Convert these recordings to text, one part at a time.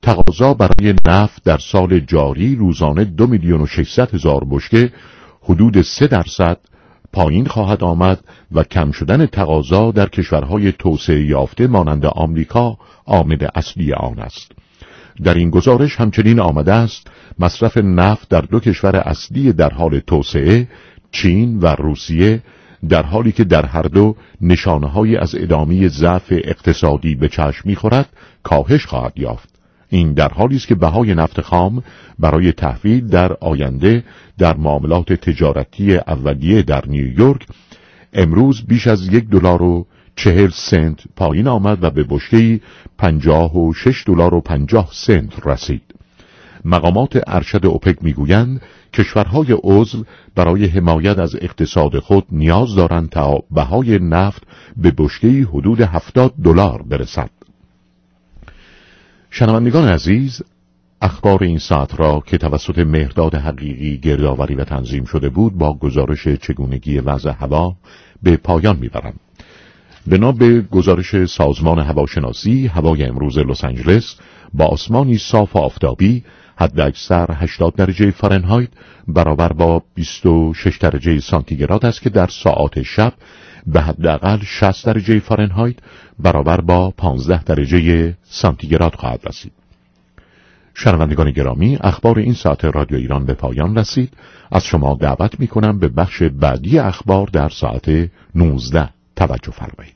تقاضا برای نفت در سال جاری روزانه 2,600,000 بشکه حدود 3% پایین خواهد آمد و کم شدن تقاضا در کشورهای توسعه یافته مانند آمریکا عامل اصلی آن است. در این گزارش همچنین آمده است مصرف نفت در دو کشور اصلی در حال توسعه، چین و روسیه، در حالی که در هر دو نشانه‌هایی از ادامه ضعف اقتصادی به چشم می‌خورد، کاهش خواهد یافت. این در حالی است که بهای نفت خام برای تحویل در آینده در معاملات تجارتی اولیه در نیویورک امروز بیش از $1.40 پایین آمد و به بشکه‌ای $56.50 رسید. مقامات ارشد اوپک میگویند کشورهای عضو برای حمایت از اقتصاد خود نیاز دارند تا بهای نفت به بشکه‌ای حدود $70 برسد. شنوندگان عزیز، اخبار این ساعت را که توسط مهرداد حقیقی گردآوری و تنظیم شده بود با گزارش چگونگی وضع هوا به پایان میبرم. بنا به گزارش سازمان هواشناسی، هوای امروز لس آنجلس با آسمانی صاف و آفتابی، حداکثر 80 درجه فارنهایت برابر با 26 درجه سانتیگراد است که در ساعات شب به حداقل 60 درجه فارنهایت برابر با 15 درجه سانتیگراد خواهد رسید. شنوندگان گرامی، اخبار این ساعت رادیو ایران به پایان رسید. از شما دعوت می‌کنم به بخش بعدی اخبار در ساعت 19 توجه فرمایید.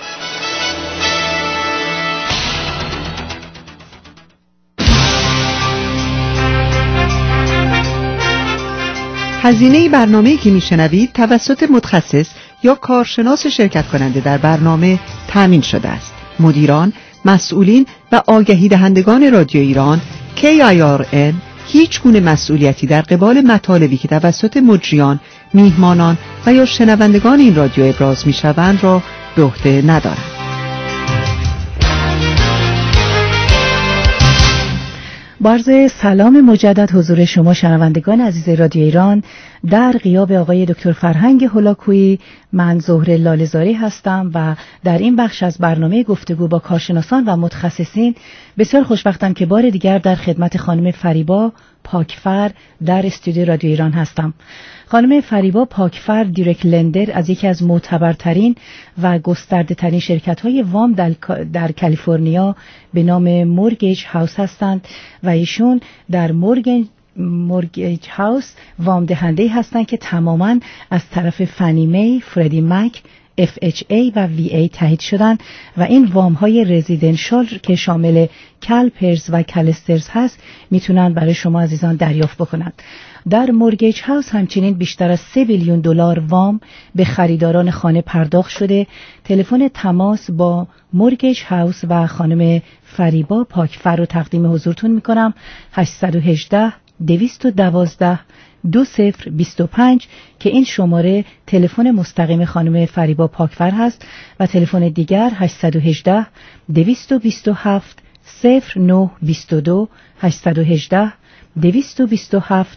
هزینه برنامه‌ای که میشنوید توسط متخصص یا کارشناس شرکت کننده در برنامه تامین شده است. مدیران، مسئولین و آگهی دهندگان رادیو ایران KIRN هیچ گونه مسئولیتی در قبال مطالبی که توسط مجریان، میهمانان و یا شنوندگان این رادیو ابراز میشوند را به عهده ندارند. عرض سلام مجدد حضور شما شنوندگان عزیز رادیو ایران. در غیاب آقای دکتر فرهنگ هولاکویی، من زهره لاله‌زاری هستم و در این بخش از برنامه گفتگو با کارشناسان و متخصصین بسیار خوشبختم که بار دیگر در خدمت خانم فریبا پاکفر در استودیو رادیو ایران هستم. خانم فریبا پاکفر دیرکت لندر از یکی از معتبرترین و گسترده ترین شرکت‌های وام در کالیفرنیا به نام مورگیج هاوس هستند و ایشون در مورگیج هاوس وام دهنده هستند که تماماً از طرف فنی می، فردی مک، FHA و VA تایید شدن و این وام های رزیدنشال که شامل کلپرز و کلسترز هست میتونن برای شما عزیزان دریافت بکنند. در مورگیج هاوس همچنین بیشتر از $3 بیلیون وام به خریداران خانه پرداخت شده. تلفن تماس با مورگیج هاوس و خانم فریبا پاکفر رو تقدیم حضورتون میکنم. 818 212 2025 که این شماره تلفن مستقیم خانم فریبا پاکفر هست و تلفن دیگر 818 227 0922 818 227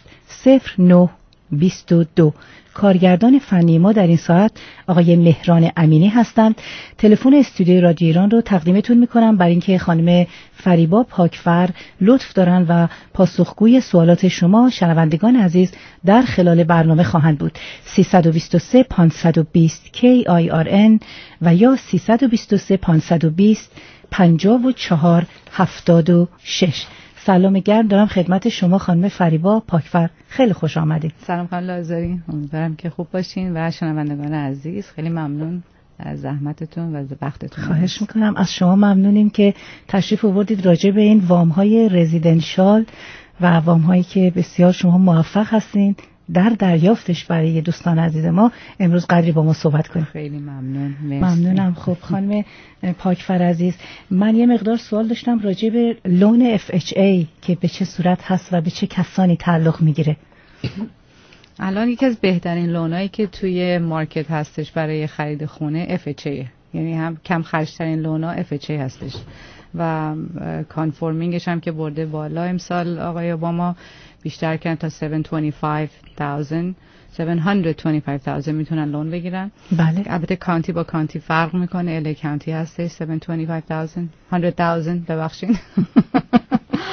0922. کارگردان فنی ما در این ساعت آقای مهران امینی هستند. تلفن استودیوی رادیو ایران رو تقدیمتون میکنم برای اینکه خانم فریبا پاکفر لطف دارن و پاسخگوی سوالات شما شنوندگان عزیز در خلال برنامه خواهند بود. 323 520 KIRN و یا 323 520 54 76. سلام گرم دارم خدمت شما خانم فریبا پاکفر. خیلی خوش آمدید. سلام خانم لازاری، امیدوارم که خوب باشین و شنوندگان عزیز خیلی ممنون از زحمتتون و از وقتتون. خواهش میکنم. از شما ممنونیم که تشریف آوردید راجع به این وام های رزیدنشال و وام هایی که بسیار شما موفق هستین در دریافتش برای دوستان عزیز ما امروز قدری با ما صحبت کنیم. خیلی ممنون. ممنونم. خب خانم پاکفر عزیز، من یه مقدار سوال داشتم راجع به لون FHA که به چه صورت هست و به چه کسانی تعلق میگیره. الان یکی از بهترین لونایی که توی مارکت هستش برای خرید خونه FHA، یعنی هم کم خرج‌ترین لونا FHA هستش و کانفورمینگش هم که برده بالا. امسال آقای اوباما بیشتر کردن تا 725,000 میتونن لون بگیرن. بله. البته کانتی با کانتی فرق میکنه. الی کانتی هستش 725,000 100,000 ببخشید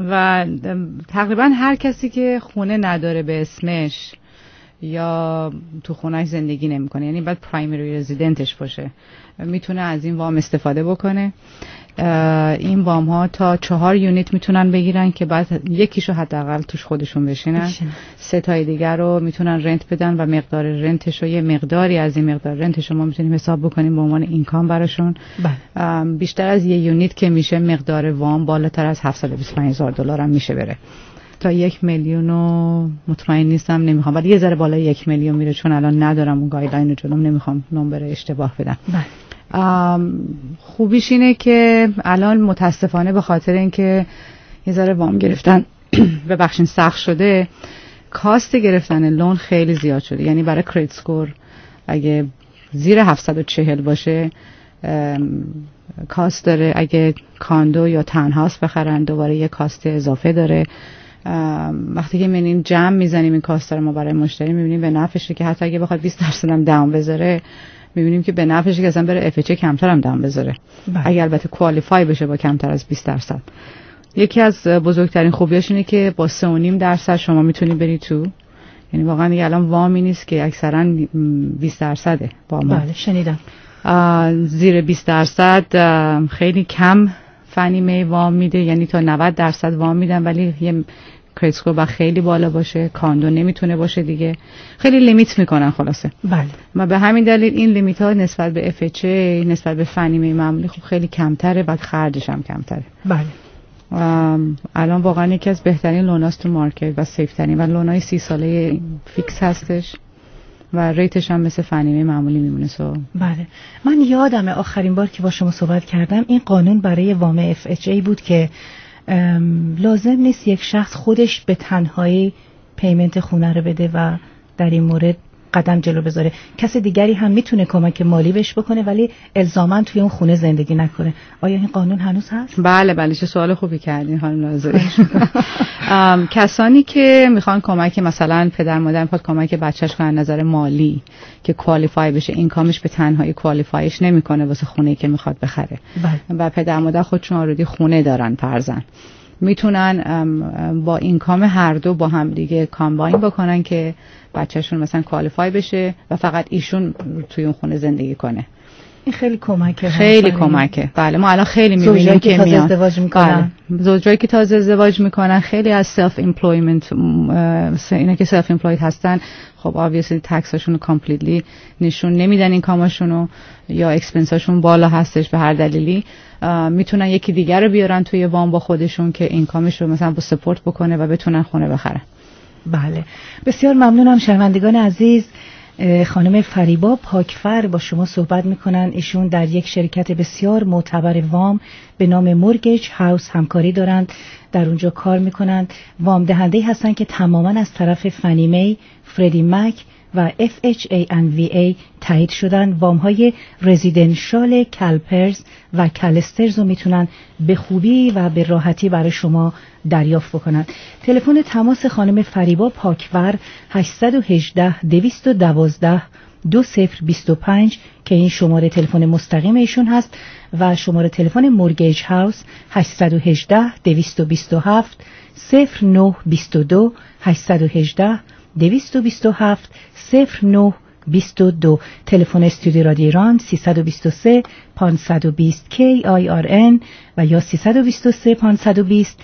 و تقریبا هر کسی که خونه نداره به اسمش یا تو خونهش زندگی نمیکنه، یعنی باید پرایمری رزیدنتش باشه، میتونه از این وام استفاده بکنه. این وام ها تا 4 یونیت میتونن بگیرن که بعد یکیشو حداقل توش خودشون بشینن، 3 تای دیگر رو میتونن رنت بدن و مقدار رنتش رو یه مقداری از این مقدار رنتش رو ما میتونیم حساب بکنیم به عنوان اینکام براشون. بیشتر از 1 یونیت که میشه مقدار وام بالاتر از $725,000 هم میشه بره. تا 1 میلیون رو مطمئن نیستم، نمیخوام، ولی یه ذره بالای 1 میلیون میره، چون الان ندارم اون گایدلاین رو جلوم، نمیخوام نمبر اشتباه بدم. خوبیش اینه که الان متاسفانه به خاطر اینکه یه ذره وام گرفتن ببخشید سخت شده، کاست گرفتن لون خیلی زیاد شده. یعنی برای کریدیت اسکور اگه زیر 740 باشه کاست داره، اگه کاندو یا تاون هاوس بخرن دوباره یه کاست اضافه داره. وقتی که می‌بینیم جمع میزنیم این کاست رو ما برای مشتری، می‌بینیم به نفعشه که حتی اگه بخواد 20% هم داون بذاره، می‌بینیم که به نفعشه که اصلا بره FHA کمتر هم داون بذاره، اگه البته کوالیفای بشه با کمتر از 20%. یکی از بزرگترین خوبیاش اینه که با 3.5% شما میتونی بری تو، یعنی واقعا دیگه الان وامی نیست که اکثرا 20% با ما. بله شنیدم. زیر 20% خیلی کم فنی می وام میده، یعنی تا 90% وام میدن، ولی یه کریدیت اسکور با خیلی بالا باشه، کاندو نمیتونه باشه دیگه، خیلی لیمیت میکنن خلاصه. بله. ما به همین دلیل این لیمیت ها نسبت به FHA نسبت به فنی می معمولی خب خیلی کمتره، بعد خرجش هم کمتره. بله. الان واقعا یکی از بهترین لوناست تو مارکت و سیف ترین و لونای 30 ساله فیکس هستش و ریتش هم مثل فنی معمولی میمونه. بله. من یادم آخرین بار که با شما صحبت کردم این قانون برای وام FHA بود که لازم نیست یک شخص خودش به تنهایی پیمنت خونه رو بده و در این مورد قدم جلو بذاره، کس دیگری هم میتونه کمک مالی بهش بکنه ولی الزاما توی اون خونه زندگی نکنه. آیا این قانون هنوز هست؟ بله چه سوال خوبی کردین خانم ناظری. کسانی که میخوان کمک، مثلا پدر مادر میخواد کمک بچهش کنه از نظر مالی که کوالیفای بشه، اینکامش به تنهایی کوالیفایش نمیکنه واسه خونه‌ای که میخواد بخره، و پدر مادر خودشون آردی خونه دارن فرزن، میتونن با اینکام هر دو با هم دیگه کامباین بکنن که بچه‌شون مثلا کوالیفای بشه و فقط ایشون توی اون خونه زندگی کنه. این خیلی کمکه. خیلی کمکه. بله ما الان خیلی می‌بینیم که میان ازدواج میکنن. زوجایی که تازه ازدواج میکنن خیلی از سلف ایمپلویمنت، اینا که سلف ایمپلوید هستن خب obviously تکساشون رو کامپلیتلی نشون نمیدن، اینکاماشون یا اکسپنساشون بالا هستش به هر دلیلی، میتونن یکی دیگر رو بیارن توی وام با خودشون که اینکامش رو مثلا با سپورت بکنه و بتونن خونه بخرن. بله بسیار ممنونم. شنوندگان عزیز، خانم فریبا پاکفر با شما صحبت میکنن. ایشون در یک شرکت بسیار معتبر وام به نام مورگیج هاوس همکاری دارند، در اونجا کار میکنند. وام دهنده هستن که تماما از طرف فنی می، فردی مک و FHA and VA تایید شدن. وام های رزیدنشال کلپرز و کلسترز رو میتونن به خوبی و به راحتی برای شما دریافت بکنن. تلفن تماس خانم فریبا پاکور 818-212-2025 که این شماره تلفن مستقیم ایشون هست و شماره تلفن مورگیج هاوس 818-227-0922 818-227-0922. تلفن استودیو رادیو ایران 323 520 KIRN و یا 323 520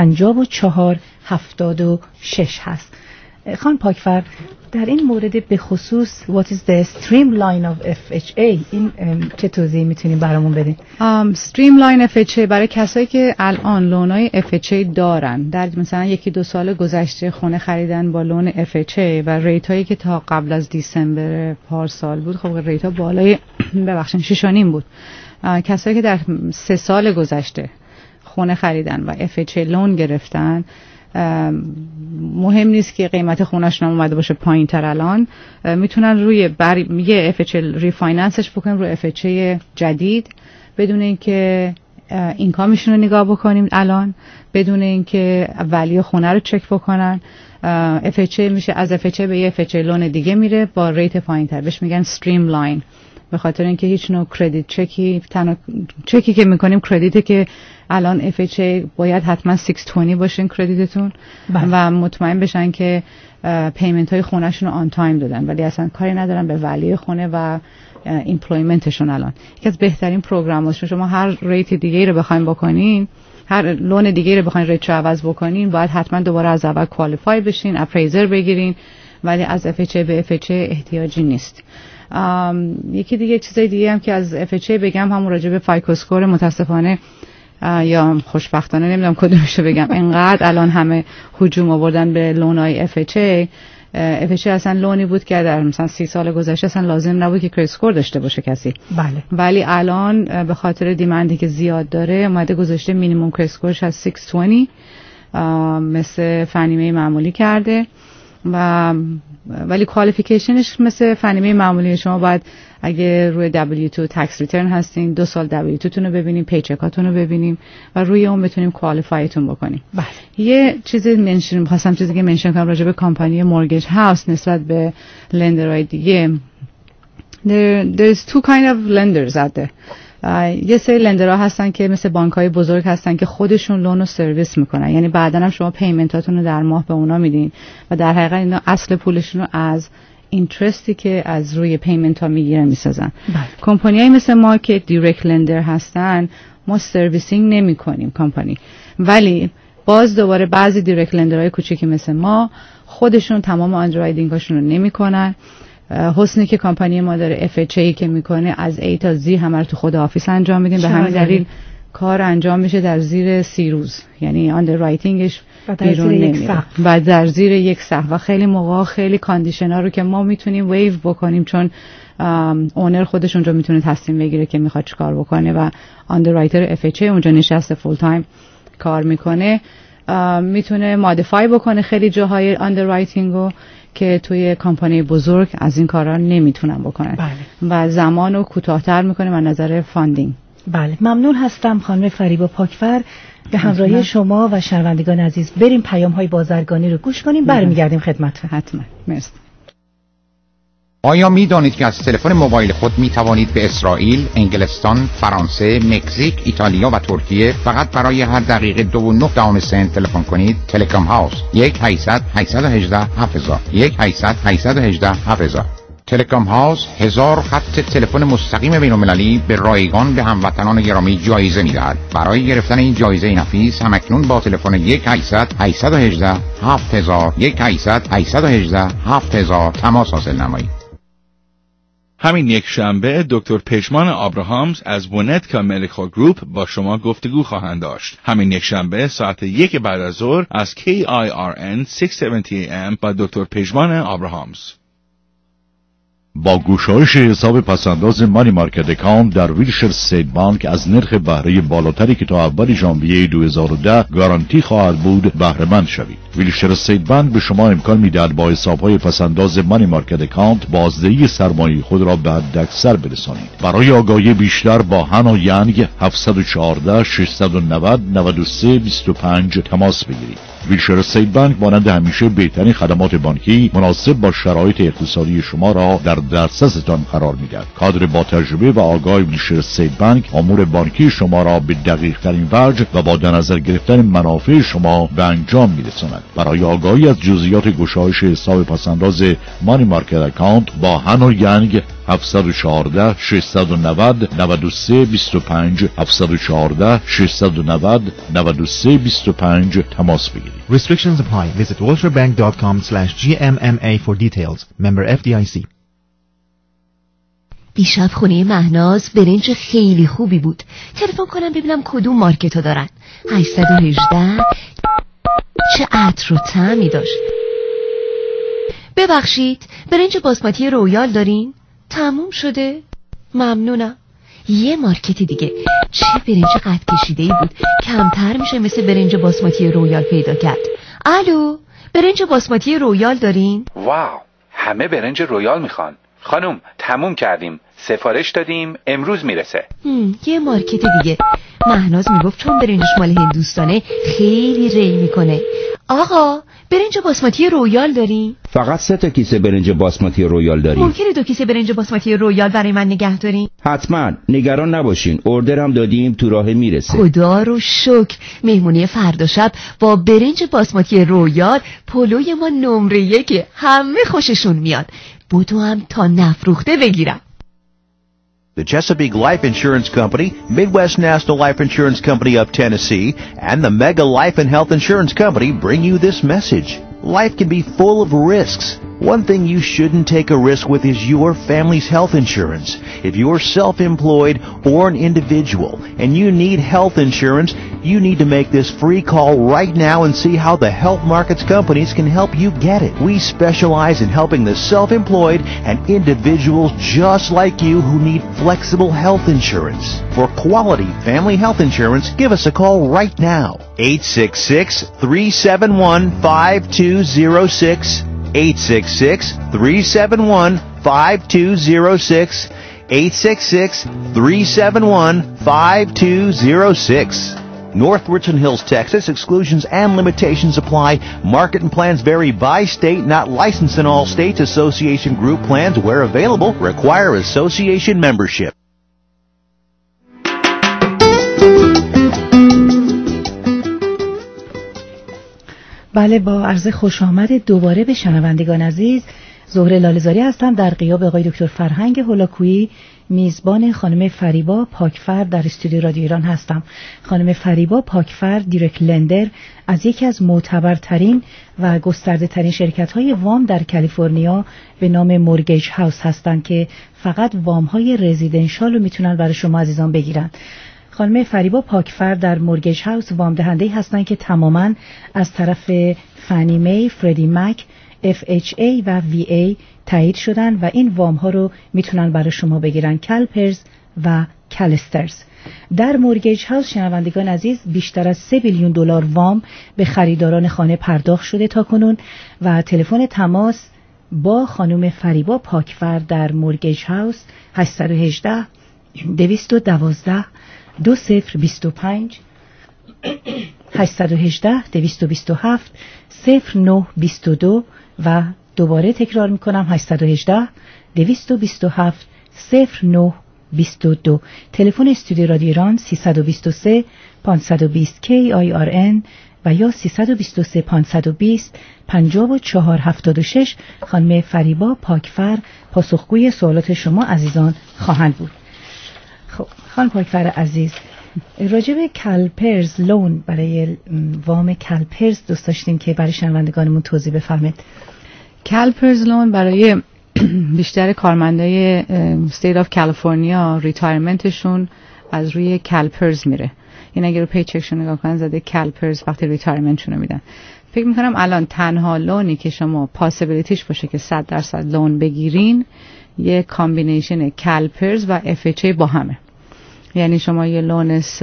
5476 هست. خان پاکفر، در این مورد به خصوص what is the streamline of FHA این چه توضیحی میتونیم برامون بدین؟ streamline FHA برای کسایی که الان لونای FHA دارن، در مثلا 1-2 سال گذشته خونه خریدن با لون FHA و ریت هایی که تا قبل از دیسمبر پارسال بود، خب ریت ها بالای 6.5 بود. کسایی که در 3 سال گذشته خونه خریدن و FHA لون گرفتن، مهم نیست که قیمت خونه‌شون اومده باشه پایین تر، الان میتونن روی یه FHA ریفایننسش بکنن روی FHA جدید بدون اینکه اینکامشون رو نگاه بکنیم، الان بدون اینکه ولی خونه رو چک بکنن. FHA میشه از FHA به یه FHA لون دیگه میره با ریت پایین تر، بهش میگن استریم لاین به خاطر اینکه هیچ نوع کردیت چکی، تنها چکی که میکنیم کردیته که الان FHA باید حتما 620 باشین کردیتتون و مطمئن بشن که پیمنت های خونهشون رو آن تایم دادن، ولی اصلا کاری ندارن به ولی خونه و ایمپلویمنتشون. الان یکی از بهترین پروگرام‌هاست. شما هر ریت دیگه رو بخواید بکنین، هر لون دیگه رو بخواید ریت رو عوض بکنین، باید حتما دوباره از اول کوالیفای بشین، اپریزر بگیرین، ولی از FHA به FHA احتیاجی نیست. یکی دیگه چیزای دیگه هم که از FHA بگم همون راجع به فایکو اسکور، متاسفانه یا خوشبختانه نمیدونم کدومشو بگم، انقدر الان همه هجوم آوردن به لونای FHA اصلا لونی بود که در مثلا 30 سال گذشته اصلا لازم نبود که کریدیت اسکور داشته باشه کسی. بله. ولی الان به خاطر دیمندی که زیاد داره اومده گذاشته مینیمم کریدیت اسکورش از 620 مثل فنیمه معمولی کرده ولی کوالیفیکیشنش مثل فنیمه معمولی. شما باید اگه روی W2 تکس ریترن هستین 2 سال W2 تون رو ببینیم، پیچکاتون رو ببینیم و روی اون بتونیم کوالیفایتون بکنیم. بله. یه چیزی خواستم چیزی که منشن کنم راجع به کمپانی مورگیج هاوس نسبت به لندرهای دیگه. There's two kind of lenders out there. یه سری لندرها هستن که مثل بانک‌های بزرگ هستن که خودشون لون رو سرویس میکنن، یعنی بعداً هم شما پیمنتاتون رو در ماه به اونا میدین و در حقیقت اینا اصل پولشون رو از اینترستی که از روی پیمنت ها میگیرن میسازن. کمپانیایی مثل ما که دایرکت لندر هستن ما سرویسینگ نمی کنیم کمپانی، ولی باز دوباره بعضی دایرکت لندرهای کوچیکی مثل ما خودشون تمام آندررایتینگاشون رو نمی کنن. حسنی که کمپانی ما داره FHA که میکنه از A تا Z همه رو تو خود آفیس انجام میدیم، به همین دلیل کار انجام میشه در زیر 30 روز، یعنی آندررایتینگش بیرون نمیره و در زیر یک سقف و خیلی موقع خیلی کاندیشن‌ها رو که ما میتونیم ویو بکنیم چون اونر خودش اونجا میتونه تصمیم بگیره که میخواد چیکار بکنه و آندررایتر FHA اونجا نشسته فول تایم کار میکنه، میتونه مودیفای بکنه خیلی جاهای آندررایتینگو که توی کمپانی بزرگ از این کارا نمیتونن بکنن. بله. و زمانو کوتاه‌تر میکنه از نظر فاندینگ. بله، ممنون هستم خانم فریبا پاکفر. به همراهی شما و شنوندگان عزیز بریم پیام‌های بازرگانی رو گوش کنیم، برمیگردیم خدمتتون. حتما. مرسی. آیا می دانید که از تلفن موبایل خود می توانید به اسرائیل، انگلستان، فرانسه، مکزیک، ایتالیا و ترکیه فقط برای هر دقیقه 2.9 سنت تلفن کنید؟ تلکام هاوس 1-800-818-7000 1-800-818-7000. تلکام هاوس 1000 خط تلفن مستقیم بین‌المللی به رایگان به هموطنان گرامی جایزه می‌دهد. برای گرفتن این جایزه نفیس همکنون با تلفن 1-800-818-7000 1-800-818-7000 تماس حاصل نمایید. همین یک شنبه دکتر پژمان آبراهامز از ونتکا مدیکال گروپ با شما گفتگو خواهند داشت. همین یک شنبه ساعت 1 بعد از ظهر از KIRN 670 AM با دکتر پژمان آبراهامز. با گشایش حساب پسنداز مانی مارکت اکانت در ویلشر استیت بانک از نرخ بهره بالاتری که تا اول ژانویه 2010 گارانتی خواهد بود بهره مند شوید. ویلشر استیت بانک به شما امکان می‌دهد با حساب‌های پسنداز مانی مارکت اکانت بازدهی سرمایه خود را به حداکثر برسانید. برای آگاهی بیشتر با هانا ینگ 714 690 93 25 تماس بگیرید. ویلشر استیت بانک مانند همیشه بهترین خدمات بانکی مناسب با شرایط اقتصادی شما را در دسترستان قرار می‌دهد. کادر با تجربه و آگاه ویلشر استیت بانک امور بانکی شما را به دقیق‌ترین وجه و با در نظر گرفتن منافع شما به انجام می‌رساند. برای آگاهی از جزئیات گشایش حساب پسنداز مانی مارکت اکانت با هانا ینگ 714 690 93 25 714 690 93 25 تماس بگیرید. Restrictions apply. Visit wilshirbank.com/GMMA for details. Member FDIC. دیشب خونه مهناز برنج خیلی خوبی بود. تلفن کنم ببینم کدوم مارکتو دارن. 818 چه عطر و طعمی داشت. ببخشید برنج باسمتی رویال دارین؟ تموم شده؟ ممنونم. یه مارکت دیگه چه برنج قد کشیده‌ای بود، کمتر میشه مثل برنج باسمتی رویال پیدا کرد. الو، برنج باسمتی رویال دارین؟ واو، همه برنج رویال میخوان. خانم تموم کردیم، سفارش دادیم، امروز میرسه. یه مارکت دیگه مهناز میگفت چون برنجش مال هندوستانه خیلی ری میکنه. آقا برنج باسماتی رویال دارین؟ فقط 3 تا کیسه برنج باسماتی رویال داریم. ممکنه 2 کیسه برنج باسماتی رویال برای من نگه دارین؟ حتما، نگران نباشین، اوردرم دادیم، تو راه میرسه. خدا رو شکر. مهمونی فردا شب با برنج باسماتی رویال پلوی ما نمره 1، همه خوششون میاد. بودو هم تا نفروخته بگیرم. The Chesapeake Life Insurance Company, Midwest National Life Insurance Company of Tennessee, and the Mega Life and Health Insurance Company bring you this message. Life can be full of risks. One thing you shouldn't take a risk with is your family's health insurance. If you're self-employed or an individual and you need health insurance, you need to make this free call right now and see how the health markets companies can help you get it. We specialize in helping the self-employed and individuals just like you who need flexible health insurance. For quality family health insurance, give us a call right now. 866-371-5206. 866-371-5206. 866-371-5206. North Richland Hills, Texas. Exclusions and limitations apply. Market and plans vary by state. Not licensed in all states. Association group plans, where available, require association membership. بله، با عرض خوش آمد دوباره به شنوندگان عزیز، زهره لاله‌زاری هستم در غیاب آقای دکتر فرهنگ هولاکویی. میزبان خانم فریبا پاکفرد در استودیو رادیو ایران هستم. خانم فریبا پاکفرد دیرکت لندر از یکی از معتبرترین و گسترده ترین شرکت‌های وام در کالیفرنیا به نام مورگیج هاوس هستند که فقط وام‌های رزیدنشال رو میتونن برای شما عزیزان بگیرن. خانم فریبا پاکفرد در مورگیج هاوس وام دهنده‌ای هستند که تماماً از طرف فنی می، فردی مک، FHA و VA تایید شدن و این وام ها رو میتونن برای شما بگیرن. کالپرز و کالسترز. در مورگیج هاوس شنوندگان عزیز بیشتر از 3 بیلیون دلار وام به خریداران خانه پرداخت شده تا کنون و تلفن تماس با خانم فریبا پاکفرد در مورگیج هاوس 818 212 2025 818 227 0922 و دوباره تکرار میکنم 818 227 0922. تلفن استودیو رادیو ایران 323 520 KIRN و یا 323 520 5476. خانم فریبا پاکفر پاسخگوی سوالات شما عزیزان خواهند بود. خب خانم پاکفر عزیز، راجع به کالپرز لون، برای وام کالپرز دوست داشتیم که برای شنوندگانمون توضیح بفرمایید. کالپرز لون برای بیشتر کارمندای استیت آف کالیفرنیا ریتایرمنتشون از روی کالپرز میره. این اگه رو پیچکشون نگاه کنن زده کالپرز وقتی ریتایرمنتشون رو میدن. فکر میکنم الان تنها لونی که شما پاسیبیلیتیش باشه که 100% لون بگیرین یه کامبینیشن کالپرز و FHA با همه. یعنی شما یه لون 96.5%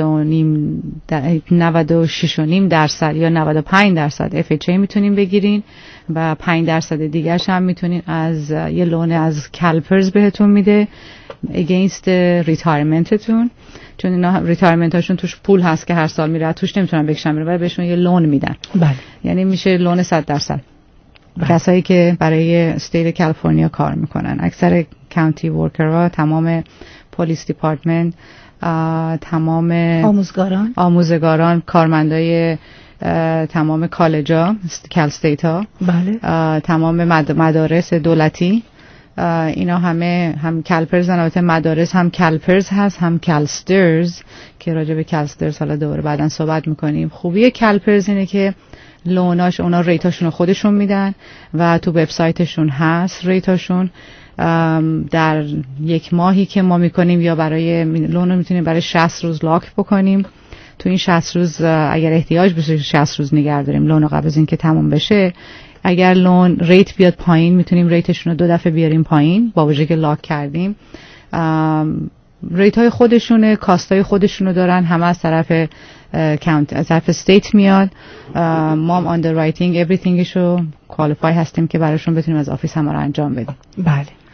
یا 95% FHA میتونین بگیرین و 5% دیگرش هم میتونین از یه لون از کالپرز بهتون میده against ریتایرمنتتون، چون اینا ریتایرمنتاشون توش پول هست که هر سال میره توش نمیتونن بکشن ولی بهشون یه لون میدن. بله. یعنی میشه لون 100%. کسایی که برای استیت کالیفرنیا کار میکنن، اکثر کانتی ورکرها، تمام پلیس دیپارتمنت، تمام آموزگاران، کارمندای تمام کالجا، کال استیتا، بله، تمام مدارس دولتی، اینا همه هم کالپرز، البته مدارس هم کالپرز هست هم کالسترز که راجع به کالسترز حالا دوباره بعداً صحبت میکنیم. خوبی کالپرز اینه که لوناش اونا ریتاشون خودشون میدن و تو وبسایتشون هست ریتاشون. در یک ماهی که ما میکنیم یا برای لون رو میتونیم برای 60 روز لاک بکنیم. تو این 60 روز اگر احتیاج بشه 60 روز نگه داریم لون رو قبل از اینکه تموم بشه. اگر لون ریت بیاد پایین میتونیم ریتشون رو 2 دفعه بیاریم پایین با وجه که لاک کردیم. ریت های خودشونه، کاست های خودشونو دارن، همه از طرف کانت، از طرف استیت میاد. ما هم آندررایتینگ اوریثینگشو کوالیفای هستیم که براشون بتونیم از آفیس همه رو انجام بدیم. بله.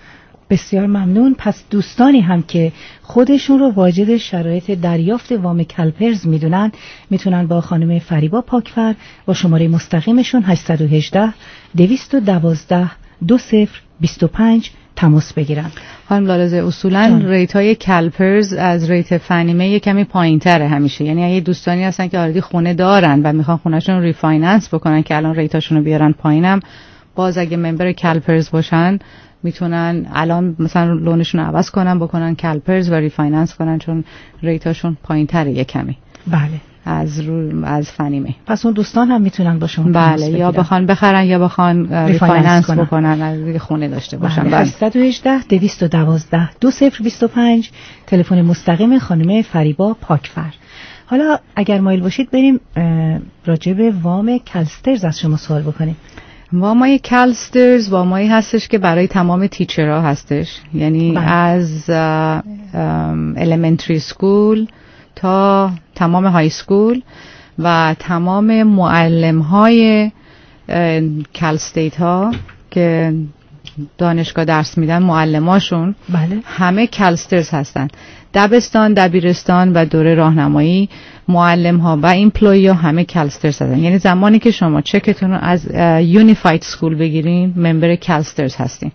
بسیار ممنون. پس دوستانی هم که خودشون رو واجد شرایط دریافت وام کلپرز میدونن میتونن با خانم فریبا پاکفر با شماره مستقیمشون 818 212 2025 تماس بگیرن. خانم لالزه اصولا ریت های کلپرز از ریت فنیمه کمی پایین تره همیشه. یعنی اگه دوستانی هستن که آردی خونه دارن و میخوان خونهشون ریفایننس بکنن که الان ریتاشون رو بیارن پایینم، باز اگه ممبر کلپرز باشن میتونن الان مثلا لونشون رو عوض کنن بکنن کلپرز و ریفایننس کنن، چون ریتاشون پایین تره یه کمی. بله. از فنیمه. پس اون دوستان هم میتونن با شما بله، یا بخوان بخرن یا بخوان ریفایننس بکنن از خونه داشته باشن. بله. 818 212 2025 تلفن مستقیم خانم فریبا پاکفر. حالا اگر مایل باشید بریم راجع به وام کلسترز از شما سوال بکنیم. وامای کلسترز وامایی هستش که برای تمام تیچرها هستش، یعنی از elementary school تا تمام های سکول و تمام معلم های کلستیت ها که دانشگاه درس میدن، معلماشون بله. همه کلسترز هستن. دبستان، دبیرستان و دوره راهنمایی، معلم ها و ایمپلوی ها همه کلسترز هستن. یعنی زمانی که شما چکتون رو از یونیفاید سکول بگیرین ممبر کلسترز هستین.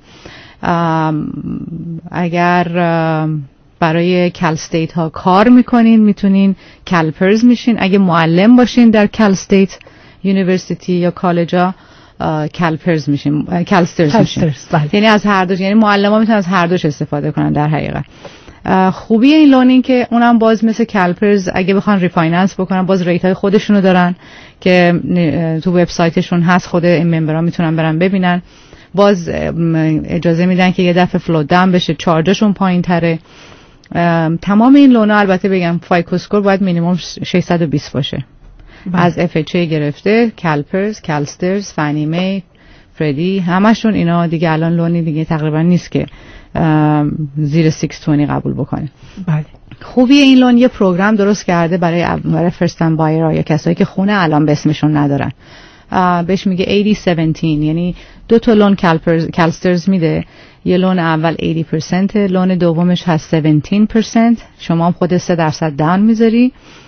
اگر برای کلستیت ها کار میکنین میتونین کلپرز میشین. اگه معلم باشین در کلستیت یونیورسیتی یا کالج ها کلپرز میشین، کلسترز میشین. یعنی از هر دو، یعنی معلم ها میتونن از هر دوش استفاده کنن در حقیقت. خوبی این لون این که اونم باز مثل کلپرز اگه بخوان ریفایننس بکنن باز ریت های خودشونو دارن که تو وبسایتشون هست، خود این ممبرها میتونن برن ببینن. باز اجازه میدن که یه دفعه فلوت داون بشه، چارجشون پایین تره. تمام این لونا البته بگم فایکو اسکور باید مینیمم 620 باشه. از FHA گرفته، کلپرز، کلسترز، فنیمه، فردی، همشون اینا دیگه الان لونی دیگه تقریبا نیست که زیر 620 قبول بکنه. بله. خوبی این لون یه پروگرام درست کرده برای فرست تایم بایرها یا کسایی که خونه الان به اسمشون ندارن. بهش میگه 80-17، یعنی 2 تا لون کلسترز میده. یه لون اول 80%، لون دومش هست 17%. شما هم خود 3% داون میذاری.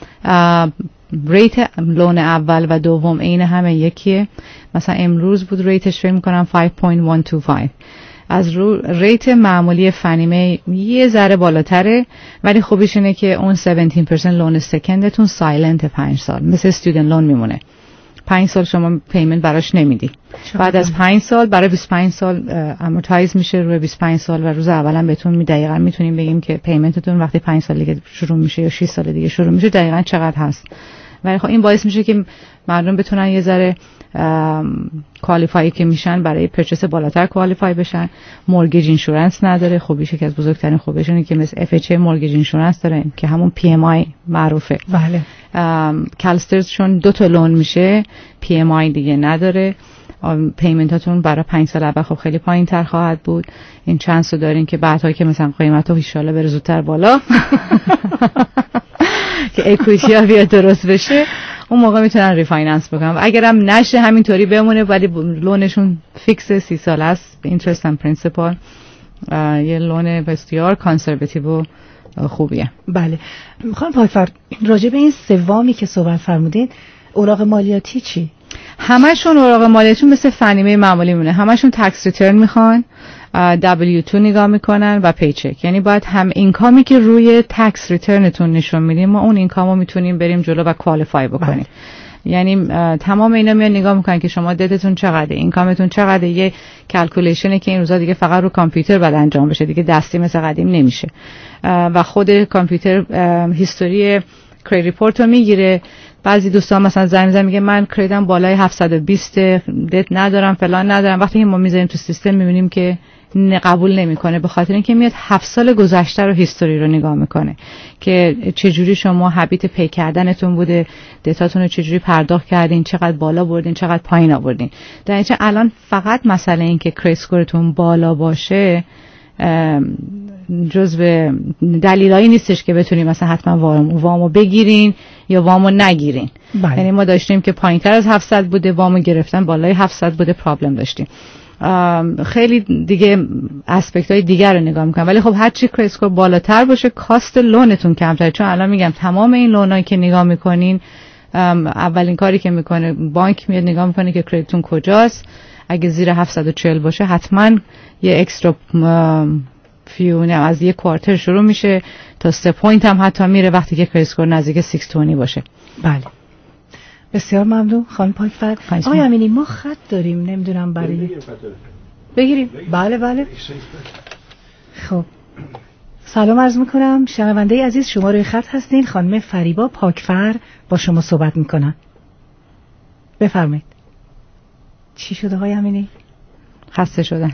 ریت لون اول و دوم عین همه یکیه. مثلا امروز بود ریتش فکر میکنم 5.125. از ریت معمولی فنیمه یه ذره بالاتره، ولی خوبیش اینه که اون 17% لون سکندتون سایلنت 5 سال مثل استودنت لون میمونه. 5 سال شما پیمنت براش نمیدی. بعد از 5 سال برای 25 سال امورتایز میشه روی 25 سال و روز اولا بهتون دقیقاً میتونیم بگیم که پیمنتتون وقتی 5 سال دیگه شروع میشه یا 6 سال دیگه شروع میشه دقیقاً چقدر هست. ولی خب این باعث میشه که مردم بتونن یه ذره کوالیفای که میشن برای پرچس بالاتر کوالیفای بشن. مورگیج اینشورنس نداره. خوبیشه که از بزرگترین خوبیشونه که مثل FHA مورگیج اینشورنس داره که همون PMI معروفه. بله. کلسترز چون 2 تا لون میشه PMI دیگه نداره. پیمنتاتون برای 5 سال اول خب خیلی پایین تر خواهد بود. این چانس رو دارین که بعدها که مثلا قیمت ها ان شاءالله بره زودتر بالا که اکویتی ها بیاد درست بشه، اون موقع میتونن ریفایننس بکنن. اگرم نشه همینطوری بمونه ولی لونشون فیکس 30 سال است، اینترست اند پرینسیپال. یه لون بسیار کانسرواتیو و خوبیه. بله. میخوام پاکفر راجع به این سوامی که صحبت فرمودین، اوراق مالیاتی چی؟ همشون اوراق مالیاتیشون مثل فنیمه معمولی مونه. همشون تکس ریترن میخوان، W2 نگاه میکنن و پیچک. یعنی باید هم اینکامی که روی تکس ریترنتون نشون میدیم ما اون اینکامو میتونیم بریم جلو و کوالیفای بکنیم. یعنی تمام اینا میان نگاه میکنن که شما دتتون چقدره، اینکامتون چقدره. یه کلکولیشنه که این روزا دیگه فقط رو کامپیوتر بعد انجام بشه، دیگه دستی مثل قدیم نمیشه. و خود کامپیوتر هیستوری کریدیت ریپورت رو میگیره. بعضی دوستان مثلا زنگ میزنن میگه من کریدم بالای 720 دت ندارم فلان ندارم. وقتی ما میذاریم تو سیستم میبینیم که قبول نمیکنه، به خاطر اینکه میاد 7 سال گذشته رو هیستوری رو نگاه میکنه که چجوری شما هابیت پی کردنتون بوده، دیتاتون رو چجوری پرداخت کردین، چقدر بالا بردین، چقدر پایین آوردین. در نتیجه الان فقط مسئله این که کریدیت اسکورتون بالا باشه جزو دلیلایی نیستش که بتونیم مثلا حتما وامو بگیرین یا وامو نگیرین. یعنی ما داشتیم که پایینتر از 700 بوده وامو گرفتن، بالای 700 بوده پرابلم داشتیم. خیلی دیگه اسپکت های دیگر رو نگاه میکنن. ولی خب هر چی کریدیت اسکور بالاتر باشه کاست لونتون کمتره، چون الان میگم تمام این لونایی که نگاه میکنین اولین کاری که میکنه بانک میاد نگاه میکنه که کریدیتتون کجاست. اگه زیر 740 باشه حتما یه اکسترا از یک کوارتر شروع میشه تا 3 پوینت هم حتی میره وقتی که کریدیت اسکور نزدیک 620 باشه. بله بسیار ممنون خانم پاکفر. آقای امینی ما خط داریم، نمیدونم برای بگیریم. بله خب سلام عرض میکنم شنونده عزیز، شما روی خط هستین. خانم فریبا پاکفر با شما صحبت میکنن. بفرمایید. چی شد آقای امینی؟ خسته شدن.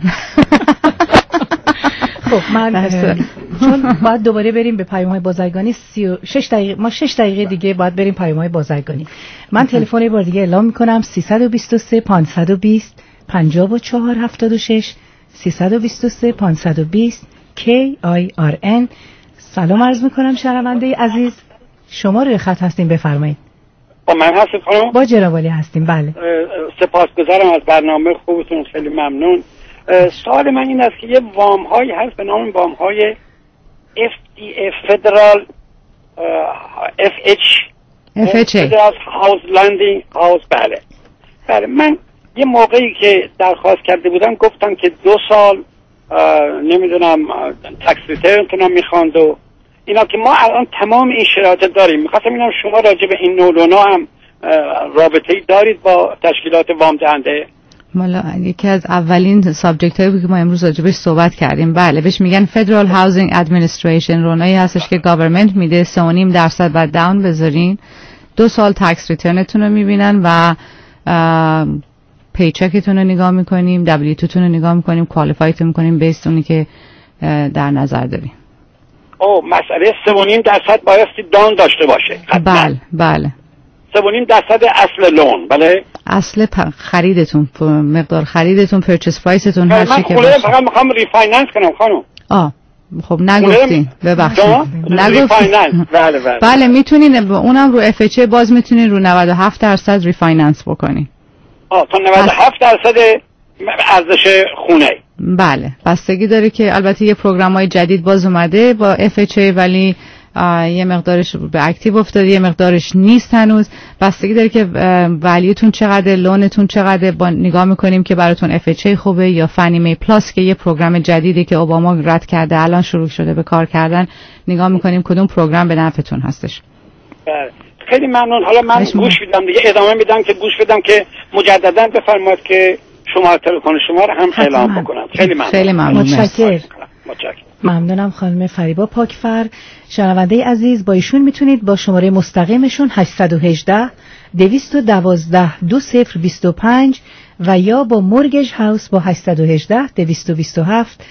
خب من چون باید دوباره بریم به پیام‌های بازرگانی 36 دقیقه، ما 6 دقیقه دیگه باید بریم پیام‌های بازرگانی. من تلفن بار دیگه اعلام میکنم 323 520 5476 323 520 KIRN. سلام عرض میکنم شنونده عزیز، شما روی خط هستین، بفرمایید. با من هستید خانم؟ با جناب عالی هستیم. بله سپاسگزارم از برنامه خوبتون، خیلی ممنون. سوال من این است که یه وام هایی هست به نام وام های FDF فدرال FHA فدرال هاوس لندینگ هاوس. بله من یه موقعی که درخواست کرده بودم گفتم که 2 سال نمیدونم تکس ریترنتون هم میخواند و اینا، که ما الان تمام این شرایط داریم. میخواستم اینم شما راجع به این نولونا هم رابطه‌ای دارید با تشکیلات وام دهنده؟ مالا یکی از اولین سابجکت هایی بود که ما امروز راجبش صحبت کردیم. بله بهش میگن فدرال هاوزینگ ادمنستریشن. رونایی هستش که گاورمنت میده 3.5% بعد داون بذارین، 2 سال تکس ریترنتون رو میبینن و پیچکتون رو نگاه میکنیم، W2 تون رو نگاه میکنیم، کوالیفایتون میکنیم بیست اونی که در نظر داریم. مسئله 3.5% بایستی داون داشته باشه. بله 3.5% اصل لون. بله اصل خریدتون، مقدار خریدتون، پرچیس پرایستون، هر چی که باشه. من فقط میخوام ریفایننس کنم خانم. خب نگفتین، ببخشید نگفتین. بله میتونین اونم رو FHA باز میتونین رو 97% ریفایننس بکنین. تا 97% ارزش خونه. بله بستگی داره که البته یه پروگرام‌های جدید باز اومده با FHA، ولی یه مقدارش به اکتیو افتاده، یه مقدارش نیست هنوز. بستگی داره که ولیتون چقدر، لونتون چقدر. با نگاه میکنیم که براتون FHA خوبه یا فنی می پلاس که یه پروگرام جدیدی که اوباما رد کرده الان شروع شده به کار کردن. نگاه میکنیم کدوم پروگرام به نفعتون هستش. خیلی ممنون. حالا من گوش میدم دیگه، ادامه میدم که گوش بدم که مجددا بفرمایید که شما تلفن شما رو هم اعلام بکنم. خیلی ممنون. متشکرم. ممنونم خانم فریبا پاکفر. شنونده عزیز با ایشون میتونید با شماره مستقیمشون 818 212 2025 و یا با مورگیج هاوس با 818 227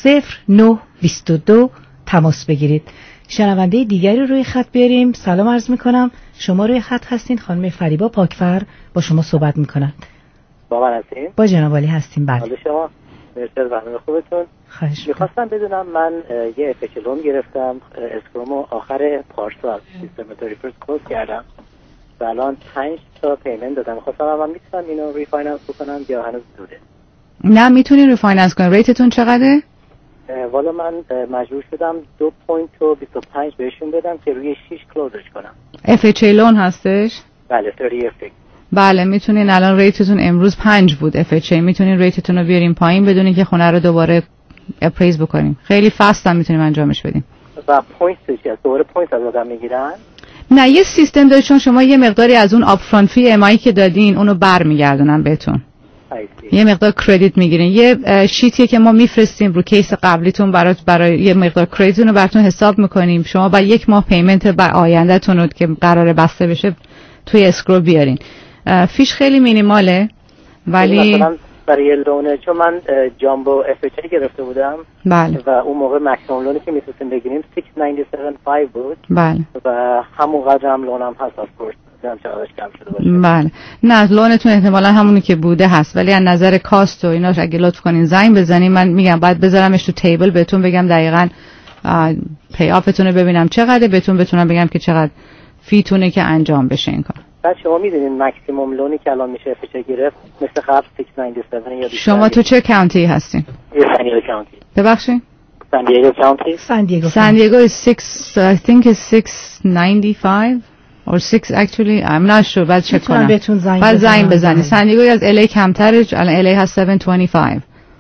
0922 تماس بگیرید. شنونده دیگری روی خط بیاریم. سلام عرض میکنم، شما روی خط هستین. خانم فریبا پاکفر با شما صحبت میکنن. با من هستین؟ با جناب عالی هستیم. بله حال شما؟ مرسی از برنامه خوبتون. میخواستم بدونم من یه FHA لون گرفتم، اسکرومو آخر پارسال سیستم 31 کلوز کردم و الان 5 تا پیمنت دادم. میخواستم من میتونم اینو ریفایننس بکنم یا هنوز زوده؟ نه میتونین ریفایننس کنین. ریتتون چقدره؟ والا من مجبور شدم 2.25 بهشون بدم که روی 6 کلوزش کنم. FHA لون هستش؟ بله 30 FX. بله میتونین الان ریتتون امروز 5 بود FHA، میتونین ریتتون رو بیارین پایین بدونین که خونه رو دوباره اپریز بکنیم. خیلی فست هم میتونیم انجامش بدیم. و پوینت چی است؟ دوباره پوینت از آدم میگیرن؟ نه یه سیستم داره، چون شما یه مقداری از اون آپفرانت فی امایی که دادین اونو برمیگردونن بهتون. یه مقدار کردیت میگیرین. یه شیتیه که ما میفرستیم رو کیس قبلیتون برای یه مقدار کردیتون رو براتون حساب میکنیم. شما با 1 ماه پیمنت بر آیندهتون رو که قراره بسته بشه توی اسکرو بیارین. فیش خیلی مینیماله ولی مثلا برای لونه، چون من جامبو FHA گرفته بودم. بله. و اون موقع مکسیمم لونی که میتونستیم بگیریم 697.5 بود. بله. و همون قدر هم لونم هست آف کورس. چقدرش کم شده باشه. بله. نه لونتون احتمالاً همونی که بوده هست، ولی از نظر کاست و ایناش اگه لطف کنین زنگ بزنین. من میگم باید بذارمش تو تیبل بهتون بگم دقیقاً پی آفتون رو ببینم چقدره، بهتون بتونم بگم که چقدر فیتونه که انجام بشه این کار. بعد شما میدونین مکسیموم لونی که الان میشه FHA گرفت مثل قبل 697 یا بیشتر. شما تو چه کانتی هستین؟ سان دیگو کانتی. ببخشید؟ سان دیگو کانتی. San Diego is 6 I think is 695 or 6 actually I'm not sure. بعد چک کنم. بعد زنگ بزنی. سان دیگو از LA کمتره، الان LA هست 725.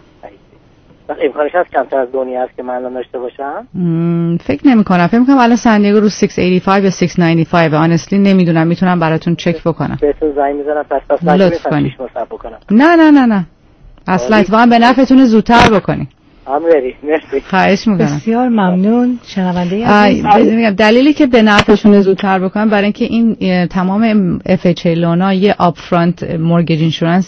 امکانش هست کمتر از دنیا هست که من الان داشته باشم؟ فکر نمی کنم. فکر می‌کنم الان سان دیگو رو 685 یا 695 honestly نمیدونم، میتونم براتون چک بکنم. بهتون زنگ میزنم پس لطف کنید. بکنم. نه اصلا اتفاقا به نفعتون زودتر بکنی. مرسی. خواهش میکنم. بسیار ممنون. شنونده عزیز، دلیلی که به نفعشون زودتر بکنم برای اینکه این تمام FHA لونا یه آپفرانت مورگیج اینشورنس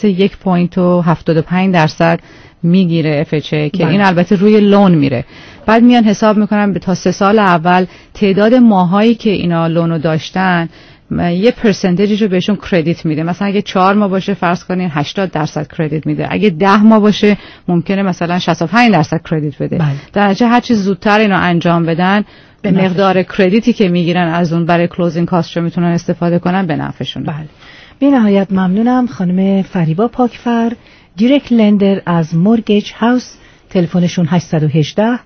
1.75% میگیره FHA که این البته روی لون میره. بعد میان حساب میکنن تا 3 سال اول تعداد ماهایی که اینا لونو داشتن یه پرسنتیجی رو بهشون کردیت میده. مثلا اگه 4 ماه باشه فرض کنین 80% کردیت میده، اگه 10 ماه باشه ممکنه مثلا 65% کردیت بده. در نتیجه هر چی زودتر اینو انجام بدن به مقدار کردیتی که میگیرن از اون برای کلوزینگ کاست رو میتونن استفاده کنن به نفعشون. بله. بی نهایت ممنونم خانم فریبا پاکفر، دیرکت لندر از مورگیج هاوس. تلفنشون 818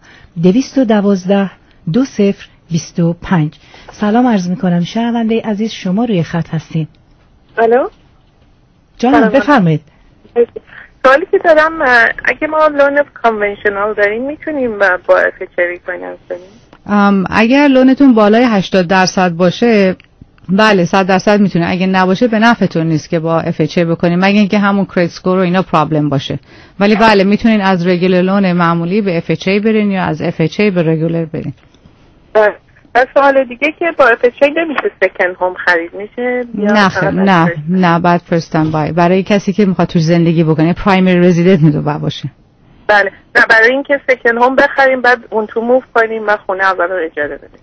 212 2025. سلام عرض میکنم شنونده عزیز، شما روی خط هستین. الو جانم بفرمایید. سوالی که دارم اگه ما لون کانونشنال داریم میتونیم با FHA فایننس کنیم؟ اگر لونتون بالای 80% باشه بله 100% میتونه، اگه نباشه به نفعتون نیست که با FHA بکنیم مگه اینکه همون کریدیت اسکور و اینا پرابلم باشه. ولی بله میتونین از رگولر لون معمولی به FHA برین یا از FHA به رگولر برین. و سوال دیگه که با FHA نمیشه سکند هوم خرید میشه؟ نه بعد فرستن برای کسی که میخواد توش زندگی بکنه پرایمری رزیدنت میتونه باشه. بله نه برای اینکه سکند هوم بخریم بعد اون تو موو کنیم و خونه اول رو اجاره بدیم.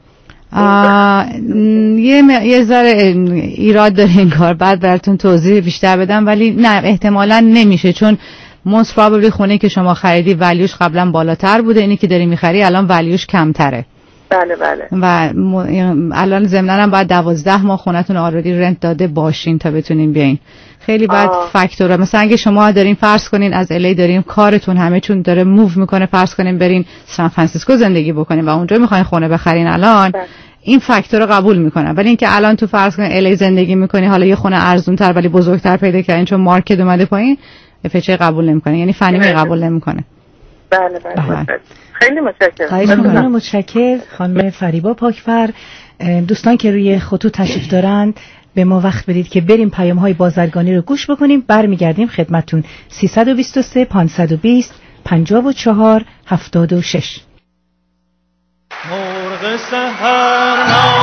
یه ذره ایراد داره این کار، بعد براتون توضیح بیشتر بدم ولی نه احتمالاً نمیشه، چون most probably خونه که شما خریدی ولیوش قبلا بالاتر بوده، اینی که داری میخری الان ولیوش کمتره. بله و الان ضمناً هم باید 12 ماه خونتون آردی رنت داده باشین تا بتونین بیاین. خیلی بعد فاکتورها، مثلا اگه شما دارین فرض کنین از الی دارین کارتون همه چون داره موو میکنه، فرض کنین برین سان فرانسیسکو زندگی بکنین و اونجا میخواین خونه بخرین الان این فاکتور رو قبول میکنن. ولی اینکه الان تو فرض کنین الی زندگی میکنی حالا یه خونه ارزون تر ولی بزرگتر پیدا کردین چون مارکت اومده پایین، FHA قبول نمیکنه، یعنی فنی قبول نمیکنه. بله خیلی متشکرم خانم فریبا پاکفر. دوستان که روی خطوط تشریف دارند به ما وقت بدید که بریم پیام‌های بازرگانی رو گوش بکنیم، برمیگردیم خدمتتون. 323 520 54 76. مرغ سحر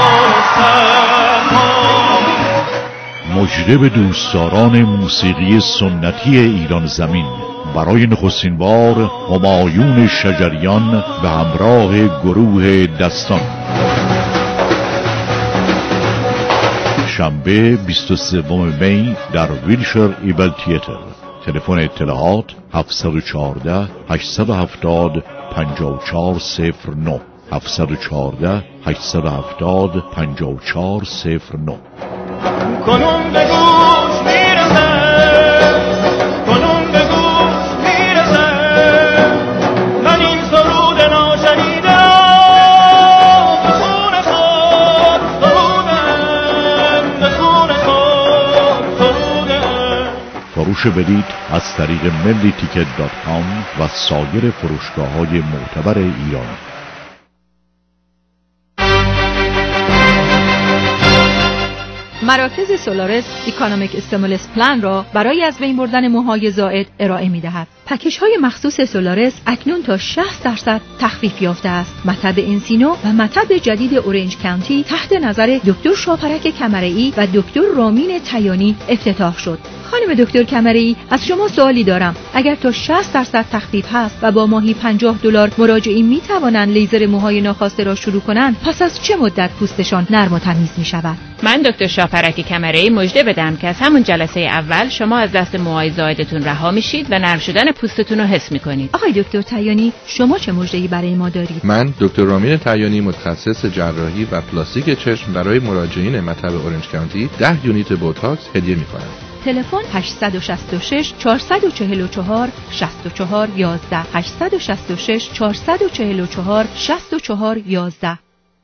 مژده به دوستداران موسیقی سنتی ایران زمین. برای نخستین بار همایون شجریان به همراه گروه دستان، شنبه 23 می در ویلشر ایبل تیاتر. تلفن اطلاعات 714 870 5409 714 870 5409. کنون به گوش میرسه، کنون به گوش میرسه، من این سرود ناشنیده به خون خود سرودم، به خون خود سرودم. فروش بلیط از طریق ملیتیکت.com و سایر فروشگاه‌های معتبر ایران. مراکز سولارس اکونومیک استیمولس پلان را برای از بین بردن موهای زائد ارائه می‌دهد. پکیج های مخصوص سولارس اکنون تا 60% تخفیف یافته است. مطب انسینو و مطب جدید اورنج کانتی تحت نظر دکتر شاپرک کمرئی و دکتر رامین تیانی افتتاح شد. خانم دکتر کمری، از شما سوالی دارم. اگر تا 60% تخفیف هست و با ماهی $50 مراجعین می توانند لیزر موهای ناخواسته را شروع کنند، پس از چه مدت پوستشان نرم و تمیز می شود؟ من دکتر شاپرک کمری مژده بدم که از همون جلسه اول شما از دست موهای زائدتون رها میشید و نرم شدن پوستتون رو حس میکنید. آقای دکتر تیانی، شما چه مژده‌ای برای ما دارید؟ من دکتر رامین تیانی، متخصص جراحی و پلاستیک چشم، برای مراجعین مطب اورنج کانتی 10 یونیت بوتاکس هدیه میکنم. تلفن 866 444 64 11 866 444 64 11.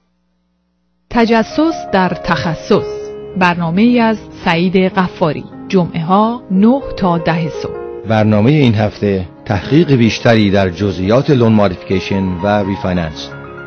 تجسس در تخصص، برنامه‌ای از سعید غفاری، جمعه ها 9 تا 10 صبح. برنامه این هفته تحقیق بیشتری در جزئیات لون مودیفیکیشن و ریفایننس.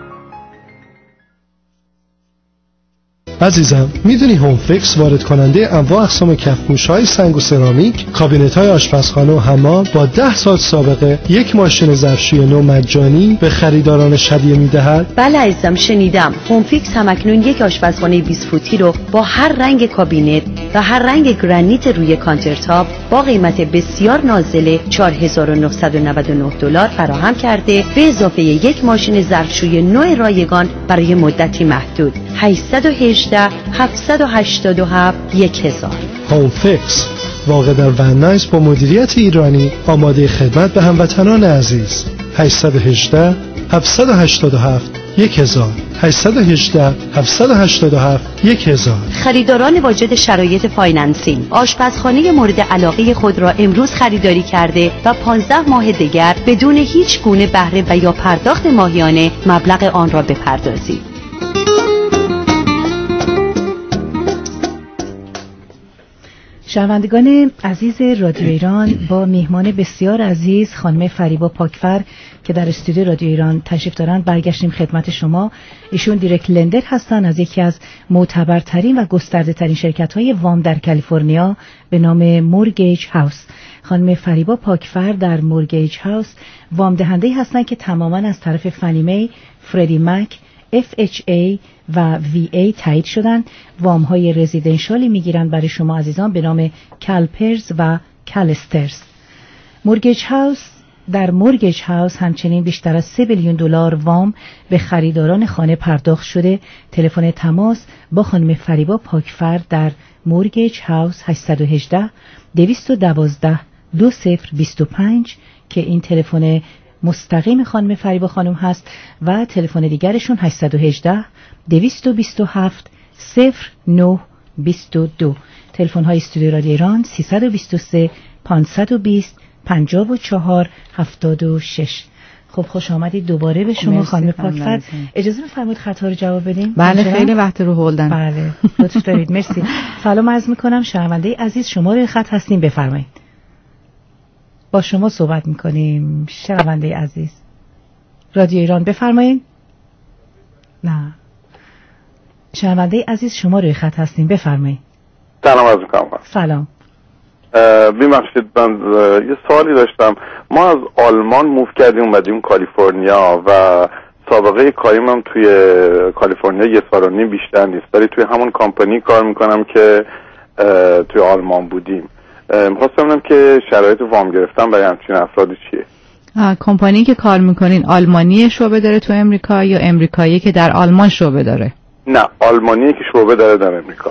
عزیزم، میدونی هوم فیکس وارد کننده انواع اقسام کفپوش‌های سنگ و سرامیک، کابینت‌های آشپزخانه و حمام با 10 سال سابقه، یک ماشین ظرفشویی نو مجانی به خریدارانش هدیه می‌دهد؟ بله عزیزم، شنیدم. هوم فیکس هم اکنون یک آشپزخانه 20 فوتی رو با هر رنگ کابینت و هر رنگ گرانیت روی کانترتاپ با قیمت بسیار نازل $4,999 فراهم کرده، به اضافه یک ماشین ظرفشویی نو رایگان برای مدتی محدود. 818 787 1000. هوم فیکس واقع در ون نایس با مدیریت ایرانی، آماده خدمت به هموطنان عزیز. 818 787 1000 818 787 1000. خریداران واجد شرایط فایننسینگ آشپزخانه مورد علاقه خود را امروز خریداری کرده و 15 ماه دیگر بدون هیچ گونه بهره و یا پرداخت ماهیانه مبلغ آن را بپردازید. شنوندگان عزیز رادیو ایران، با میهمان بسیار عزیز خانم فریبا پاکفر که در استودیو رادیو ایران تشریف دارند برگشتیم خدمت شما. ایشون دایرکت لندر هستند از یکی از معتبرترین و گسترده ترین شرکت‌های وام در کالیفرنیا به نام مورگیج هاوس. خانم فریبا پاکفر در مورگیج هاوس وام دهنده هستند که تماما از طرف فنی می، فردی مک، FHA و VA تایید شدن. وام های رزیدنشالی میگیرند برای شما عزیزان به نام کالپرز و کالسترز. مورگیج هاوس، در مورگیج هاوس همچنین بیشتر از $3 بیلیون وام به خریداران خانه پرداخت شده. تلفن تماس با خانم فریبا پاکفر در مورگیج هاوس 818 212 2025 که این تلفن مستقیم خانم فریبا خانم هست و تلفن دیگرشون 818 227 0922. تلفن های استودیو رادیو ایران 323 520 54 76. خب خوش آمدید دوباره به شما خانم پاکفر. اجازه می‌فرمایید خطا رو جواب بدیم؟ بله، خیلی وقت رو هولدن. بله، لطف دارید. مرسی. سلام عرض می‌کنم شنونده عزیز، شما روی خط هستین، بفرمایید. با شما صحبت می‌کنیم شنونده عزیز. رادیو ایران، بفرمایید. نه. شنونده عزیز شما روی خط هستین، بفرمایید. سلام عرض می‌کنم. سلام. ببخشید من یه سوالی داشتم. ما از آلمان موو کردیم اومدیم کالیفرنیا و سابقه کاریم هم توی کالیفرنیا 1.5 سال بیشتر نیست، ولی توی همون کمپانی کار میکنم که توی آلمان بودیم. میخواستم ببینم که شرایط وام گرفتن برای همچین افرادی چیه؟ کمپانی که کار میکنین آلمانی شعبه داره تو امریکا یا امریکایی که در آلمان شعبه داره؟ نه، آلمانی که شعبه داره در امریکا.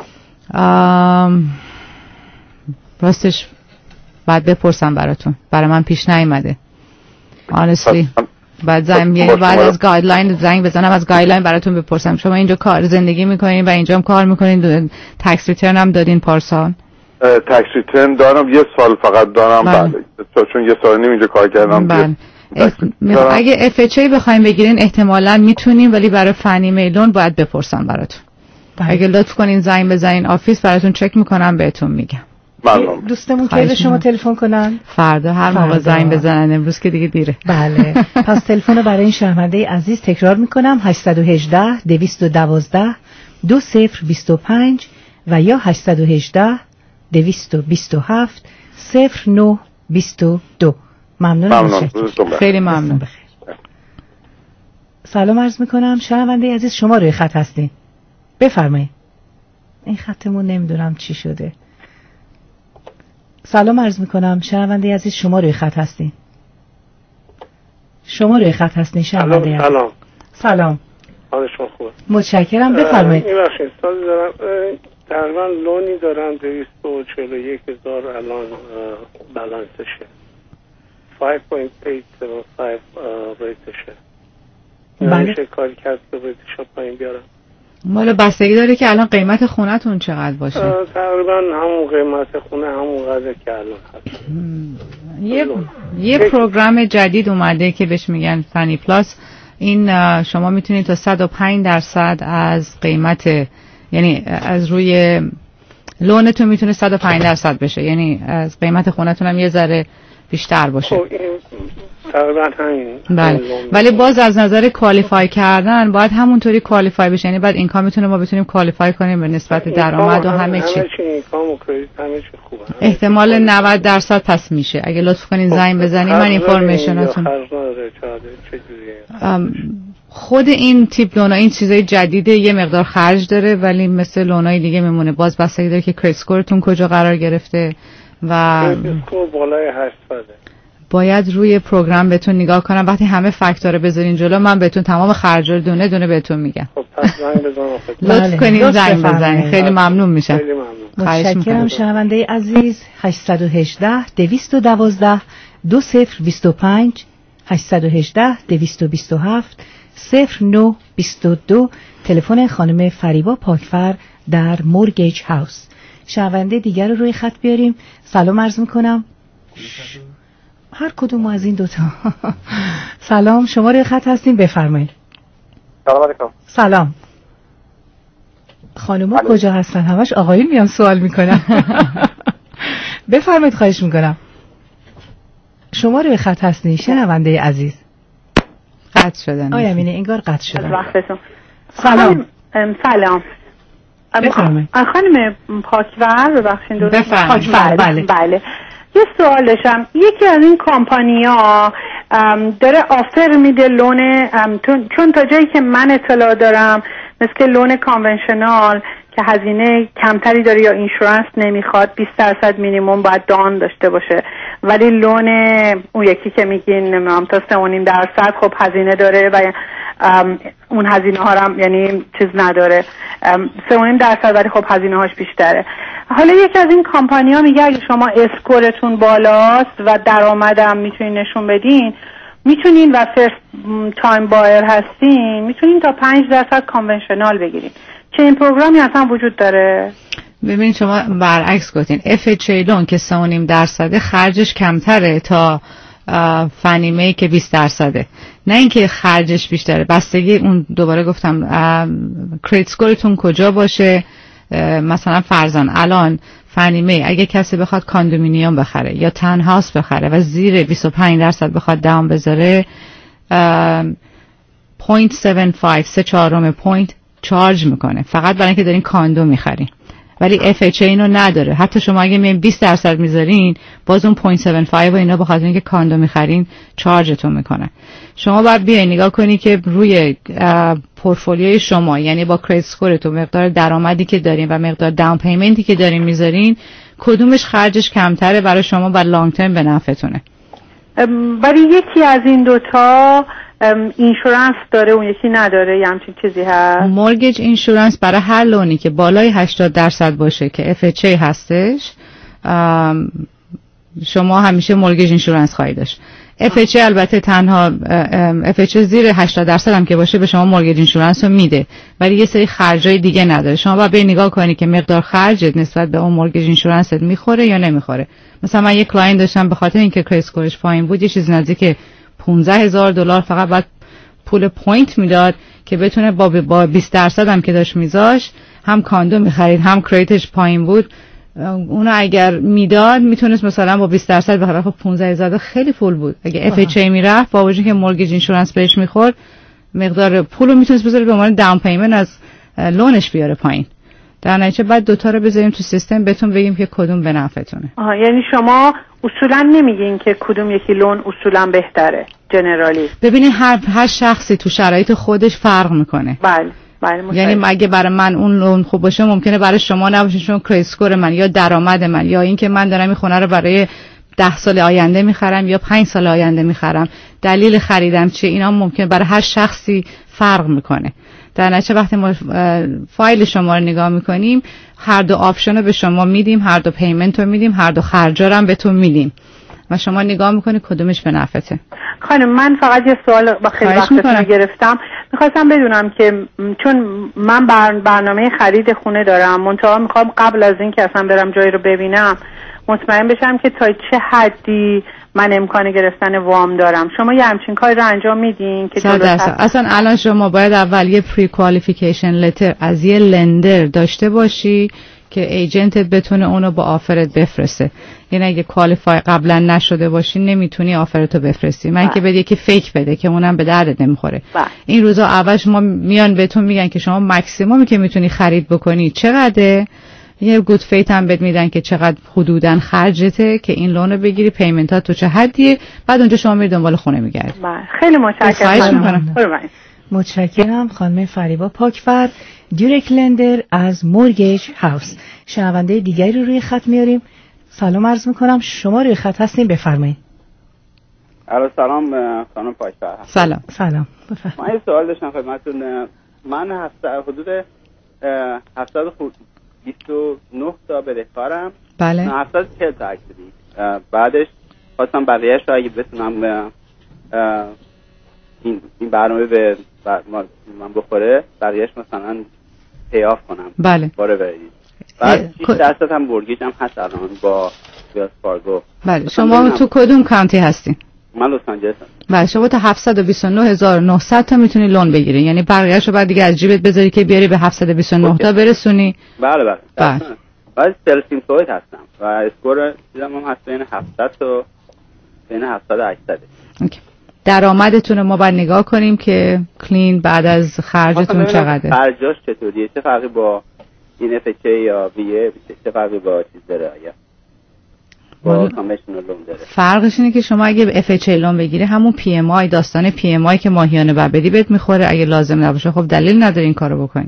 راستش بعد بپرسم براتون، برای من پیش نیومده honestly. بعد بعد از گایدلاین زنگ بزنم، از گایدلاین براتون بپرسم. شما اینجا کار زندگی میکنین و اینجا هم کار میکنین، تکس ریترن هم دادین پارسال؟ تکس ریترن دارم، 1 سال فقط دارم. بله، چون 1.5 سال اینجا کار کردم. بله. اگه FHA بخوایم بگیرین احتمالاً میتونین، ولی برای فنی میلون باید بپرسم براتون. اگه لطف کنین زنگ بزنین آفیس، براتون چک میکنم بهتون میگم. دوستمون که به شما تلفن کنن فردا هر موقع زنگ بزنن، امروز که دیگه دیره. بله. پس تلفن رو برای این شنونده عزیز تکرار میکنم 818 212 2025 و یا 818 227 0922. ممنون. خیلی ممنون. سلام عرض میکنم شنونده عزیز، شما روی خط هستین، بفرمایید. این خطمون نمیدونم چی شده. سلام عرض میکنم شنونده عزیز، شما روی خط هستین. شنونده عزیز. سلام. حال شما خوبه؟ متشکرم، بفرمایید. ببخشید سوالی دارم. تقریبا لونی دارم 241,000 الان بالانسشه. 5.875 ریتشه. نمیشه کاری کرد که ریتش پایین بیارم. مالا بستگی داره که الان قیمت خونتون چقدر باشه. تقریبا همون قیمت خونه همون قدر که الان هست. یه پروگرام جدید اومده که بهش میگن فنی پلاس. این شما میتونید تا 105% از قیمت، یعنی از روی لونتون میتونه 105% بشه، یعنی از قیمت خونتون هم یه ذره بیشتر باشه. تقریبا همین. بله. ولی باز از نظر کوالیفای کردن باید همونطوری کوالیفای بشه، یعنی بعد اینکام ما بتونیم کوالیفای کنیم به نسبت درآمد و همه چی. احتمال 90% پس میشه. اگه لطف کنین زنگ بزنید من اینفورمیشناتون. خود این تیپ لونا، این چیزای جدیده، یه مقدار خرج داره ولی مثل لونای دیگه میمونه. باز بستگی داره که کریدیت اسکورتون کجا قرار گرفته و اسکور بالای 800. باید روی پروگرام بهتون نگاه کنم. وقتی همه فاکتور بذارین جلو من بهتون تمام خرجا رو دونه دونه بهتون میگم. خب پس زنگ بزنید. لطف کنین زنگ بزنید. خیلی ممنون میشم. خیلی ممنون. متشکرم شنونده عزیز. 818 212 2025 818 227 0922 تلفن خانم فریبا پاکفر در مورگیج هاوس. شنونده دیگر رو روی خط بیاریم. سلام عرض میکنم. هر کدوم از این دوتا. سلام، شما روی خط هستیم، بفرمایید. سلام علیکم. سلام. خانوما کجا هستن؟ همش آقایون میان سوال میکنن. بفرمایید، خواهش میکنم. شما روی خط هستین شنونده عزیز. قطع شدن. آیا امینه انگار قطع شدن. وقتتون. سلام. سلام. بفرمایید. خانم پاکور، ببخشید. پاکور، بله. بله. یه سوال داشتم. یکی از این کمپانی‌ها داره آفر میده لون، چون تا جایی که من اطلاع دارم مثل لون کانونشنال که هزینه کمتری داره یا اینشورنس نمیخواد، 20% مینیمم باید دان داشته باشه، ولی لون اون یکی که میگین نمیدونم تا 3.5% خب هزینه داره و اون هزینه ها هم یعنی چیز نداره، 3.5% ولی خب هزینه هاش بیشتره. حالا یکی از این کمپانی ها میگه اگه شما اسکورتون بالاست و درآمدم میتونین نشون بدین، میتونین و فرست تایم بایر هستین، میتونین تا 5% کانونشنال بگیرین. چه این پروگرامی اصلا وجود داره؟ ببینید شما برعکس گفتین. FHA لون که 3.5% خرجش کمتره تا فنیمه که 20%. نه اینکه خرجش بیشتره، بستگی اون دوباره گفتم کریدیت اسکورتون کجا باشه. مثلا فرضاً الان فنیمه اگه کسی بخواد کاندومینیوم بخره یا تاون هاوس بخره و زیر 25% بخواد دام بذاره 0.75 پوینت چارج میکنه، فقط برای اینکه دارین کاندو میخرین. ولی FHA اینو نداره. حتی شما اگه میگین 20% میذارین باز اون 0.75 و اینا به خاطر اینکه کاندو میخرین چارجتون میکنن. شما باید بیاین نگاه کنی که روی پورتفولیوی شما، یعنی با کریدیت اسکورتون، مقدار درآمدی که دارین و مقدار داون پیمنتی که دارین میذارین، کدومش خرجش کمتره برای شما و لانگ ترم به نفعتونه. ولی یکی از این دوتا اینشورنس داره اون یکی نداره، یه همچین چیزی هست. مورگیج اینشورنس برای هر لونی که بالای 80% باشه که FHA هستش شما همیشه مورگیج اینشورنس خواهید داشت. FHA البته تنها FHA زیر 80% هم که باشه به شما مورگیج اینشورنس رو میده، ولی یه سری خرجای دیگه نداره. شما باید به نگاه کنی که مقدار خرجت نسبت به اون مورگیج اینشورنست میخوره یا نمیخوره. مثلا من یه کلاینت داشتم به خاطر اینکه کریدیت اسکورش پایین بود، یه چیز نزدیک $15,000 فقط بعد پول پوینت میداد که بتونه با 20% هم که داشت میذاش هم کاندو میخرید هم کریدیتش پایین بود. اونو اگر میداد میتونست مثلا با 20% بخره. خب $15,000 خیلی پول بود. اگه FHA میرفت با وجودی که مورگیج اینشورنس بهش میخورد مقدار پولو میتونست بذاره به عنوان داون پیمنت از لونش بیاره پایین. در نتیجه بعد دوتا رو بذاریم تو سیستم بهتون بگیم که کدوم به نفعتونه. یعنی شما اصولا نمیگین که کدوم یکی لون اصولا بهتره جنرالی؟ ببینید هر شخصی تو شرایط خودش فرق میکنه. بله. یعنی اگه برای من اون لون خوب باشه ممکنه برای شما نباشه، چون کریدیت اسکور من یا درآمد من یا اینکه من دارم این خونه رو برای 10 سال آینده میخرم یا 5 سال آینده میخرم، دلیل خریدم چیه، اینا ممکن برای هر شخصی فرق میکنه. در نتیجه وقتی ما فایل شما رو نگاه میکنیم هر دو آپشن رو به شما میدیم، هر دو پیمنت رو میدیم، هر دو خرجا رو هم بهتون میدیم و شما نگاه میکنی کدومش به نفعته. خانم من فقط یه سوال با خیلی وقتتون گرفتم، میخواستم بدونم که چون من برنامه خرید خونه دارم، منتها میخوام قبل از این که اصلا برم جایی رو ببینم مطمئن بشم که تا چه حدی من امکان گرفتن وام دارم. شما یه همچین کاری رو انجام میدین که اصلا الان شما باید اول یه پری کوالیفیکیشن لتر از یه لندر داشته باشی که ایجنتت بتونه اونو با آفرت بفرسته. یعنی اگه کوالیفای قبلا نشده باشی نمیتونی آفرتو بفرستی. من که بده که فیک بده که اونم به دردت نمیخوره. این روزا اولش ما میان بهتون میگن که شما ماکسیمومی که میتونی خرید بکنی چقدره، یه گود فیت هم بهت میدن که چقدر حدوداً خرجته که این لونو بگیری، پیمنتات تو چه حدیه، بعد اونجا شما میری دنبال خونه میگردی. خیلی متشکرم. متشکرم خانم فریبا پاکفر، دیرکت لندر از مورگیج هاوس. شنونده دیگری رو روی خط میاریم. سلام عرض میکنم، شما روی خط هستین، بفرمایید. سلام خانم پاکفر. سلام. من یه سوال داشتم خدمتتون. من حدود 729 تا بدهکارم. بله. 740 تا اکچولی. بعدش خواستم بقیه‌اش رو اگه بتونم این برنامه به من بخوره بقیه‌اش مثلا پیاف کنم. بله. باره برید. بعد 6% هم مورگیج هم هست الان با ویلز فارگو. بله. شما تو کدوم کانتی هستین؟ من لس آنجلس هستم. بله. شما تا 729900 تا میتونی لون بگیری. یعنی بقیه‌اش رو بعد دیگه از جیبت بذاری که بیاری به 729 تا برسونی. بله. بعد سلف ایمپلوید هستم و اسکور دیدم هم هست بین 700 تا بین 700 تا 800. اوکی. درآمدتون رو ما باید نگاه کنیم که کلین بعد از خرجتون چقدره. خرجاش چطوریه؟ چه فرقی با این FHA یا VA چه فرقی با چیز داره؟ با کانونشنال لون داره؟ فرقش اینه که شما اگه FHA لون بگیری همون PMI داستان PMI که ماهیانه بعد بدی بهت میخوره. اگه لازم نباشه خب دلیل نداره این کارو بکنی.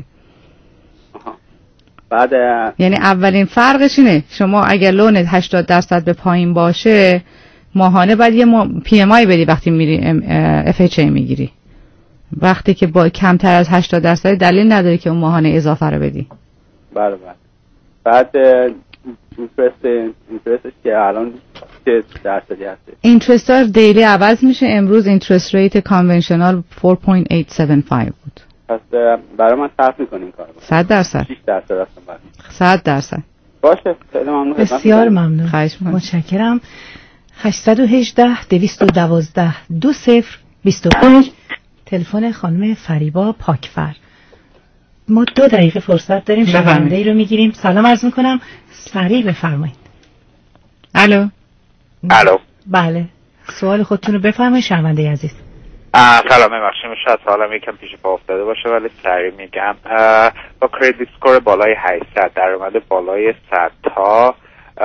بعد یعنی اولین فرقش اینه شما اگه لونت 80% به پایین باشه ماهانه باید یه PMI بدی وقتی میری FHA میگیری. وقتی که با کمتر از 80% دلیل نداره که اون ماهانه اضافه رو بدی. بله. بعد اینترستش که الان چه درصدی هست؟ اینترست ها دیلی عوض میشه. امروز اینترست ریت کانونشنال 4.875 بود. پس برای من صرف میکنین کارو. 100%. 6% هستم. 100%. باشه. خیلی ممنون. بسیار ممنون. خواهش میکنم. متشکرم. 818 212 2025 تلفن خانم فریبا پاکفر. ما 2 دقیقه فرصت داریم، شنونده‌ای رو میگیریم. سلام عرض میکنم، سریع بفرمایید. الو. بله، سوال خودتون رو بفرمایید شنونده عزیز. سلام، ببخشید شاید سوالم یکم پیش پا افتاده باشه ولی سریع میگم. با کریدیت اسکور بالای 800، درآمد بالای 100 تا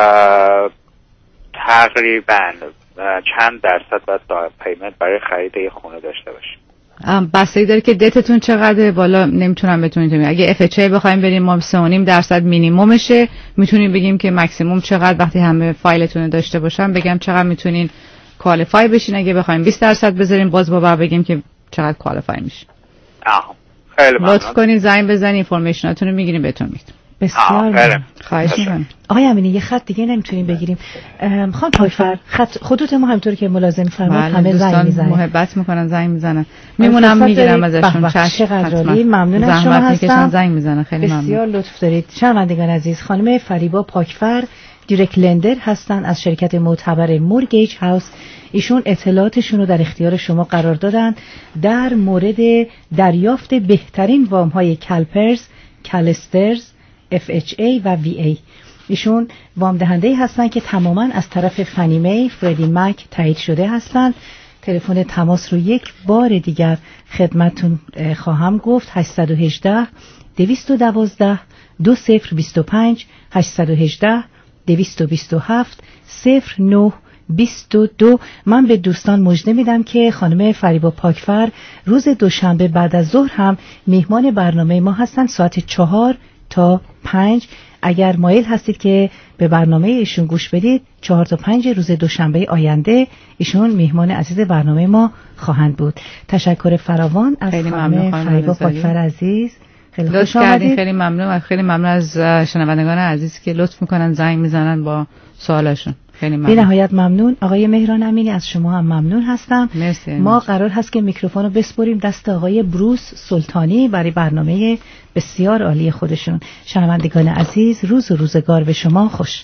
تقریبا چند درصد باید پیمنت برای خرید یه خونه داشته باشیم؟ بستگی داره که دتتون چقدره. بالا نمیتونم بتونید. اگه FHA بخوایم بریم ما 3.5% مینیممشه. میتونیم بگیم که ماکسیمم چقدر وقتی همه فایلتون رو داشته باشم بگم چقدر میتونین کوالیفای بشین. اگه بخوایم 20% بذاریم باز با بگیم که چقدر کوالیفای میشین. خیلی ممنون. لطف کنین زنگ بزنین، اینفورمیشناتون رو میگیریم بهتون میدیم. بسیار خواهش می‌کنم. آقای امینی یه خط دیگه نمیتونیم بگیریم. خانم پاکفر، خطوط ما همونطوری که ملازم فرمود همه زنگ میزنن، محبت میکنن زنگ میزنن، میمونم میگیرم ازشون. چقدر عالی، ممنون از شما هستم. زنگ میزنن، خیلی ممنون. بسیار لطف دارید. شنوندگان عزیز، خانم فریبا پاکفر دیرکت لندر هستن از شرکت معتبر مورگیج هاوس. ایشون اطلاعاتشون رو در اختیار شما قرار دادن در مورد دریافت بهترین وام‌های کالپرز، کالسترز، FHA و VA. ایشون وام دهنده هستن که تماما از طرف فنی می، فردی مک تایید شده هستن. تلفن تماس رو یک بار دیگر خدمتتون خواهم گفت: 818 212 2025 818 227 09 22. من به دوستان مژده میدم که خانم فریبا پاکفر روز دوشنبه بعد از ظهر هم میهمان برنامه ما هستن ساعت 4 تا 5. اگر مایل هستید که به برنامه ایشون گوش بدید 4 تا 5 روز دوشنبه آینده ایشون میهمان عزیز برنامه ما خواهند بود. تشکر فراوان از خانم فریبا پاکفر عزیز. خیلی خوش آمدید. خیلی ممنون و خیلی ممنون از شنوندگان عزیز که لطف میکنن زنگ میزنن با سوالاشون. خیلی ممنون. بی نهایت ممنون. آقای مهران امینی از شما هم ممنون هستم. مرسی. ما قرار هست که میکروفون رو بسپریم دست آقای بروس سلطانی برای برنامه بسیار عالی خودشون. شنوندگان عزیز روز و روزگار به شما خوش.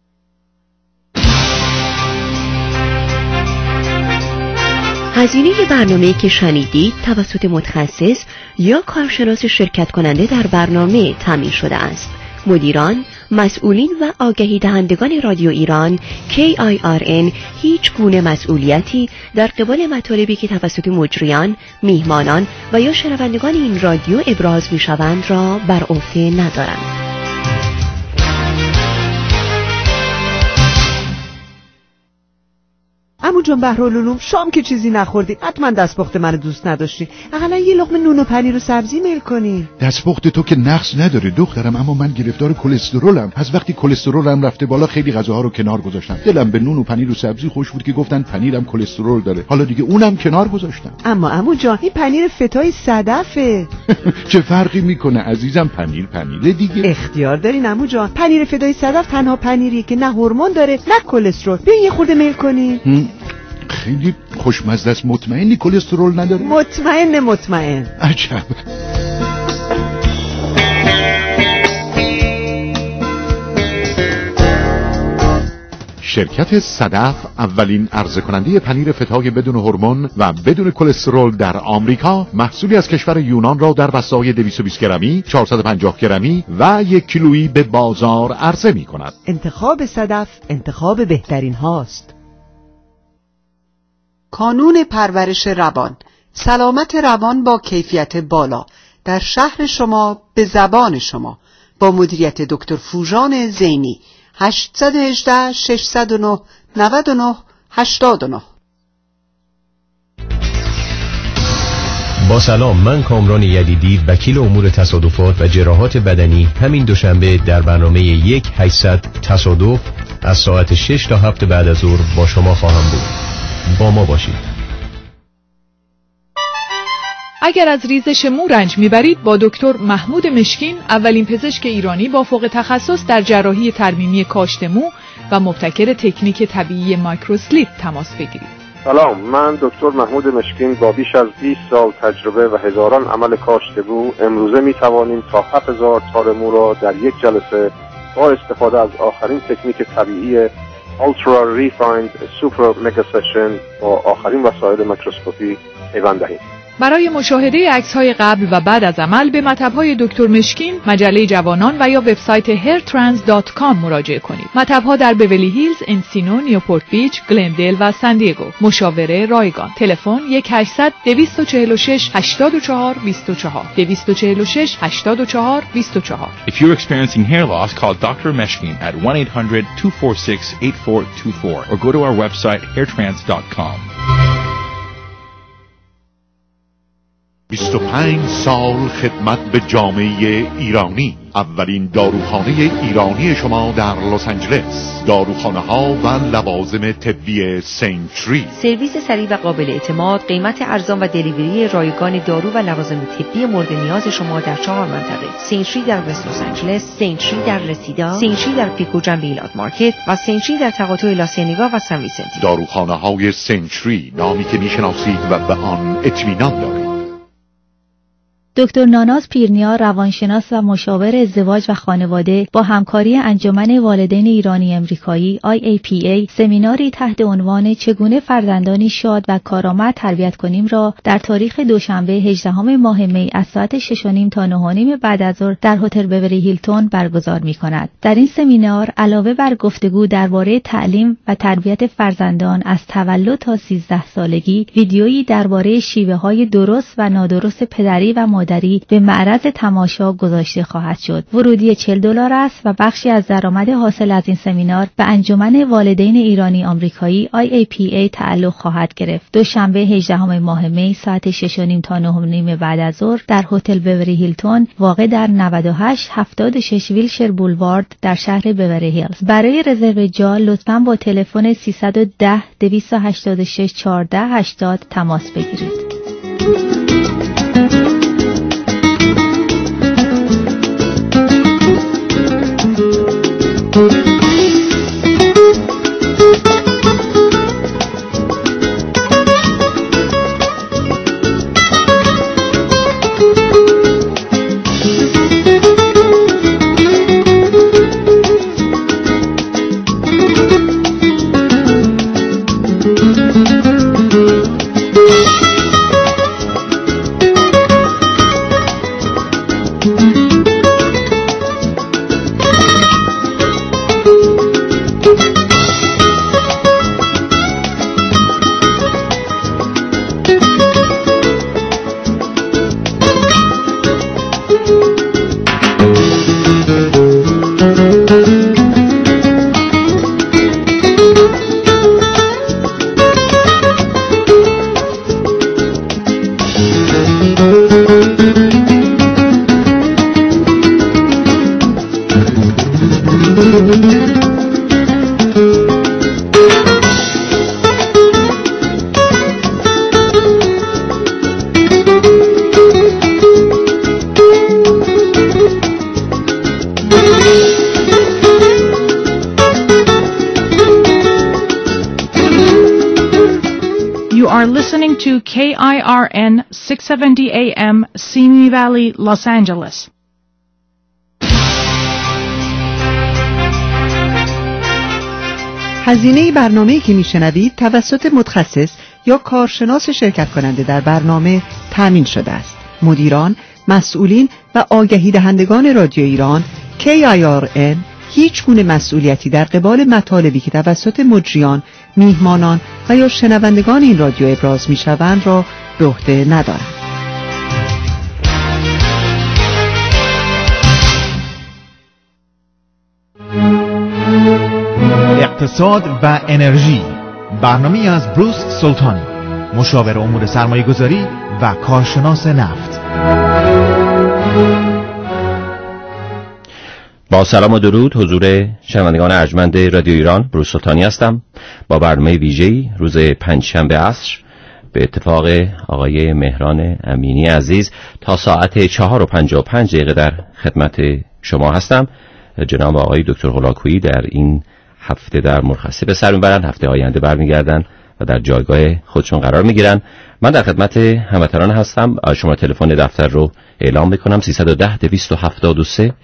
هزینه برنامه‌ای که شنیدید توسط متخصص یا کارشناس شرکت کننده در برنامه تامین شده است. مدیران، مسئولین و آگهی دهندگان رادیو ایران KIRN هیچ گونه مسئولیتی در قبال مطالبی که توسط مجریان، میهمانان و یا شنوندگان این رادیو ابراز می‌شوند را بر عهده ندارند. عمو جان بهرالعلوم شام که چیزی نخوردی، حتما دستپخت منو دوست نداشتی. اقلا یه لقمه نون و پنیر و سبزی میل کنی. دستپخت تو که نقص نداره دخترم، اما من گرفتار کلسترولم. از وقتی کلسترولم رفته بالا خیلی غذاها رو کنار گذاشتم. دلم به نون و پنیر و سبزی خوش بود که گفتن پنیرم کلسترول داره. حالا دیگه اونم کنار گذاشتم. اما عمو جان این پنیر فتای صدفه. چه فرقی میکنه عزیزم؟ پنیر دیگه. اختیار دارین عمو جان. پنیر فدای صدف تنها پنیریه که نه هورمون داره نه کلسترول. بیا یه خورده میل کنی. خیلی خوشمزه است. مطمئنی کلسترول نداره؟ مطمئن. عجب. شرکت صدف اولین عرضه کننده پنیر فتای بدون هورمون و بدون کلسترول در آمریکا، محصولی از کشور یونان را در بسته‌های 220 گرمی، 450 گرمی و 1 کیلویی به بازار عرضه می‌کند. انتخاب صدف انتخاب بهترین هاست. کانون پرورش روان، سلامت روان با کیفیت بالا در شهر شما به زبان شما، با مدیریت دکتر فوژان زینی. 818 609 99 89. با سلام، من کامران یدیدی، وکیل امور تصادفات و جراحات بدنی، همین دوشنبه در برنامه 1-800 تصادف از ساعت 6 تا 7 بعد از ظهر با شما خواهم بود. با ما باشید. اگر از ریزش مو رنج میبرید با دکتر محمود مشکین، اولین پزشک ایرانی با فوق تخصص در جراحی ترمیمی کاشت مو و مبتکر تکنیک طبیعی مایکروسلیپ تماس بگیرید. سلام، من دکتر محمود مشکین با بیش از 20 سال تجربه و هزاران عمل کاشت مو امروزه میتوانیم تا 7000 تار مو را در یک جلسه با استفاده از آخرین تکنیک طبیعی Ultra Refined Super Mega Session با آخرین وسایل میکروسکوپی پیوند دهیم. برای مشاهده عکس‌های قبل و بعد از عمل به مطب‌های دکتر مشکین، مجله جوانان و یا وبسایت hairtrans.com مراجعه کنید. مطب‌ها در بیولی هیلز، انسینو، نیوپورت بیچ، گلندل و سان دیگو. مشاوره رایگان. تلفن 1-800 246 84 24 246 84 24. If you're experiencing hair loss, call Dr. Meshkin at 1-800-246-8424 or go to our website hairtrans.com. 25 سال خدمت به جامعه ایرانی. اولین داروخانه ایرانی شما در لس آنجلس. داروخانه ها و لوازم طبی سنچری. سرویس سریع و قابل اعتماد، قیمت ارزان و دلیوری رایگان دارو و لوازم طبی مورد نیاز شما در 4 منطقه: سنچری در وست لس آنجلس، سنچری در رسیدا، سنچری در پیکو جنب ایلات مارکت و سنچری در تقاطع لاسینیگا و سن ویسنتی. داروخانه های سنچری، نامی که میشناسید و به آن اطمینان دارید. دکتر ناناز پیرنیا، روانشناس و مشاور ازدواج و خانواده، با همکاری انجمن والدین ایرانی امریکایی IAPA سمیناری تحت عنوان چگونه فرزندانی شاد و کارآمد تربیت کنیم را در تاریخ دوشنبه 18 ماه می از ساعت 6:30 تا 9:30 بعد از ظهر در هتل بیولی هیلتون برگزار می‌کند. در این سمینار علاوه بر گفتگو درباره تعلیم و تربیت فرزندان از تولد تا 13 سالگی، ویدیویی درباره شیوه‌های درست و نادرست پدری و مادری به معرض تماشا گذاشته خواهد شد. ورودی $40 است و بخشی از درآمد حاصل از این سمینار به انجمن والدین ایرانی آمریکایی IAPA تعلق خواهد گرفت. دوشنبه 18 ماه می ساعت 6:30 تا 9:30 بعد از ظهر در هتل بوری هیلتون واقع در 9876 ویلشر بولوارد در شهر بوری هیلز. برای رزرو جا لطفاً با تلفن 310 286 1480 تماس بگیرید. Listening to KIRN 670 AM, Simi Valley, Los Angeles. هزینه برنامه‌ای که میشنوید توسط متخصص یا کارشناس شرکت کننده در برنامه تامین شده است. مدیران، مسئولین و آگهی دهندگان رادیو ایران KIRN هیچ گونه مسئولیتی در قبال مطالبی که توسط مجریان، میهمانان و یا شنوندگان این رادیو ابراز میشوند را به عهده ندارند. اقتصاد و انرژی، برنامه از بروس سلطانی، مشاور امور سرمایه‌گذاری و کارشناس نفت. با سلام و درود حضور شنوندگان ارجمند رادیو ایران، بروس سلطانی هستم با برنامه ویژه‌ای روز پنجشنبه عصر به اتفاق آقای مهران امینی عزیز تا ساعت 4:55 در خدمت شما هستم. جناب آقای دکتر هولاکویی در این هفته در مرخصی به سر میبرن، هفته آینده برمیگردن و در جایگاه خودشون قرار میگیرن. من در خدمت هموطنان هستم. شما تلفن دفتر رو اعلام میکنم: 310 273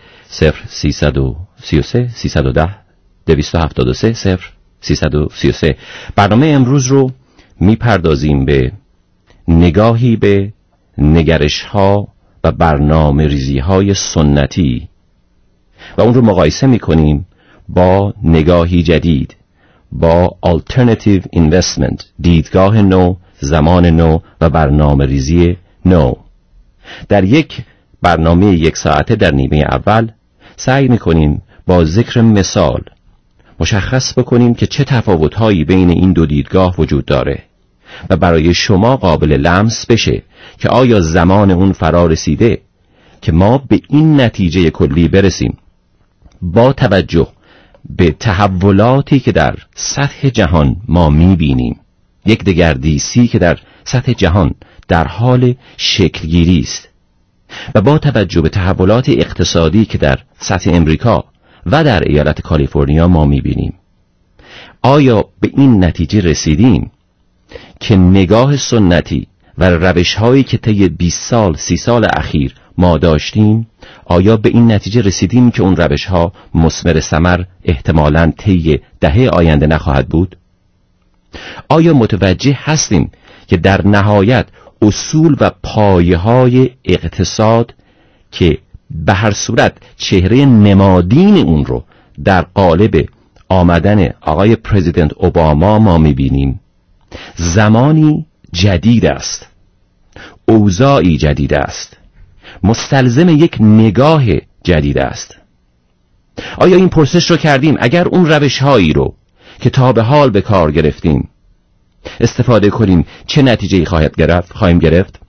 0333 310 273 0333. برنامه امروز رو میپردازیم به نگاهی به نگرش ها و برنامه ریزی های سنتی و اون رو مقایسه میکنیم با نگاهی جدید، با alternative investment، دیدگاه نو، زمان نو و برنامه ریزی نو. در یک برنامه 1 ساعته در نیمه اول سعی میکنیم با ذکر مثال مشخص بکنیم که چه تفاوت‌هایی بین این دو دیدگاه وجود داره و برای شما قابل لمس بشه که آیا زمان اون فرا رسیده که ما به این نتیجه کلی برسیم با توجه به تحولاتی که در سطح جهان ما میبینیم، یک دگردیسی که در سطح جهان در حال شکلگیری است و با توجه به تحولات اقتصادی که در سطح امریکا و در ایالت کالیفرنیا ما میبینیم، آیا به این نتیجه رسیدیم که نگاه سنتی و روش‌هایی که طی 20 سال 30 سال اخیر ما داشتیم، آیا به این نتیجه رسیدیم که اون روش‌ها مثمر ثمر احتمالاً طی دهه آینده نخواهد بود؟ آیا متوجه هستیم که در نهایت اصول و پایه‌های اقتصاد که به هر صورت چهره نمادین اون رو در قالب آمدن آقای پرزیدنت اوباما ما می‌بینیم، زمانی جدید است، اوضاعی جدید است مستلزم یک نگاه جدید است. آیا این پرسش رو کردیم اگر اون روش‌هایی رو که تا به حال به کار گرفتیم استفاده کنیم چه نتیجه‌ای خواهیم گرفت؟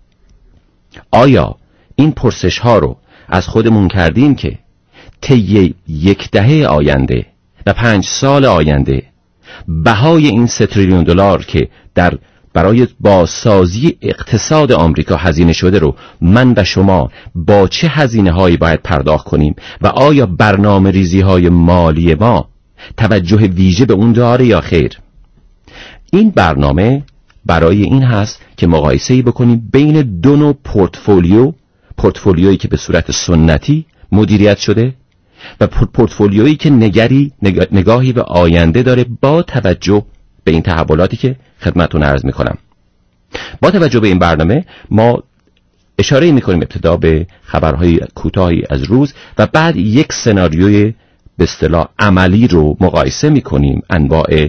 آیا این پرسش ها رو از خودمون کردیم که طی 10 دهه آینده و 5 سال آینده بهای این 3 تریلیون دلار که برای بازسازی اقتصاد آمریکا هزینه شده رو من و شما با چه هزینه هایی باید پرداخت کنیم و آیا برنامه ریزی های مالی ما توجه ویژه به اون داره یا خیر؟ این برنامه برای این هست که مقایسه‌ای بکنیم بین دو نوع پورتفولیویی که به صورت سنتی مدیریت شده و پورتفولیویی که نگاهی به آینده داره با توجه به این تحولاتی که خدمتتون عرض میکنم. با توجه به این برنامه ما اشاره میکنیم ابتدا به خبرهای کوتاهی از روز و بعد یک سناریوی به اصطلاح عملی رو مقایسه میکنیم، انواع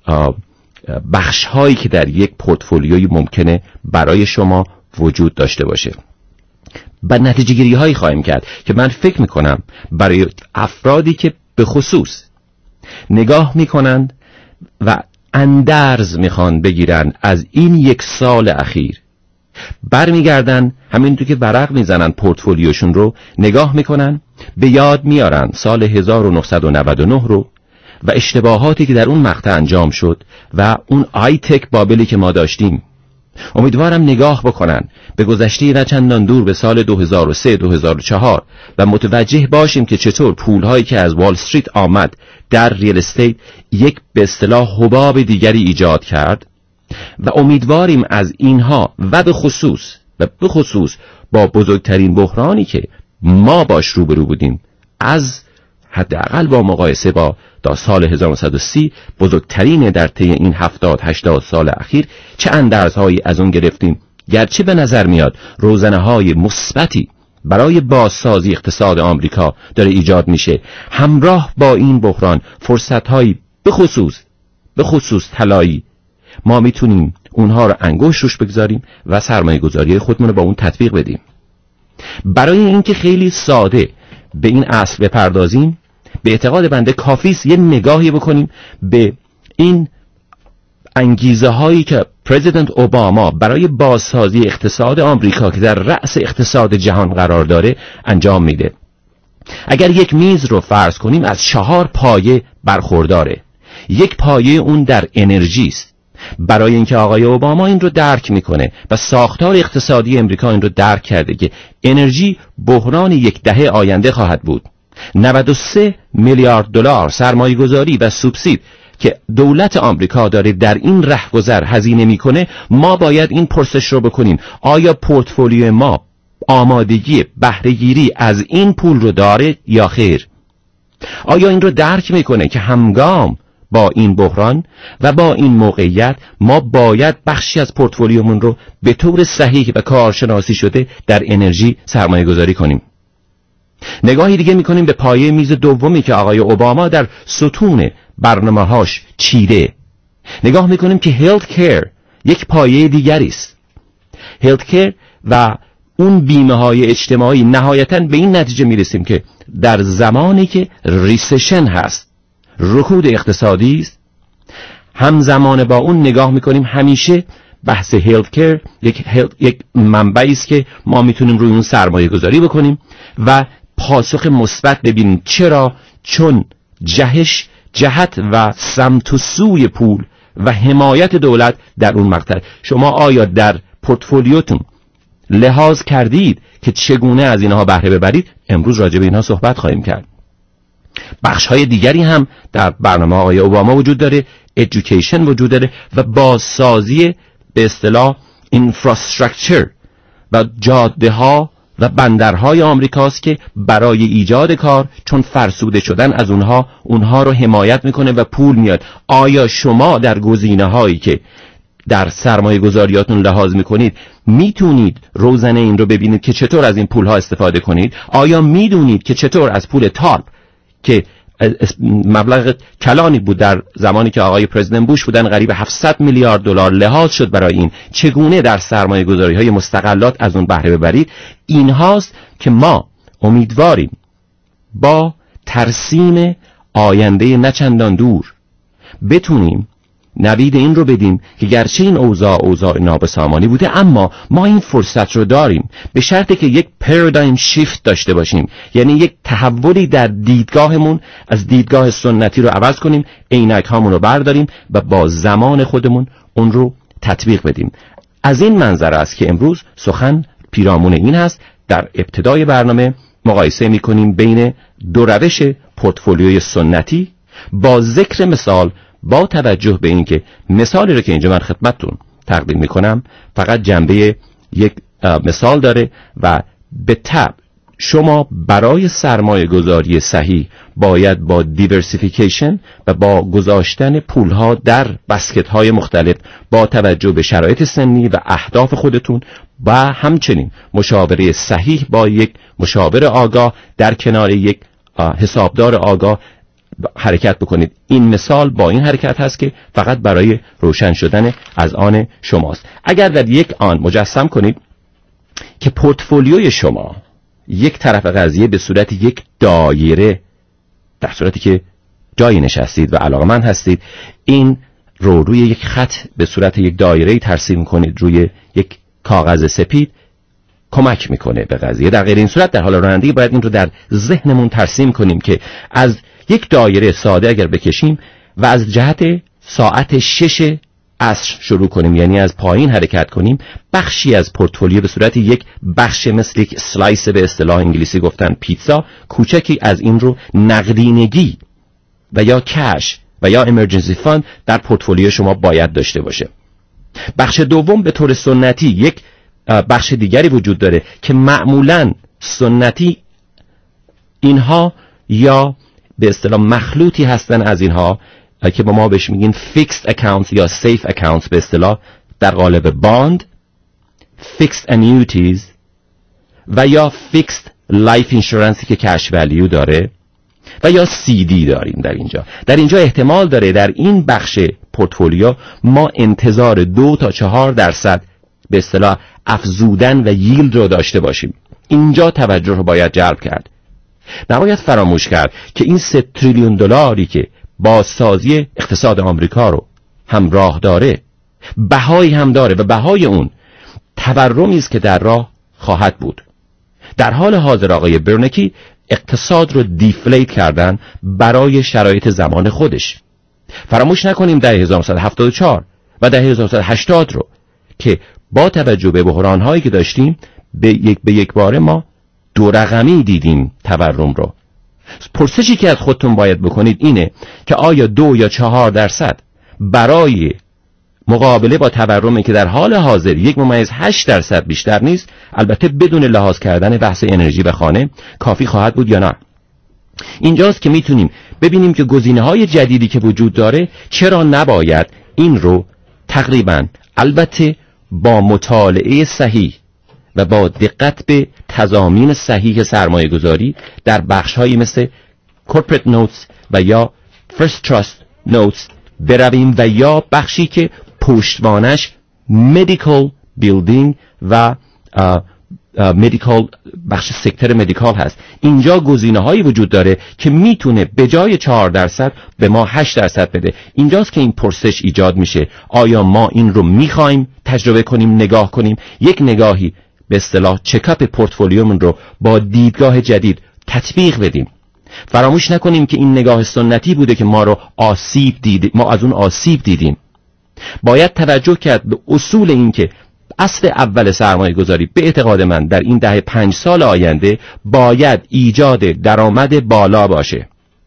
بخش هایی که در یک پورتفولیوی ممکنه برای شما وجود داشته باشه. بعد نتیجه گیری هایی خواهیم کرد که من فکر میکنم برای افرادی که به خصوص نگاه میکنند و اندرز میخوان بگیرن از این 1 سال اخیر، برمیگردن همینطور که ورق میزنن پورتفولیوشون رو نگاه میکنن، به یاد میارن سال 1999 رو و اشتباهاتی که در اون مقطع انجام شد و اون تک بابلی که ما داشتیم. امیدوارم نگاه بکنن به گذشته نه چندان دور، به سال 2003 2004 و متوجه باشیم که چطور پولهایی که از وال استریت آمد در ریل استیت یک به اصطلاح حباب دیگری ایجاد کرد و امیدواریم از اینها و به خصوص با بزرگترین بحرانی که ما باش روبرو بودیم، از حداقل با مقایسه با سال 1930 بزرگترین در طی این 70-80 سال اخیر، چه اندرزهایی از اون گرفتیم. گرچه به نظر میاد روزنه‌های مثبتی برای بازسازی اقتصاد آمریکا داره ایجاد میشه، همراه با این بحران فرصت‌هایی به خصوص طلایی ما میتونیم اونها رو انگشت روش بگذاریم و سرمایه‌گذاری خودمون رو با اون تطبیق بدیم. برای اینکه خیلی ساده به این اصل بپردازیم، به اعتقاد بنده کافیست یه نگاهی بکنیم به این انگیزه هایی که پرزیدنت اوباما برای بازسازی اقتصاد آمریکا که در رأس اقتصاد جهان قرار داره انجام میده. اگر یک میز رو فرض کنیم از 4 پایه برخورداره. یک پایه اون در انرژی است. برای اینکه آقای اوباما این رو درک میکنه و ساختار اقتصادی امریکا این رو درک کرده که انرژی بحران 1 دهه آینده خواهد بود. 93 میلیارد دلار سرمایه‌گذاری و سوبسید که دولت آمریکا داره در این رهگذر هزینه میکنه، ما باید این پرسش رو بکنیم: آیا پورتفولیو ما آمادگی بهره‌گیری از این پول رو داره یا خیر؟ آیا این رو درک میکنه که همگام با این بحران و با این موقعیت ما باید بخشی از پورتفولیومون رو به طور صحیح و کارشناسی شده در انرژی سرمایه گذاری کنیم؟ نگاهی دیگه میکنیم به پایه میز دومی که آقای اوباما در ستون برنامه‌هاش چیده. نگاه میکنیم که هلت کیر یک پایه دیگری است. هلت کیر و اون بیمه های اجتماعی، نهایتاً به این نتیجه میرسیم که در زمانی که ریسشن هست، رکود اقتصادی است، همزمان با اون نگاه میکنیم همیشه بحث هلت کیر یک منبعی است که ما میتونیم روی اون سرمایه گذاری بکنیم و پاسخ مثبت ببینیم. چرا؟ چون جهت و سمت و سوی پول و حمایت دولت در اون مقطع. شما آیا در پورتفولیوتون لحاظ کردید که چگونه از اینها بهره ببرید؟ امروز راجع به اینها صحبت خواهیم کرد. بخش‌های دیگری هم در برنامه آقای اوباما وجود داره، ایژوکیشن وجود داره و بازسازی به اصطلاح اینفراستراکچر و جاده‌ها و بندرهای آمریکاست که برای ایجاد کار، چون فرسوده شدن از اونها رو حمایت میکنه و پول میاد. آیا شما در گزینه‌هایی که در سرمایه گذاریاتون لحاظ میکنید میتونید روزنه این رو ببینید که چطور از این پولها استفاده کنید؟ آیا میدونید که چطور از پول تارپ که مبلغ کلانی بود در زمانی که آقای پرزیدنت بوش بودن، قریب 700 میلیارد دلار لحاظ شد برای این چگونه در سرمایه گذاری های مستقلات از اون بهره ببرید. این هاست که ما امیدواریم با ترسیم آینده نچندان دور بتونیم نوید این رو بدیم که گرچه این اوضاع نابسامانی بوده، اما ما این فرصت رو داریم، به شرطی که یک پارادایم شیفت داشته باشیم، یعنی یک تحولی در دیدگاهمون از دیدگاه سنتی رو عوض کنیم، عینک هامون رو برداریم و با زمان خودمون اون رو تطبیق بدیم. از این منظر است که امروز سخن پیرامون این هست. در ابتدای برنامه مقایسه می‌کنیم بین دو روش پورتفولیوی سنتی با ذکر مثال، با توجه به اینکه مثالی رو که اینجا من خدمتتون تقدیم میکنم فقط جنبه یک مثال داره و به طبع شما برای سرمایه گذاری صحیح باید با دیورسیفیکیشن و با گذاشتن پولها در بسکت های مختلف با توجه به شرایط سنی و اهداف خودتون و همچنین مشاوره صحیح با یک مشاور آگاه در کنار یک حسابدار آگاه حرکت بکنید. این مثال با این حرکت هست که فقط برای روشن شدن از آن شماست. اگر در یک آن مجسم کنید که پورتفولیوی شما یک طرف قضیه به صورت یک دایره، در صورتی که جایی نشستید و علاقمند هستید، این رو روی یک خط به صورت یک دایره ترسیم کنید روی یک کاغذ سپید، کمک میکنه به قضیه. در غیر این صورت در حال رانندگی باید این رو در ذهنمون ترسیم کنیم که از یک دایره ساده اگر بکشیم و از جهت ساعت 6 عصر شروع کنیم، یعنی از پایین حرکت کنیم، بخشی از پورتفولیو به صورت یک بخش مثل یک سلایس، به اصطلاح انگلیسی گفتن پیتزا، کوچکی از این رو نقدینگی و یا کش و یا امرجنسی فاند در پورتفولیو شما باید داشته باشه. بخش دوم به طور سنتی یک بخش دیگری وجود داره که معمولاً سنتی اینها یا به اصطلاح مخلوطی هستن از اینها که با ما بهش میگین fixed accounts یا safe accounts، به اصطلاح در قالب باند، fixed annuities و یا fixed life insurance که cash value داره و یا CD داریم. در اینجا احتمال داره در این بخش پورتفولیو ما انتظار 2 تا 4% به اصطلاح افزودن و ییلد رو داشته باشیم. اینجا توجه رو باید جلب کرد. نباید فراموش کرد که این 3 تریلیون دلاری که بازسازی اقتصاد آمریکا رو همراه داره، بهایی هم داره و بهای اون تورمی است که در راه خواهد بود. در حال حاضر آقای برنکی اقتصاد رو دیفلیت کردن برای شرایط زمان خودش. فراموش نکنیم دهه 1974 و دهه 1980 رو که با توجه به بحران‌هایی که داشتیم به یک باره ما 2 رقمی دیدیم تورم رو. پرسشی که از خودتون باید بکنید اینه که آیا 2 یا 4% برای مقابله با تورمی که در حال حاضر 1.8% بیشتر نیست، البته بدون لحاظ کردن بحث انرژی به خانه، کافی خواهد بود یا نه؟ اینجاست که میتونیم ببینیم که گزینه‌های جدیدی که وجود داره چرا نباید این رو تقریباً، البته با مطالعه صحیح و با دقت به تضامین صحیح سرمایه گذاری در بخش‌هایی مثل corporate notes و یا first trust notes برویم و یا بخشی که پشتوانش medical building و medical بخش سکتور مدیکال هست. اینجا گزینه‌هایی وجود داره که میتونه به جای 4% به ما 8% بده. اینجاست که این پرسش ایجاد میشه، آیا ما این رو میخوایم تجربه کنیم، نگاه کنیم، یک نگاهی به اصطلاح چکاپ پورتفولیومون رو با دیدگاه جدید تطبیق بدیم. فراموش نکنیم که این نگاه سنتی بوده که ما از اون آسیب دیدیم. باید توجه کرد به اصول این که اصل اول سرمایه گذاری به اعتقاد من در این دهه 5 سال آینده باید ایجاد درآمد بالا باشه.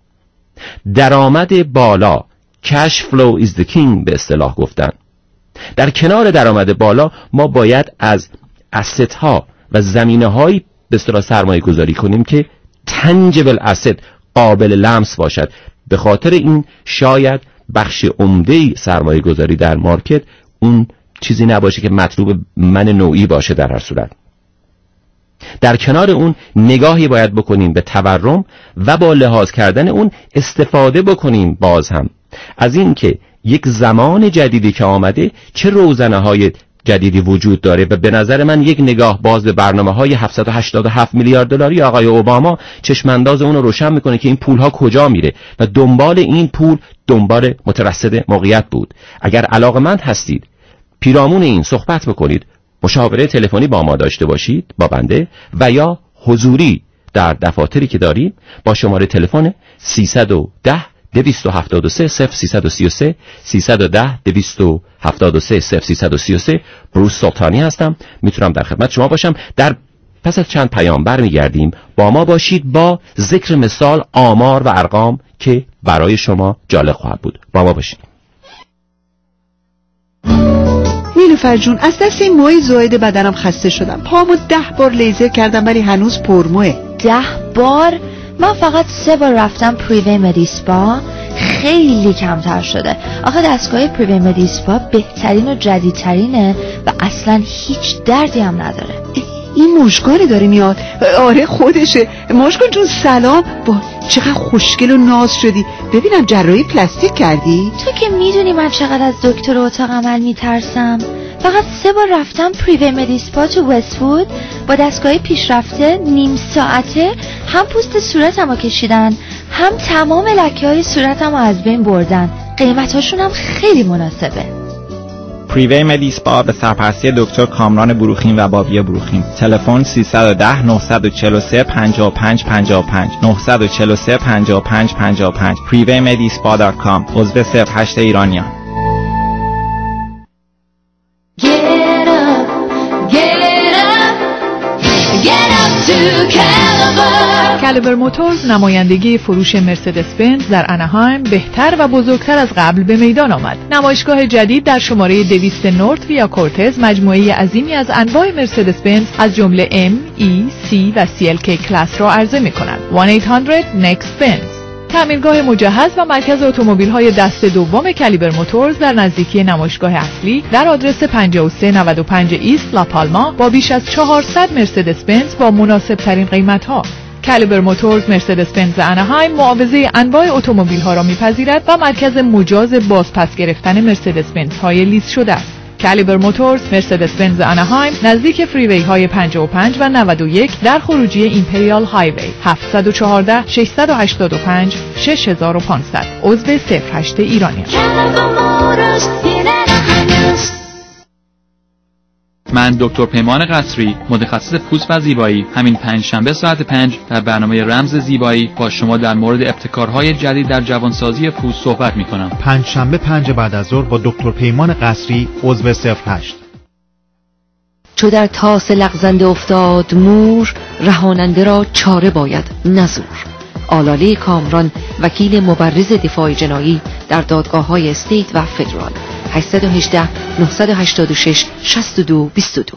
درآمد بالا، cash flow is the king به اصطلاح گفتن. در کنار درآمد بالا ما باید از asset ها و زمینه هایی به اصطلاح سرمایه گذاری کنیم که tangible asset، قابل لمس باشد. به خاطر این شاید بخش عمده سرمایه گذاری در مارکت اون چیزی نباشه که مطلوب من نوعی باشه. در هر صورت در کنار اون نگاهی باید بکنیم به تورم و با لحاظ کردن اون استفاده بکنیم باز هم از این که یک زمان جدیدی که آمده چه روزنه‌های جدیدی وجود داره و به نظر من یک نگاه باز به برنامه‌های 787 میلیارد دلاری آقای اوباما چشمانداز اون رو روشن میکنه که این پول‌ها کجا میره و دنبال این پول دنبال مترصد موقعیت بود. اگر علاقه‌مند هستید پیرامون این صحبت بکنید، مشاوره تلفنی با ما داشته باشید با بنده و یا حضوری در دفاتری که داریم با شماره تلفن 310 273 0333 310 273 0333 بروس سلطانی هستم. میتونم در خدمت شما باشم. در پس از چند پیام برمیگردیم. با ما باشید با ذکر مثال آمار و ارقام که برای شما جالب خواهد بود. با ما باشید. نیلوفر جون، از دست این موی زائد بدنم خسته شدم. پامو 10 بار لیزر کردم ولی هنوز پرموه. 10 بار؟ من فقط 3 بار رفتم پریوی مدیسپا، خیلی کمتر شده. آخه دستگاه پریوی مدیسپا بهترین و جدیدترینه و اصلا هیچ دردی هم نداره. این مشکاری داره میاد. آره خودشه. مشکل جون سلام. با چقدر خوشگل و ناز شدی. ببینم جراحی پلاستیک کردی؟ تو که میدونی من چقدر از دکتر اتاق عمل میترسم. فقط 3 بار رفتم پریوی مدیسپا تو وست‌وود با دستگاه پیشرفته، نیم ساعته هم پوست صورتمو کشیدن هم تمام لکه‌های صورتمو از بین بردن. قیمتاشون هم خیلی مناسبه. پریوی مدیسپا به سرپرستی دکتر کامران بروخیم و بابی بروخیم. تلفن 310 943 55 55 943 55 55 privymedispa.com. عضو 08 ایرانیان. کالیبر موتورز نمایندگی فروش مرسدس بنز در اناهایم بهتر و بزرگتر از قبل به میدان آمد. نمایشگاه جدید در شماره 200 نورت ویا کورتز مجموعه عظیمی از انواع مرسدس بنز از جمله M, E, C و CLK کلاس را عرضه می‌کنند. 1-800 NEXT BENZ. تعمیرگاه مجهز و مرکز اتومبیل‌های دست دوم کالیبر موتورز در نزدیکی نمایشگاه اصلی در آدرس 5395 ایست لاپالما با بیش از 400 مرسدس بنز با مناسب‌ترین قیمت‌ها. کالیبر موتورز مرسدس بنز اناهایم معاوضه انواع اتومبیل‌ها را می‌پذیرد و مرکز مجاز بازپس گرفتن مرسدس بنزهای لیز شده است. کالیبر موتورز مرسدس بنز اناهایم نزدیک فریوی های 55 و 91 در خروجی ایمپریال هایوی. 714 685 6500. عضو 08 ایرانی. من دکتر پیمان قصری، متخصص پوست و زیبایی، همین 5 شنبه ساعت 5 در برنامه رمز زیبایی با شما در مورد ابتکارهای جدید در جوانسازی پوست صحبت می‌کنم. 5 شنبه 5 بعد از ظهر با دکتر پیمان قصری، عضو 08. چو در طاس لغزنده افتاد مور، رهاننده را چاره باید نزور. آلاله کامران، وکیل مبرز دفاع جنایی در دادگاه‌های استیت و فدرال. 818 986 62 22.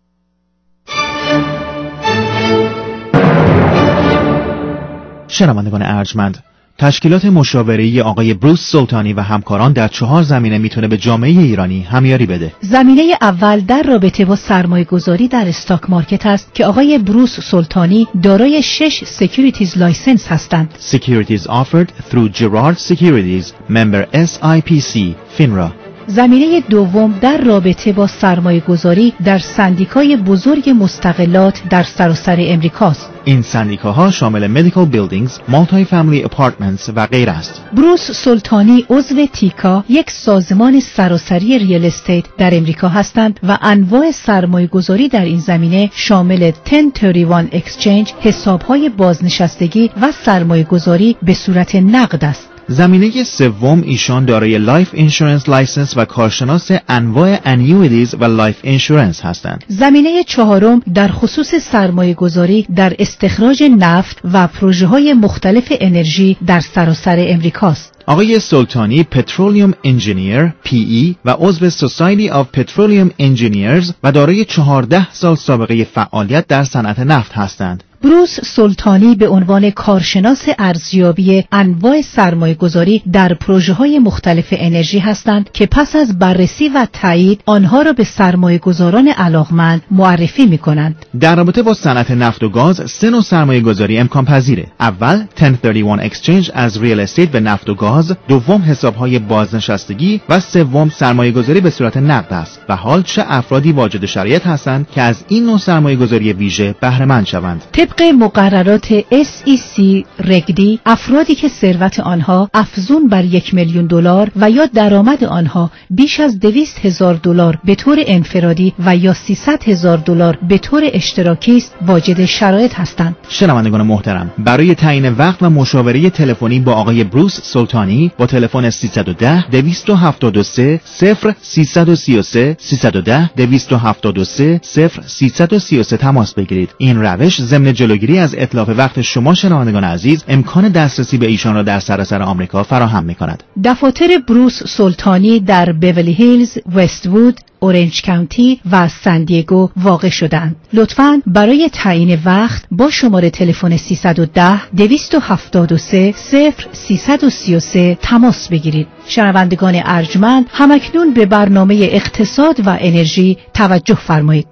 شنوندگان ارجمند، تشکیلات مشاوره‌ای آقای بروس سلطانی و همکاران در 4 زمینه میتونه به جامعه ایرانی همیاری بده. زمینه اول در رابطه با سرمایه‌گذاری در استاک مارکت است که آقای بروس سلطانی دارای 6 سکیوریتیز لایسنس هستند. Securities offered through Gerard Securities, member SIPC, FINRA. زمینه دوم در رابطه با سرمایه‌گذاری در سندیکای بزرگ مستقلات در سراسر امریکاست. این سندیکاها شامل مدیکال بیلدینگز، مالتی فامیلی اپارتمنتس و غیر است. بروس سلطانی عضو تیکا، یک سازمان سراسری ریال استیت در امریکا هستند و انواع سرمایه‌گذاری در این زمینه شامل 1031 اکسچنج، حساب‌های بازنشستگی و سرمایه‌گذاری به صورت نقد است. زمینه سوم ایشان دارای لایف اینشورنس لایسنس و کارشناس انواع انیویتیز و لایف اینشورنس هستند. زمینه چهارم در خصوص سرمایه‌گذاری در استخراج نفت و پروژه‌های مختلف انرژی در سراسر امریکاست. آقای سلطانی پترولیوم انجینیر PE و عضو سوسایتی آف پترولیوم انجینیرز و دارای 14 سال سابقه فعالیت در صنعت نفت هستند. بروس سلطانی به عنوان کارشناس ارزیابی انواع سرمایه‌گذاری در پروژه‌های مختلف انرژی هستند که پس از بررسی و تایید آنها را به سرمایه‌گذاران علاقمند معرفی می‌کنند. در رابطه با صنعت نفت و گاز 3 نوع سرمایه‌گذاری امکان پذیره. اول 1031 اکسچنج از ریال استیت به نفت و گاز، دوم حساب‌های بازنشستگی و سوم سرمایه‌گذاری به صورت نقد است. و حال چه افرادی واجد شرایط هستند که از این نوع سرمایه‌گذاری ویژه بهره مند شوند؟ طبق مقررات SEC رگدی، افرادی که ثروت آنها افزون بر $1,000,000 و یا درآمد آنها بیش از $200,000 به طور انفرادی و یا $300,000 به طور اشتراکی است واجد شرایط هستند. شنوندگان محترم، برای تعیین وقت و مشاوره تلفنی با آقای بروس سلطانی با تلفن 310 273 0333 310 273 0333 تماس بگیرید. این روش ضمن جلوگیری از اتلاف وقت شما شنوندگان عزیز امکان دسترسی به ایشان را در سراسر آمریکا فراهم می‌کند. دفاتر بروس سلطانی در بیولی هیلز، وست‌وود، اورنج کانتی و سان دیگو واقع شدند. لطفاً برای تعیین وقت با شماره تلفن 310 273 0333 تماس بگیرید. شنوندگان ارجمند، همکنون به برنامه اقتصاد و انرژی توجه فرمایید.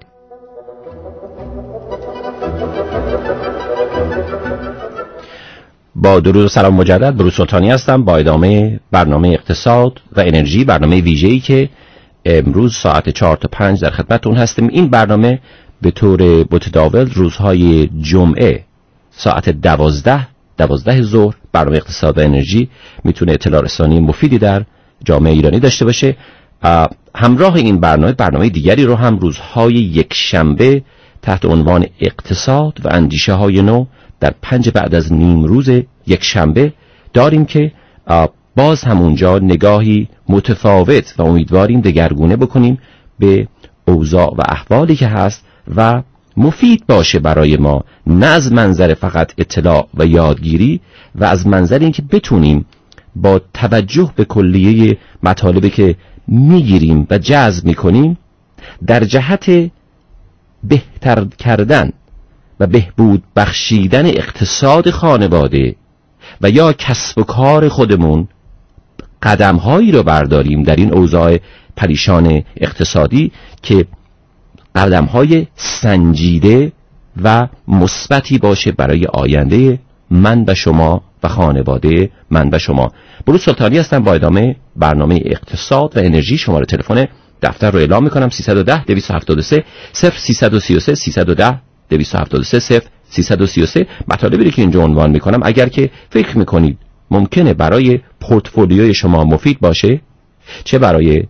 با درود و سلام مجدد، بروس سلطانی هستم با ادامه برنامه اقتصاد و انرژی، برنامه ویژه‌ای که امروز ساعت 4 تا 5 در خدمتتون هستیم. این برنامه به طور متداول روزهای جمعه ساعت 12 ظهر برنامه اقتصاد و انرژی میتونه اطلاع رسانی مفیدی در جامعه ایرانی داشته باشه. همراه این برنامه دیگری رو هم روزهای یک شنبه تحت عنوان اقتصاد و اندیشه های نو در 5 بعد از نیم روز یک شنبه داریم که باز هم اونجا نگاهی متفاوت و امیدواریم دگرگونه بکنیم به اوضاع و احوالی که هست و مفید باشه برای ما، نه از منظر فقط اطلاع و یادگیری و از منظر اینکه بتونیم با توجه به کلیه مطالبی که میگیریم و جذب میکنیم در جهت بهتر کردن و بهبود بخشیدن اقتصاد خانواده و یا کسب و کار خودمون قدم‌هایی رو برداریم در این اوضاع پریشان اقتصادی که قدم‌های سنجیده و مثبتی باشه برای آینده من و شما و خانواده من و شما. بروس سلطانی هستم با ادامه برنامه اقتصاد و انرژی. شماره تلفن دفتر رو اعلام می‌کنم 310 273 0333 310 273 0333. مطالبی که اینجا عنوان می‌کنم اگر که فکر می‌کنید ممکنه برای پورتفولیوی شما مفید باشه، چه برای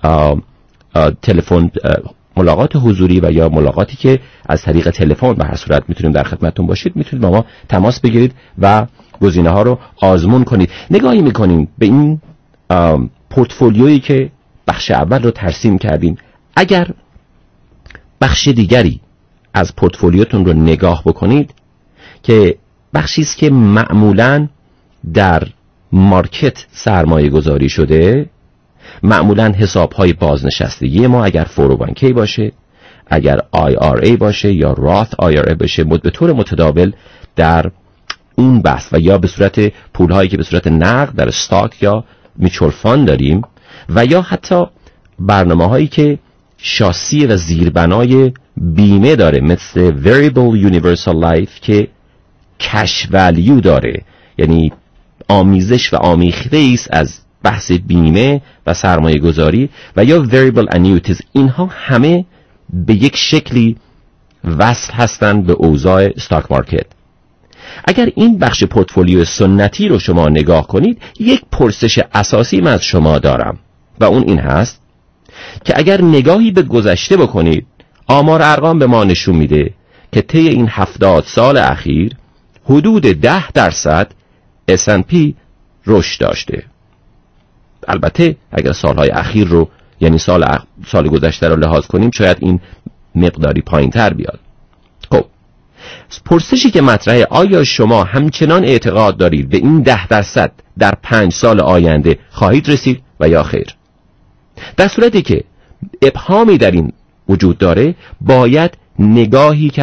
تلفن ملاقات حضوری و یا ملاقاتی که از طریق تلفن به هر صورت میتونیم در خدمتتون باشید، میتونید با ما تماس بگیرید و گزینه‌ها رو آزمون کنید. نگاهی میکنیم به این پورتفولیویی که بخش اول رو ترسیم کردیم. اگر بخش دیگری از پورتفولیوتون رو نگاه بکنید که بخشی است که معمولاً در مارکت سرمایه گذاری شده، معمولاً حساب‌های بازنشستگی ما اگر 401k باشه، اگر IRA باشه یا Roth IRA باشه، به طور متداول در اون بحث و یا به صورت پول‌هایی که به صورت نقد در استاک یا میچول فاند داریم و یا حتی برنامه‌هایی که شاسی و زیربنای بیمه داره مثل Variable Universal Life که کش ولیو داره، یعنی آمیزش و آمیخته ایست از بحث بیمه و سرمایه گذاری و یا Variable Annuities. اینها همه به یک شکلی وصل هستند به اوضاع استاک مارکت. اگر این بخش پورتفولیو سنتی رو شما نگاه کنید، یک پرسش اساسی من از شما دارم و اون این هست که اگر نگاهی به گذشته بکنید، آمار ارقام به ما نشون میده که طی این 70 سال اخیر حدود 10% S&P رشد داشته. البته اگر سالهای اخیر رو یعنی سال گذشته رو لحاظ کنیم شاید این مقداری پایین تر بیاد. خب پرسشی که مطرحه، آیا شما همچنان اعتقاد دارید به این 10% در 5 سال آینده خواهید رسید و یا خیر؟ در صورتی که ابهامی در این وجود داره باید نگاهی کرد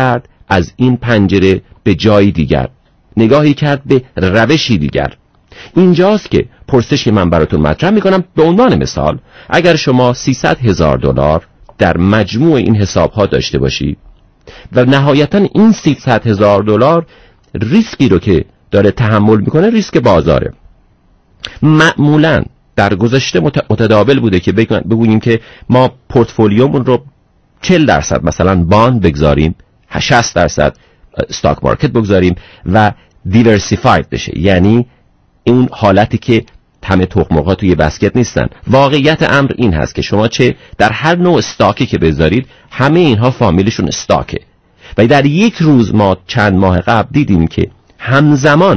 از این پنجره به جای دیگر، نگاهی کرد به روشی دیگر. اینجاست که پرسشی من براتون مطرح میکنم. به عنوان مثال اگر شما $300,000 در مجموع این حسابها داشته باشید و نهایتا این $300,000 ریسکی رو که داره تحمل میکنه ریسک بازاره. معمولا در گذشته متداول بوده که بگوییم که ما پورتفولیومون رو 40% مثلا باند بگذاریم، 60% استاک مارکت بگذاریم و دیورسیفاید بشه، یعنی اون حالتی که همه تخم مرغ‌ها توی بسکت نیستن. واقعیت امر این هست که شما چه در هر نوع استاکی که بذارید همه اینها فامیلشون استاکه و در یک روز ما چند ماه قبل دیدیم که همزمان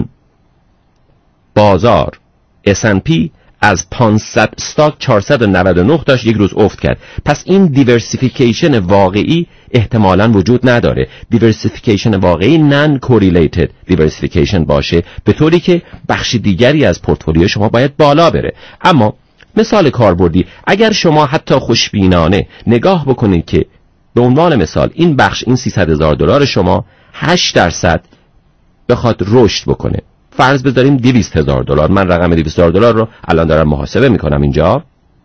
بازار S&P از 500 استاک 499 داشت یک روز افت کرد. پس این دیورسیفیکیشن واقعی احتمالاً وجود نداره. دیورسیفیکیشن واقعی نان کوریلیتد دیورسیفیکیشن باشه، به طوری که بخش دیگری از پورتفولیو شما باید بالا بره. اما مثال کاربردی، اگر شما حتی خوشبینانه نگاه بکنید که به عنوان مثال این بخش، این $300,000 شما 8% بخواد رشد بکنه، فرض بذاریم $200,000. من رقم $200,000 رو الان دارم محاسبه میکنم اینجا.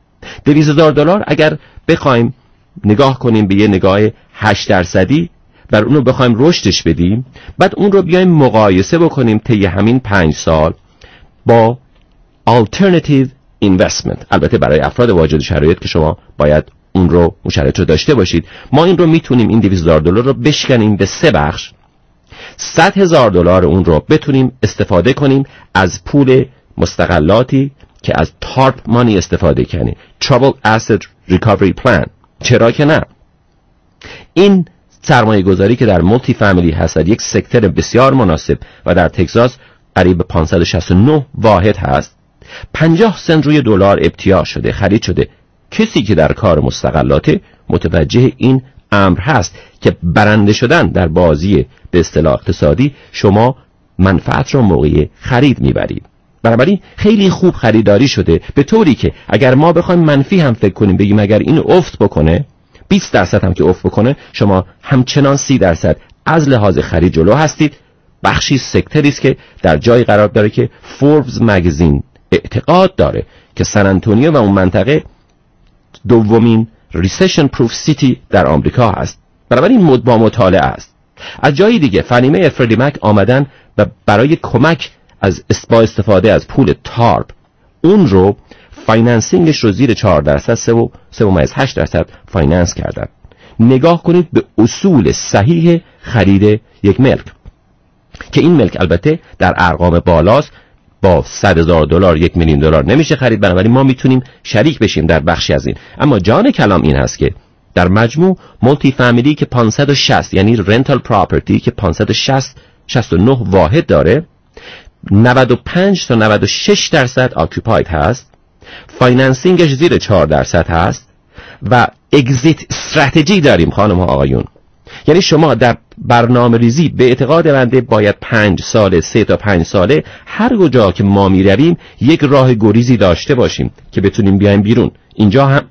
$200,000 اگر بخوایم نگاه کنیم به یه نگاه 8% بر اون رو بخوایم رشدش بدیم، بعد اون رو بیایم مقایسه بکنیم طی همین 5 سال با alternative investment، البته برای افراد واجد شرایط که شما باید اون رو شرایط رو داشته باشید، ما این رو میتونیم این $200,000 رو بشکنیم به 3 بخش. $100,000 اون رو بتونیم استفاده کنیم از پول مستقلاتی که از تارپ مانی استفاده کنیم، Troubled Asset Recovery Plan. چرا که نه؟ این سرمایه گذاری که در مولتی فامیلی هست، در یک سکتر بسیار مناسب و در تگزاس قریب 569 واحد هست، 50 سنت روی دلار ابتیاع شده، خرید شده. کسی که در کار مستقلات متوجه این امر هست که برنده شدن در بازی به اصطلاح اقتصادی شما منفعت را موقع خرید میبرید. بنابراین خیلی خوب خریداری شده، به طوری که اگر ما بخوایم منفی هم فکر کنیم، بگیم اگر این افت بکنه 20% هم که افت بکنه، شما همچنان 30% از لحاظ خرید جلو هستید. بخشی سکتری است که در جای قرار داره که فوربس مگزین اعتقاد داره که سن آنتونیو و اون منطقه دومین ریسیشن پروف سیتی در آمریکا هست. بنابراین با مطالعه است. از جای دیگه فنیمه فردی مک آمدن و برای کمک از استفاده از پول تارپ اون رو فایننسینگش رو زیر 4% 3.8% فایننس کردن. نگاه کنید به اصول صحیح خرید یک ملک که این ملک البته در ارقام بالاست، با $100,000 $1,000,000 نمیشه خرید. بنابراین ما میتونیم شریک بشیم در بخشی از این. اما جان کلام این هست که در مجموع مولتی فامیلی که 560 یعنی رنتال پراپرتی که 569 واحد داره، 95 تا 96% آکوپاید هست، فایننسینگش زیر 4% هست و اگزیت استراتژی داریم خانم ها آقایون. یعنی شما در برنامه ریزی به اعتقاد بنده باید 5 ساله 3 تا 5 ساله هر کجا که ما می رویم یک راه گریزی داشته باشیم که بتونیم بیایم بیرون. اینجا هم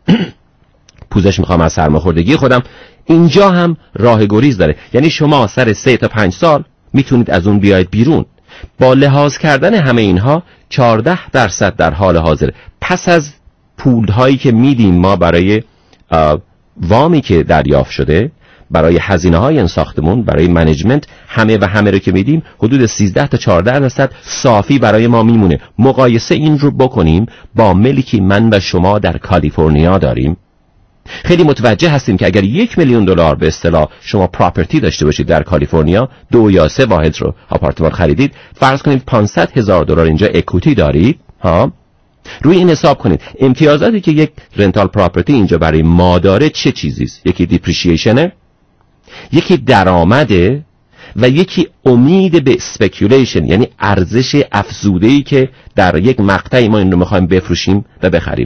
پوزش میخوام از سرماخوردگی خودم، اینجا هم راه گریز داره. یعنی شما سر 3 تا 5 سال میتونید از اون بیاید بیرون. با لحاظ کردن همه اینها 14% در حال حاضر پس از پولهایی که میدیم ما برای وامی که دریافت شده، برای هزینه‌های این ساختمون، برای منیجمنت، همه رو که میدیم حدود 13 تا 14% صافی برای ما میمونه. مقایسه این رو بکنیم با ملکی من و شما در کالیفرنیا داریم. خیلی متوجه هستیم که اگر $1,000,000 به اصطلاح شما پراپرتی داشته باشید در کالیفرنیا، 2 یا 3 واحد رو آپارتمان خریدید، فرض کنید $500,000 اینجا اکویتی دارید ها. روی این حساب کنید امتیازاتی که یک رنتال پراپرتی اینجا برای ما داره چه چیزیست؟ یکی دیپریشیشنه، یکی درآمده و یکی امید به اسپیکولیشن، یعنی ارزش افزوده‌ای که در یک مقطعی ما این رو می‌خوایم بفروشیم و بخریم.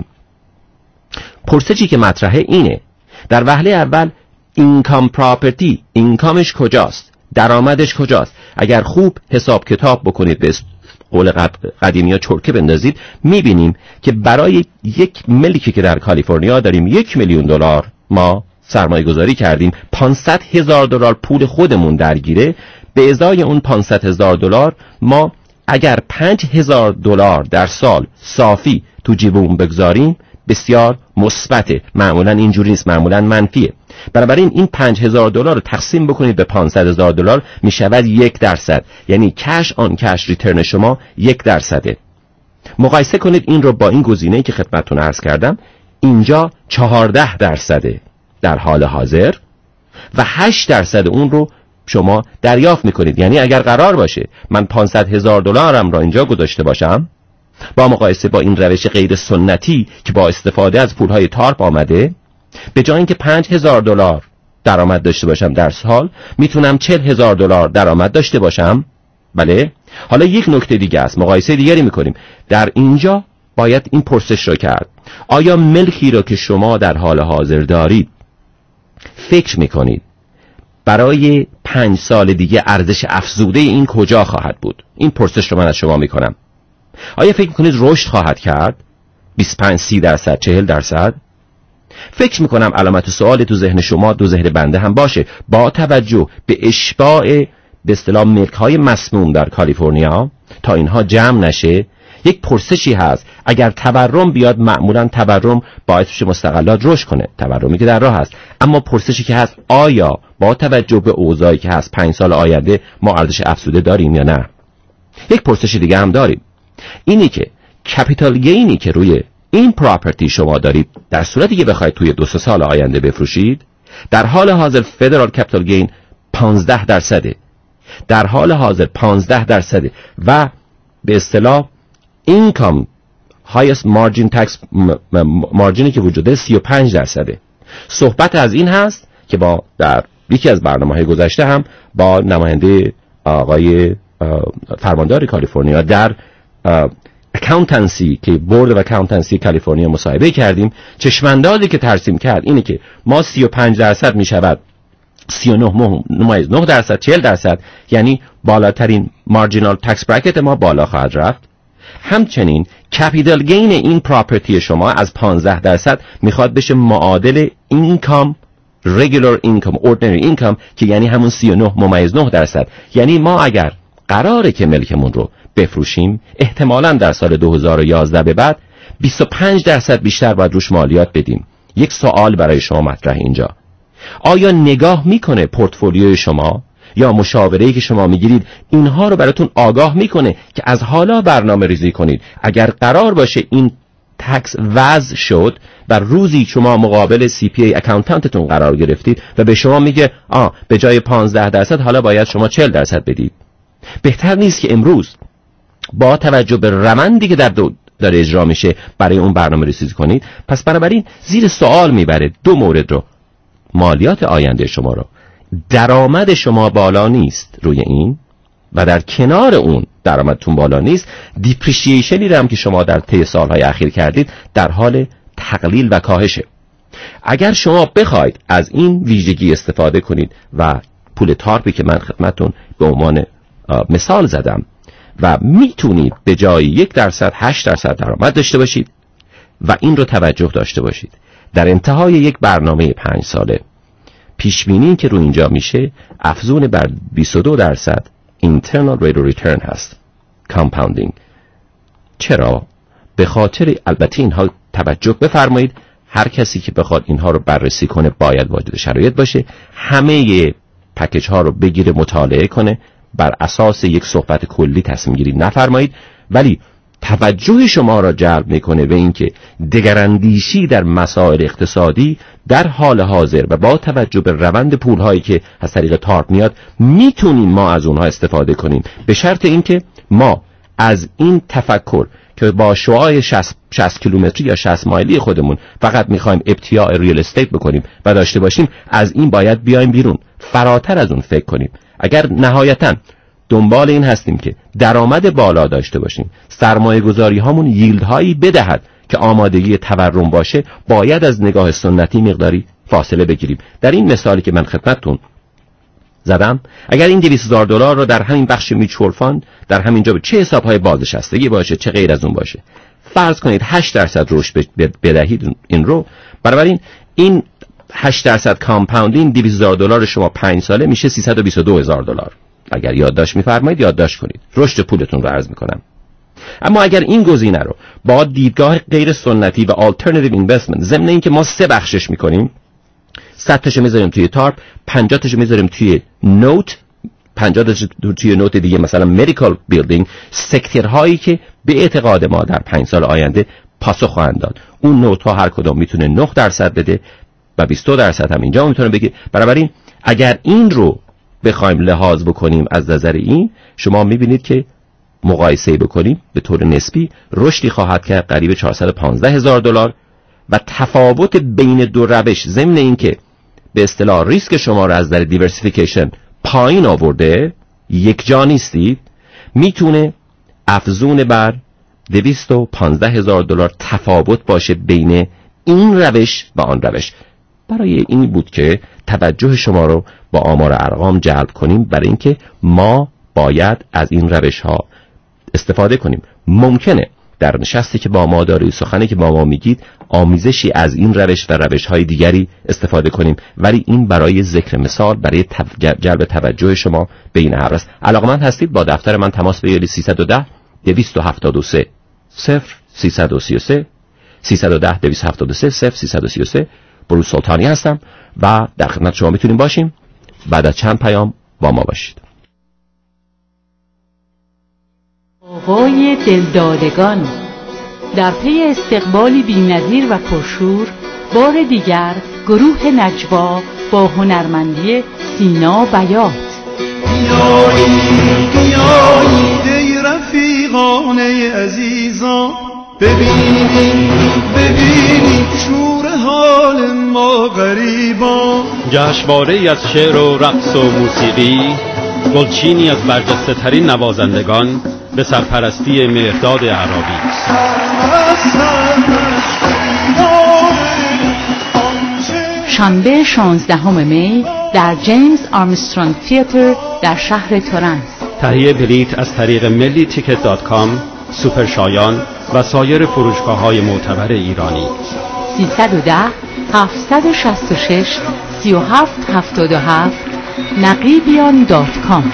پرسشی که مطرحه اینه در وهله اول اینکام پراپرتی، اینکامش کجاست؟ درآمدش کجاست؟ اگر خوب حساب کتاب بکنید، به قول قدیمی‌ها چرکه بندازید، می‌بینیم که برای یک ملکی که در کالیفرنیا داریم $1,000,000 ما سرمایه گذاری کردیم $500,000 پول خودمون درگیره، به ازای اون $500,000 ما اگر $5,000 در سال صافی تو جیبمون بگذاریم بسیار مثبته. معمولا اینجوری نیست، معمولا منفیه. بنابراین این $5,000 رو تقسیم بکنید به $500,000 میشود 1%. یعنی کش آن کش ریترن شما 1%. مقایسه کنید این رو با این گزینه‌ای که خدمتتون عرض کردم. اینجا 14% در حال حاضر و 8% اون رو شما دریافت میکنید. یعنی اگر قرار باشه من $500,000 را اینجا گذاشته باشم، با مقایسه با این روش غیر سنتی که با استفاده از پولهای تارپ آمده، به جای اینکه $5,000 درآمد داشته باشم در سال، میتونم $40,000 درآمد داشته باشم. بله. حالا یک نکته دیگه است، مقایسه دیگری میکنیم. در اینجا باید این پرسش رو کرد: آیا ملکی رو که شما در حال حاضر دارید فکر میکنید برای 5 سال دیگه ارزش افزوده این کجا خواهد بود؟ این پرسش رو من از شما میکنم. آیا فکر میکنید رشد خواهد کرد؟ 25-30%، 40%؟ فکر میکنم علامت سوال تو ذهن شما، تو ذهن بنده هم باشه، با توجه به اشباع به اصطلاح ملک‌های مسموم در کالیفرنیا تا اینها جمع نشه. یک پرسشی هست: اگر تورم بیاد، معمولا تورم باعث میشه مستقلات رشد کنه، تورمی که در راه هست. اما پرسشی که هست: آیا با توجه به اوضاعی که هست 5 سال آینده ما ارزش افزوده داریم یا نه؟ یک پرسش دیگه هم داریم، اینی که کپیتال گینی که روی این پراپرتی شما دارید در صورتی که بخواید توی 2-3 سال آینده بفروشید، در حال حاضر فدرال کپیتال گین 15%. در حال حاضر 15% و به اصطلاح اینکام هایست مارجین تکس مارجینی که وجود داره 35%. صحبت از این هست که با در یکی از برنامه‌های گذشته هم با نماینده آقای فرماندار کالیفرنیا در اکاونتنسی که بورد و اکاونتنسی کالیفرنیا مصاحبه کردیم. چشماندازی که ترسیم کرد اینه که ما 35% میشود 39.9%، 40%، یعنی بالاترین مارجینال تکس براکت ما بالا خواهد رفت. همچنین کپیتال گین این پراپرتی شما از 15% میخواد بشه معادل اینکام، رگولار اینکام، اوردینری اینکام، که یعنی همون 39.9%. یعنی ما اگر قراره که ملکمون رو بفروشیم، احتمالاً در سال 2011 به بعد 25% بیشتر باید روش مالیات بدیم. یک سوال برای شما مطرح اینجا: آیا نگاه میکنه پورتفولیوی شما یا مشاوره‌ای که شما میگیرید اینها رو براتون آگاه میکنه که از حالا برنامه ریزی کنید اگر قرار باشه این تکس وضع شد و روزی شما مقابل CPA اکاونتنتتون قرار گرفتید و به شما میگه به جای 15% حالا باید شما 40% بدید؟ بهتر نیست که امروز با توجه به روندی که داره اجرا میشه برای اون برنامه ریزی کنید؟ پس بنابراین زیر سوال میبره 2 مورد رو: مالیات آینده شما رو، درآمد شما بالا نیست روی این و در کنار اون درآمدتون بالا نیست، دیپریشیشنی رو هم که شما در طی سالهای اخیر کردید در حال تقلیل و کاهشه. اگر شما بخواید از این ویژگی استفاده کنید و پول تارپی که من خدمتتون به عنوان مثال زدم و میتونید به جای 1% 8% درآمد داشته باشید و این رو توجه داشته باشید، در انتهای یک برنامه 5 ساله پیشبینی که رو اینجا میشه افزون بر 22% internal rate of return هست، compounding. چرا؟ به خاطر، البته اینها توجه بفرمایید، هر کسی که بخواد اینها رو بررسی کنه باید واجد شرایط باشه، همه پکیج ها رو بگیره مطالعه کنه، بر اساس یک صحبت کلی تصمیم گیری نفرمایید. ولی توجه شما را جلب میکنه به اینکه دگراندیشی در مسائل اقتصادی در حال حاضر و با توجه به روند پولهایی که از طریق تارپ میاد میتونیم ما از اونها استفاده کنیم، به شرط اینکه ما از این تفکر که با شعاع 60 کیلومتری یا 60 مایلی خودمون فقط میخوایم ابتیاع ریال استیت بکنیم و داشته باشیم، از این باید بیایم بیرون، فراتر از اون فکر کنیم. اگر نهایتاً دنبال این هستیم که درآمد بالا داشته باشیم، سرمایه گذاری هامون ییلد هایی بدهد که آمادگی تورم باشه، باید از نگاه سنتی مقداری فاصله بگیریم. در این مثالی که من خدمتتون زدم، اگر این $200,000 رو در همین بخش میچور فاند در همین جا چه حسابهای بازنشستگی باشه چه غیر از اون باشه، فرض کنید 8% رشد بدهید این رو، بنابراین این 8% کامپاندینگ $200,000 شما 5 ساله میشه $322,000. اگر یادداشت می‌فرمایید یادداشت کنید. رشد پولتون رو عرض می‌کنم. اما اگر این گزینه رو با دیدگاه غیر سنتی و آلترناتیو اینوستمنت، ضمن اینکه ما 3 بخشش می‌کنیم، 100 تاشو می‌ذاریم توی تارپ، 50 تاشو می‌ذاریم توی نوت، 50 تاشو توی نوت دیگه مثلا مدیکال بیلدینگ، سکتورهایی که به اعتقاد ما در 5 سال آینده پاسخ خواهند داد. اون نوت ها هر کدوم میتونه 9% بده و 22% هم اینجا میتونه بگه. بنابراین اگر این رو بخوایم لحاظ بکنیم از نظر این، شما میبینید که مقایسه بکنیم به طور نسبی رشدی خواهد کرد قریب $415,000 و تفاوت بین دو روش، ضمن این که به اصطلاح ریسک شما رو از نظر دیورسیفیکیشن پایین آورده، یک جا نیستید، میتونه افزون بر $215,000 تفاوت باشه بین این روش و آن روش. برای این بود که توجه شما رو با آمار ارقام جلب کنیم، برای اینکه ما باید از این روش ها استفاده کنیم. ممکنه در نشستی که با ما دارید، سخنی که با ما میگید، آمیزشی از این روش و روش های دیگری استفاده کنیم، ولی این برای ذکر مثال، برای جلب توجه شما به این امر است. علاقمند هستید با دفتر من تماس بگیرید. 310 273 0333 310 273 0333. بروس سلطانی هستم و در خدمت شما میتونیم باشیم. بعد از چند پیام با ما باشید. آقای دلدادگان، در پی استقبالی بی‌نظیر و پرشور، بار دیگر گروه نجوا با هنرمندی سینا بیات. بیایید ای رفیقان عزیزان، ببینید شور حال ما غریبان. جشنواره‌ای از شعر و رقص و موسیقی، گلچینی از برجسته ترین نوازندگان به سرپرستی مهرداد اعرابی. شنبه 16 می در جیمز آرمسترانگ تئاتر در شهر تورنت. تهیه بلیط از طریق ملی-ticket.com، سوپر شایان و سایر فروشگاه‌های معتبر ایرانی. 310 766 3777 naqibian.com.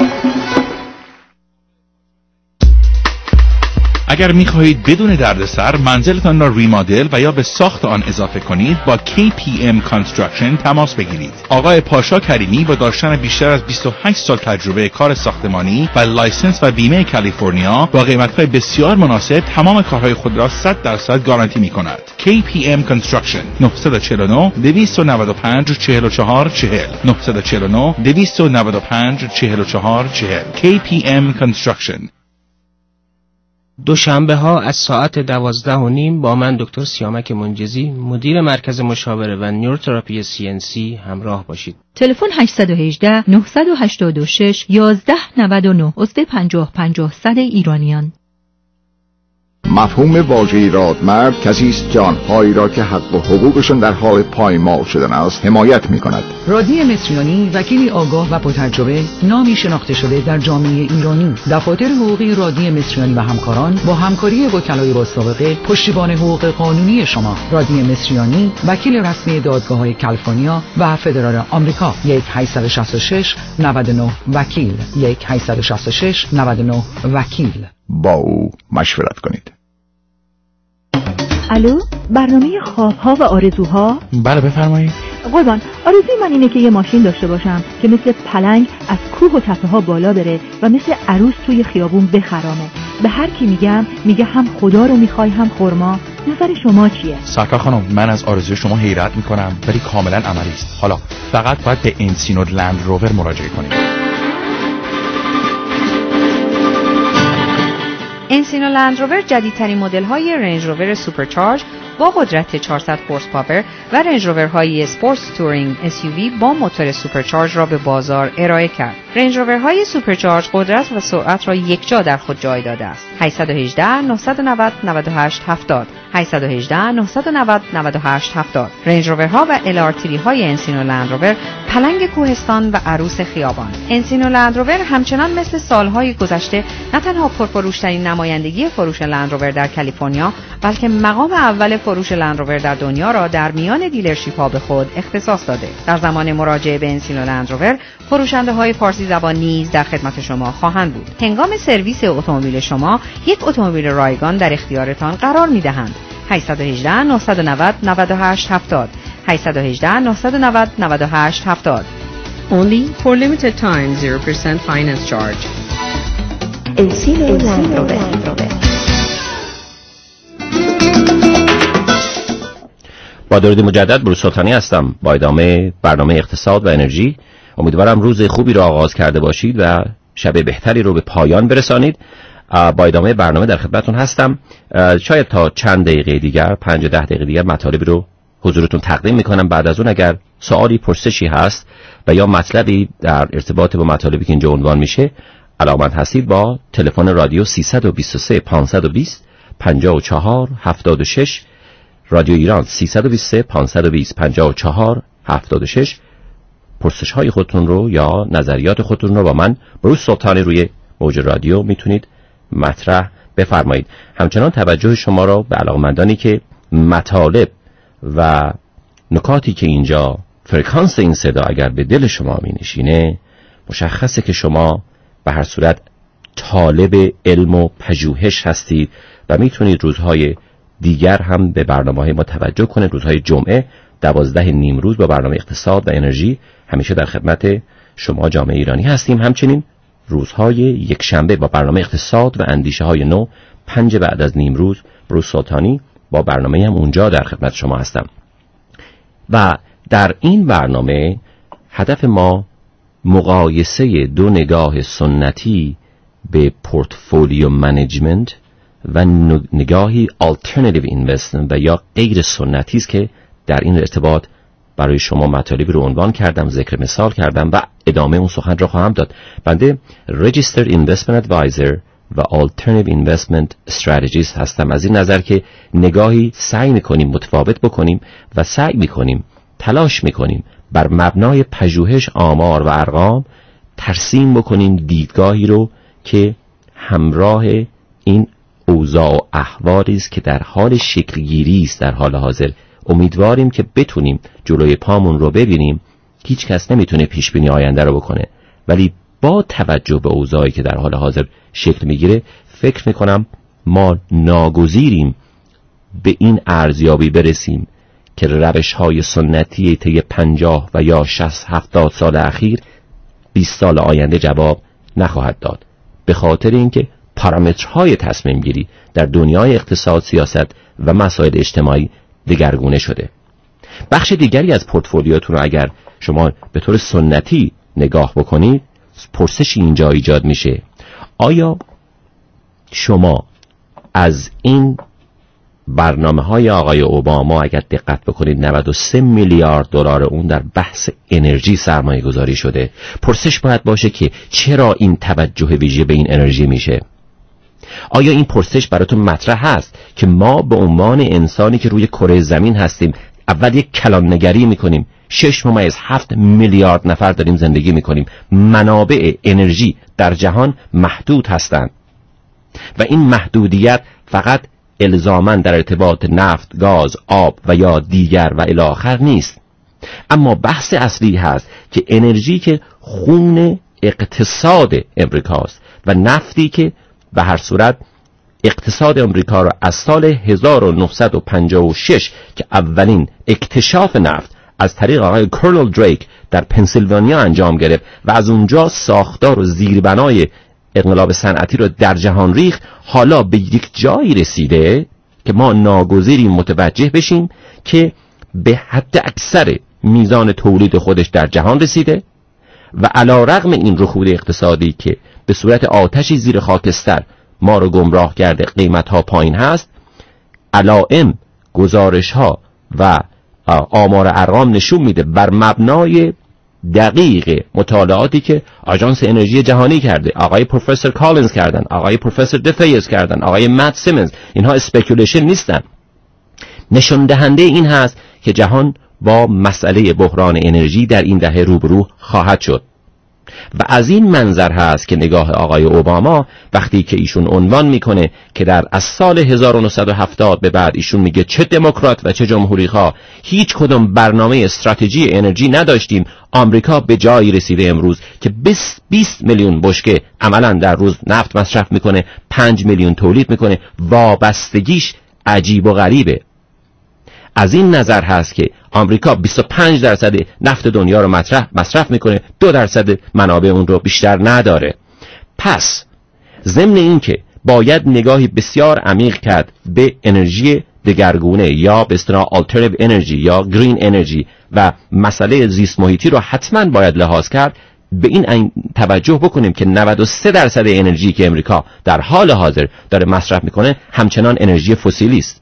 اگر می‌خواهید بدون دردسر منزلتان را ریمادل و یا به ساخت آن اضافه کنید، با KPM Construction تماس بگیرید. آقای پاشا کریمی با داشتن بیشتر از 28 سال تجربه کار ساختمانی و لایسنس و بیمه کالیفرنیا، با قیمت‌های بسیار مناسب تمام کارهای خود را 100% گارانتی می‌کند. KPM Construction 949 295 44 40 949 295 44 40. KPM Construction. دوشنبه ها از ساعت 12:30 با من دکتر سیامک منجزی، مدیر مرکز مشاوره و نیوروتراپی CNC همراه باشید. تلفن 818 986 1199 عضو 50-50 ایرانیان. مفهوم واژه رادمرد کسی است که آنهایی را که حق و حقوقشان در حال پایمال شدن است حمایت می‌کند. رادی مصریانی وکیلی آگاه و با تجربه، نامی شناخته شده در جامعه ایرانی. دفاتر حقوقی رادی مصریانی و همکاران با همکاری وکلای با سابقه پشتیبان حقوق قانونی شما. رادی مصریانی وکیل رسمی دادگاه‌های کالیفرنیا و فدرال آمریکا. 1-866 99 وکیل 1-866 99 وکیل. با او مشورت کنید. الو، برنامه خوابها و آرزوها؟ بله بفرمایید. قربان، آرزوی من اینه که یه ماشین داشته باشم که مثل پلنگ از کوه و تپه ها بالا بره و مثل عروس توی خیابون بخرامه. به هر کی میگم میگه هم خدا رو میخوای هم خرما. نظر شما چیه؟ سرکار خانم، من از آرزوی شما حیرت میکنم ولی کاملا عملی است. حالا فقط باید به انسینو لند روور مراجعه کنید. انسینو لند روور جدیدترین مدل های رنج روور سوپرچارج با قدرت 400 هورس پاور و رنج روورهای اسپورتس تورینگ SUV با موتور سوپرچارج را به بازار ارائه کرد. رنج روورهای سوپرچارج قدرت و سرعت را یکجا در خود جای داده است. 818 990 98 70 818 990 98 70. رنج روورها و LR3 های انسینو لند روور پلنگ کوهستان و عروس خیابان. انسینو لند روور همچنان مثل سالهای گذشته نه تنها پرفروشترین نمایندگی فروش لند روور در کالیفرنیا، بلکه مقام اول فروش لندروور در دنیا را در میان دیلرشیپ ها به خود اختصاص داده. در زمان مراجعه به انسینو لندروور، فروشنده های فارسی زبان نیز در خدمت شما خواهند بود. هنگام سرویس اتومبیل شما، یک اتومبیل رایگان در اختیارتان قرار می‌دهند. 818 990 98 70 818 990 98 70. Only for limited time 0% finance charge. Encino Land Rover. با درود مجدد، بروس سلطانی هستم با ادامه برنامه اقتصاد و انرژی. امیدوارم روز خوبی رو آغاز کرده باشید و شب بهتری رو به پایان برسانید. با ادامه برنامه در خدمتتون هستم. شاید تا چند دقیقه دیگر، 5-10 دقیقه دیگر مطالبی رو حضورتون تقدیم میکنم. بعد از اون اگر سوالی، پرسشی هست و یا مطلبی در ارتباط با مطالبی که اینجا عنوان میشه علامت هستید، با تلفن رادیو 323 520 54 76 رادیو ایران 323 520 54 76 پرسش های خودتون رو یا نظریات خودتون رو با من بروس سلطانی روی موج رادیو میتونید مطرح بفرمایید. همچنان توجه شما را به علاقمندانی که مطالب و نکاتی که اینجا فرکانس این صدا اگر به دل شما می نشینه، مشخصه که شما به هر صورت طالب علم و پژوهش هستید و میتونید روزهای دیگر هم به برنامه‌های ما توجه کنید. روزهای جمعه 12 نیم روز با برنامه اقتصاد و انرژی همیشه در خدمت شما جامعه ایرانی هستیم. همچنین روزهای یک شنبه با برنامه اقتصاد و اندیشه های نو 5 بعد از نیم روز بروس سلطانی با برنامه هم اونجا در خدمت شما هستم. و در این برنامه هدف ما مقایسه دو نگاه سنتی به پورتفولیو منیجمنت و نگاهی آلترناتیو اینوستمنت و یا غیر سنتی است که در این ارتباط برای شما مطالبی رو عنوان کردم، ذکر مثال کردم و ادامه اون سخن را خواهم داد. بنده Registered Investment Advisor و Alternative Investment Strategist هستم، از این نظر که نگاهی سعی میکنیم متفاوت بکنیم و سعی میکنیم، تلاش میکنیم بر مبنای پژوهش آمار و ارقام ترسیم بکنیم دیدگاهی رو که همراه این اوضاع و احوالی است که در حال شکلگیری است در حال حاضر. امیدواریم که بتونیم جلوی پامون رو ببینیم. هیچ کس نمیتونه پیش بینی آینده رو بکنه، ولی با توجه به اوضاعی که در حال حاضر شکل میگیره فکر میکنم ما ناگزیریم به این ارزیابی برسیم که روش‌های سنتی طی 50 و یا 60-70 سال اخیر 20 سال آینده جواب نخواهد داد، به خاطر اینکه پارامترهای تصمیم گیری در دنیای اقتصاد، سیاست و مسائل اجتماعی دگرگونه شده. بخش دیگری از پورتفولیوتون رو اگر شما به طور سنتی نگاه بکنید، پرسشی اینجا ایجاد میشه: آیا شما از این برنامه‌های آقای اوباما اگر دقت بکنید 93 میلیارد دلار اون در بحث انرژی سرمایه گذاری شده. پرسش باید باشه که چرا این توجه ویژه به این انرژی میشه؟ آیا این پرسش براتون مطرح هست که ما به عنوان انسانی که روی کره زمین هستیم اول یک کلان نگری میکنیم، 6.7 میلیارد نفر داریم زندگی میکنیم، منابع انرژی در جهان محدود هستند و این محدودیت فقط الزاماً در ارتباط نفت، گاز، آب و یا دیگر و الی آخر نیست. اما بحث اصلی هست که انرژی که خون اقتصاد امریکاست و نفتی که به هر صورت اقتصاد امریکا را از سال 1956 که اولین اکتشاف نفت از طریق آقای کرنل دریک در پنسیلوانیا انجام گرفت و از اونجا ساختار و زیربنای انقلاب صنعتی رو در جهان ریخت، حالا به یک جایی رسیده که ما ناگزیریم متوجه بشیم که به حد اکثر میزان تولید خودش در جهان رسیده و علی رغم این رکود اقتصادی که به صورت آتشی زیر خاکستر ما رو گمراه کرده، قیمت ها پایین هست، علائم، گزارش ها و آمار ارقام نشون میده بر مبنای دقیق مطالعاتی که آژانس انرژی جهانی کرده، آقای پروفسور کالینز کردن، آقای پروفسور دفیس کردن، آقای مت سیمنز، اینها اسپیکولیشن نیستن، نشون دهنده این هست که جهان با مسئله بحران انرژی در این دهه روبرو خواهد شد. و از این منظر هست که نگاه آقای اوباما وقتی که ایشون عنوان میکنه که از سال 1970 به بعد ایشون میگه چه دموکرات و چه جمهوری‌خواه هیچ کدوم برنامه استراتژی انرژی نداشتیم، آمریکا به جایی رسیده امروز که 20 میلیون بشکه عملا در روز نفت مصرف میکنه، 5 میلیون تولید میکنه. وابستگیش عجیب و غریبه. از این نظر هست که آمریکا 25% نفت دنیا رو مصرف میکنه، 2% منابع اون رو بیشتر نداره. پس ضمن این که باید نگاهی بسیار عمیق کرد به انرژی دگرگونه یا به اصطلاح alternative انرژی یا گرین انرژی و مسئله زیست محیطی رو حتما باید لحاظ کرد، به این توجه بکنیم که 93% انرژی که امریکا در حال حاضر داره مصرف میکنه همچنان انرژی فسیلی است.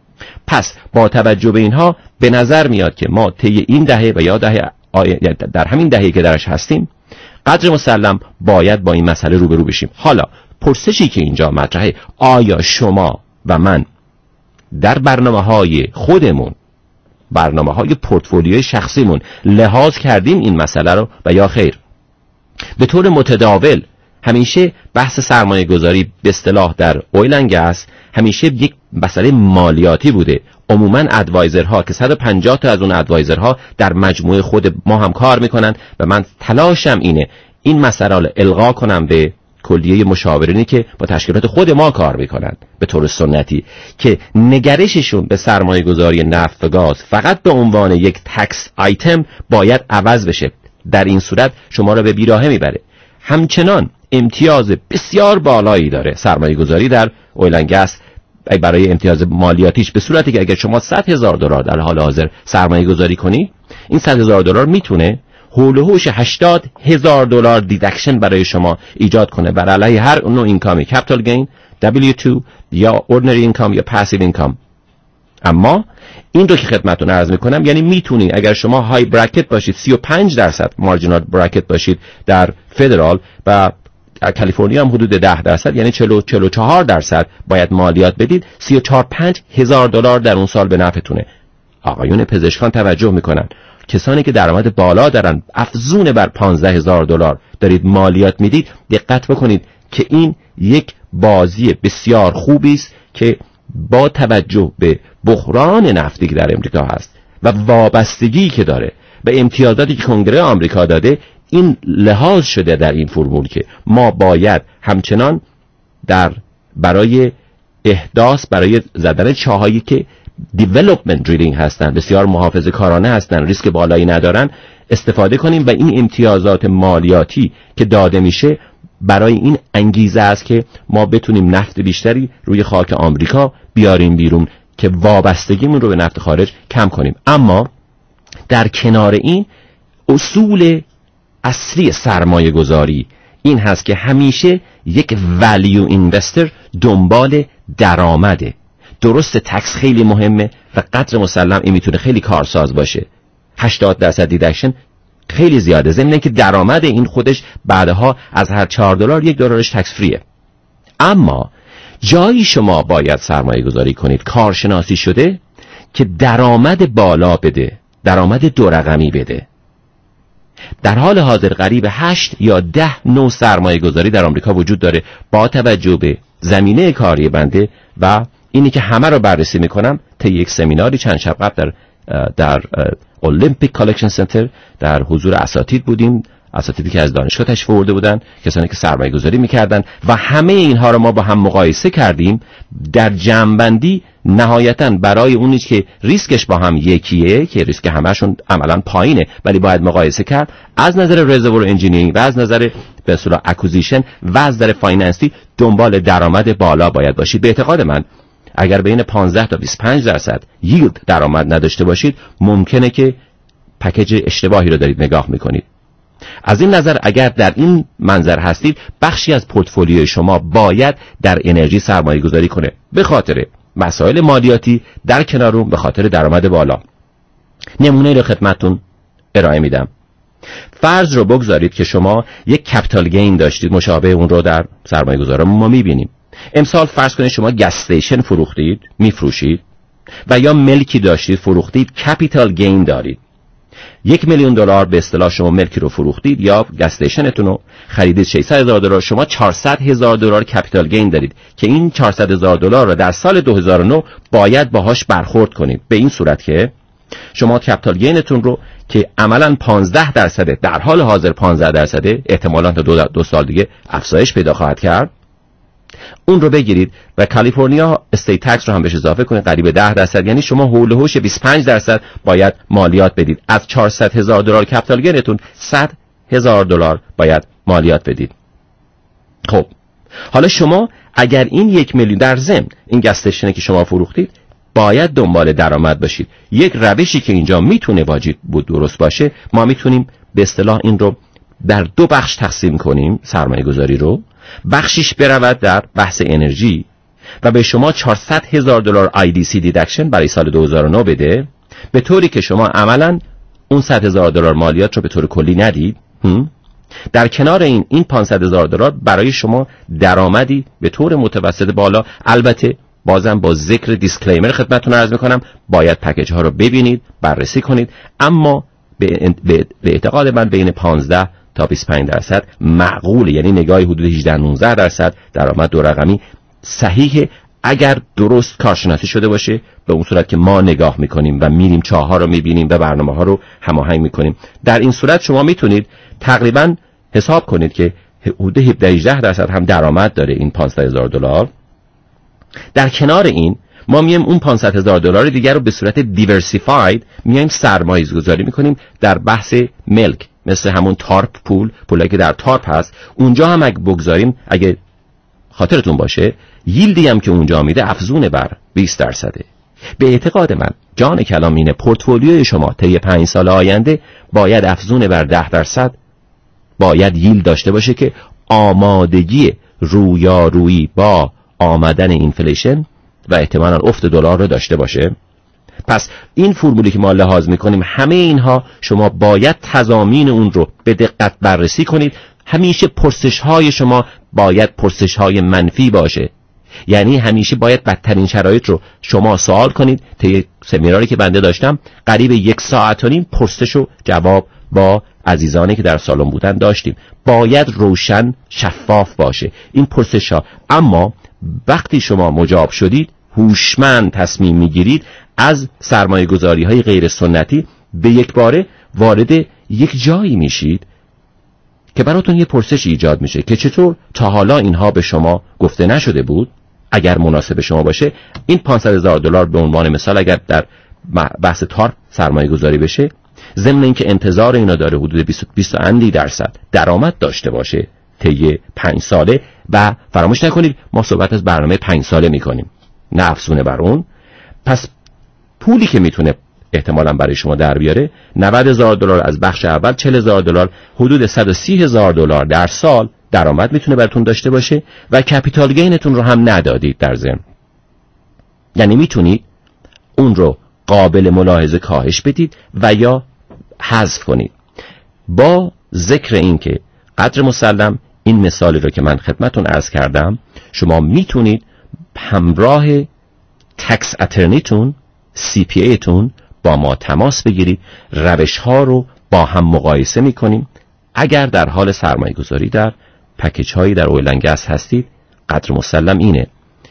پس با توجه به اینها به نظر میاد که ما طی این دهه و یا در همین دهه‌ای که درش هستیم قدر مسلم باید با این مسئله روبرو بشیم. حالا پرسشی که اینجا مطرحه، آیا شما و من در برنامه‌های خودمون، برنامه‌های پورتفولیوی شخصیمون لحاظ کردیم این مسئله رو و یا خیر؟ به طور متداول همیشه بحث سرمایه گذاری به اصطلاح در اویل اند گاز همیشه یک مسئله مالیاتی بوده. عموما ادوایزرها که 150 تا از اون ادوایزرها در مجموعه خود ما هم کار میکنن و من تلاشم اینه این مسئله رو القا کنم به کلیه مشاورینی که با تشکیلات خود ما کار میکنن به طور سنتی که نگرششون به سرمایه گذاری نفت و گاز فقط به عنوان یک تکس آیتم باید عوض بشه. در این صورت شما رو به بیراهه میبره. همچنان امتیاز بسیار بالایی داره سرمایه گذاری در اویل اند گاز برای امتیاز مالیاتیش، به صورتی که اگر شما $100,000 در حال حاضر سرمایه گذاری کنی، این $100,000 میتونه حول و حوش $80,000 دیدکشن برای شما ایجاد کنه بر علیه هر نوع اینکامی، کپیتال گین، W2 یا اوردینری اینکام یا پاسیو اینکام. اما این رو که خدمتتون عرض میکنم یعنی میتونی اگر شما های براکت باشید 35% مارجینال براکت باشید در فدرال و کالیفرنیا هم حدود 10%، یعنی 44% باید مالیات بدید، $34,000 در اون سال به نفعتونه. آقایون پزشکان توجه میکنن کسانی که درآمد بالا دارن افزون بر $15,000 دارید مالیات میدید، دقت بکنید که این یک بازی بسیار خوبی است که با توجه به بحران نفتی که در امریکا هست و وابستگی که داره و امتیازاتی که کنگره آمریکا داده، این لحاظ شده در این فرمول که ما باید همچنان برای احداث، برای زدن چاهایی که development drilling هستن، بسیار محافظه کارانه هستن، ریسک بالایی ندارن، استفاده کنیم و این امتیازات مالیاتی که داده میشه برای این انگیزه است که ما بتونیم نفت بیشتری روی خاک آمریکا بیاریم بیرون که وابستگیمون رو به نفت خارج کم کنیم. اما در کنار این اصول اصلی سرمایه گذاری این هست که همیشه یک value investor دنبال درآمده. درست تکس خیلی مهمه و قدر مسلم این میتونه خیلی کارساز باشه. 80% دیدکشن خیلی زیاده، ضمن که درآمد این خودش بعدها از هر $4 $1 تکس فریه. اما جایی شما باید سرمایه گذاری کنید کارشناسی شده که درآمد بالا بده، درآمد 2 رقمی بده. در حال حاضر قریب 8 یا 10 نوع سرمایه گذاری در آمریکا وجود داره. با توجه به زمینه کاری بنده و اینی که همه رو بررسی میکنم، طی یک سمیناری چند شب قبل در اولمپیک کالکشن سنتر در حضور اساتید بودیم، اساتیدی که از دانشگاه تشریف آورده بودن، کسانی که سرمایه گذاری میکردن و همه اینها رو ما با هم مقایسه کردیم. در جمع‌بندی نهایتاً برای اونی که ریسکش با هم یکیه، که ریسک همه‌شون عملاً پایینه ولی باید مقایسه کرد، از نظر رزرور انجینیرینگ و از نظر به اصطلاح اکوزیشن و از نظر فایننسی دنبال درآمد بالا باید باشید. به اعتقاد من اگر بین 15 تا 25% ییلد درآمد نداشته باشید، ممکنه که پکیج اشتباهی رو دارید نگاه میکنید. از این نظر اگر در این منظر هستید، بخشی از پورتفولیوی شما باید در انرژی سرمایه گذاری کنه، به خاطر مسائل مالیاتی، در کنار اون به خاطر درآمد بالا. نمونه رو خدمتتون ارائه میدم. فرض رو بگذارید که شما یک کپیتال گین داشتید، مشابه اون رو در سرمایه گذاری ما میبینیم. امسال فرض کنید شما گس استیشن فروختید، میفروشید، و یا ملکی داشتید فروختید، کپیتال گین دارید. $1,000,000 به اصطلاح شما ملکی رو فروختید یا گس استیشنتون رو خریدید $600,000، شما $400,000 کپیتال گین دارید که این $400,000 رو در سال 2009 باید باهاش برخورد کنید. به این صورت که شما کپیتال گینتون رو که عملاً 15% در حال حاضر 15%، احتمالاً تا 2 سال دیگه افزایش پیدا خواهد کرد، اون رو بگیرید و کالیفرنیا استیت تکس رو هم بهش اضافه کنید قریب 10%، یعنی شما حول و حوش 25% باید مالیات بدید. از $400,000 کپیتال گینتون $100,000 باید مالیات بدید. خب حالا شما اگر این 1,000,000 در ضمن این گس استیشنی که شما فروختید باید دنبال درآمد باشید. یک روشی که اینجا میتونه واجب بود درست باشه، ما میتونیم به اصطلاح این رو در 2 بخش تقسیم کنیم سرمایه گذاری رو. بخشیش برود در بحث انرژی و به شما $400,000 IDC دیدکشن برای سال 2009 بده، به طوری که شما عملاً اون $100,000 مالیات رو به طور کلی ندید. در کنار این $500,000 برای شما درآمدی به طور متوسط بالا، البته بازم با ذکر دیسکلیمر خدمتتون عرض میکنم باید پکیج ها رو ببینید، بررسی کنید، اما به اعتقاد من بین 15 تا 25% معقوله، یعنی نگاهی حدود 18-19% درآمد 2 رقمی صحیحه اگر درست کارشناسی شده باشه. به اون صورت که ما نگاه میکنیم و میریم چاه‌ها رو میبینیم و برنامه ها رو هماهنگ میکنیم، در این صورت شما میتونید تقریبا حساب کنید که حدود 17-18% هم درآمد داره این $500,000. در کنار این ما میایم اون $500,000 دیگر رو به صورت دیورسیفاید میایم سرمایه گذاری میکنیم در بحث ملک، مثل همون تارپ پولی که در تارپ هست. اونجا هم اگه بگذاریم، اگه خاطرتون باشه، ییلدی هم که اونجا میده افزون بر 20%. به اعتقاد من جان کلام اینه پورتفولیوی شما طی 5 سال آینده باید افزون بر 10% باید ییلد داشته باشه که آمادگی رویارویی با آمدن اینفلیشن و احتمالاً افت دلار رو داشته باشه. پس این فرمولی که ما لحاظ میکنیم، همه اینها شما باید تضامین اون رو به دقت بررسی کنید. همیشه پرسش های شما باید پرسش های منفی باشه، یعنی همیشه باید بدترین شرایط رو شما سوال کنید. طی سمیناری که بنده داشتم قریب 1.5 ساعت پرسش و جواب با عزیزانی که در سالن بودن داشتیم. باید روشن شفاف باشه این پرسش ها، اما وقتی شما مجاب شدید هوشمند تصمیم میگیرید از سرمایه گذاری های غیر سنتی به یک باره وارد یک جایی میشید که براتون یه پرسش ایجاد میشه که چطور تا حالا اینها به شما گفته نشده بود. اگر مناسب شما باشه این $500,000 به عنوان مثال اگر در بحث تارپ سرمایه گذاری بشه، ضمن اینکه انتظار اینا داره حدود 20% درآمد داشته باشه طی 5 ساله، و فراموش نکنید ما صحبت از برنامه 5 ساله میکنیم نه افزونه بر اون. پس پولی که میتونه احتمالاً برای شما در بیاره $90,000 از بخش اول، $40,000 حدود $130,000 در سال درآمد میتونه براتون داشته باشه و کپیتال گینتون رو هم ندادید در ضمن، یعنی میتونید اون رو قابل ملاحظه کاهش بدید و یا حذف کنید. با ذکر این که قدر مسلم این مثالی رو که من خدمتون عرض کردم شما میتونید همراه تکس اترنیتون CPA تون با ما تماس بگیرید، روش ها رو با هم مقایسه میکنیم. اگر در حال سرمایه گذاری در پکیج هایی در اویل اند گس هستید، قدر مسلم اینه،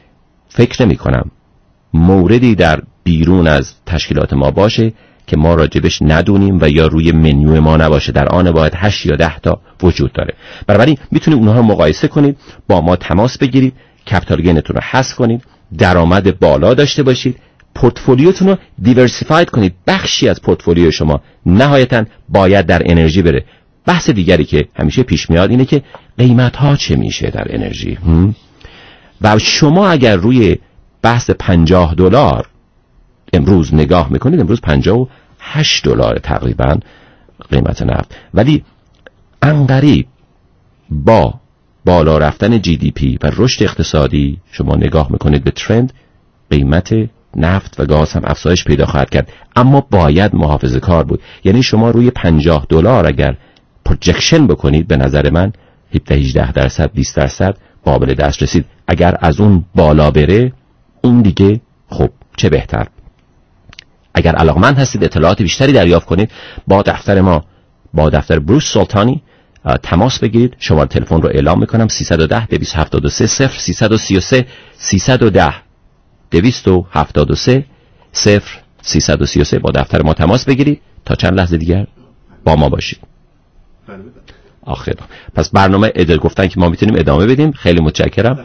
فکر نمی کنم موردی در بیرون از تشکیلات ما باشه که ما راجبش ندونیم و یا روی منیو ما نباشه. در آن باید 8 یا 10 تا وجود داره. بنابراین میتونید اونها رو مقایسه کنید، با ما تماس بگیرید، کپیتال گینتون رو حذف کنید، درآمد بالا داشته باشید، پورتفولیوتون رو دیورسیفاید کنید. بخشی از پورتفولیو شما نهایتاً باید در انرژی بره. بحث دیگری که همیشه پیش میاد اینه که قیمت ها چه میشه در انرژی. و شما اگر روی بحث $50 امروز نگاه میکنید، امروز $58 تقریبا قیمت نفت، ولی انقریب با بالا رفتن GDP و رشد اقتصادی شما نگاه میکنید به ترند، قیمت نفت و گاز هم افزایش پیدا خواهد کرد، اما باید محافظه کار بود. یعنی شما روی $50 اگر پروجکشن بکنید، به نظر من 17-18%، 20% قابل دست رسید. اگر از اون بالا بره اون دیگه خب چه بهتر. اگر علاقمند هستید اطلاعات بیشتری دریافت کنید با دفتر ما، با دفتر بروس سلطانی تماس بگیرید. شماره تلفن رو اعلام میکنم 310 273 0333 310 273 0333 با دفتر ما تماس بگیرید تا چند لحظه دیگر با ما باشید. آخه پس برنامه گفتن که ما میتونیم ادامه بدیم. خیلی متشکرم.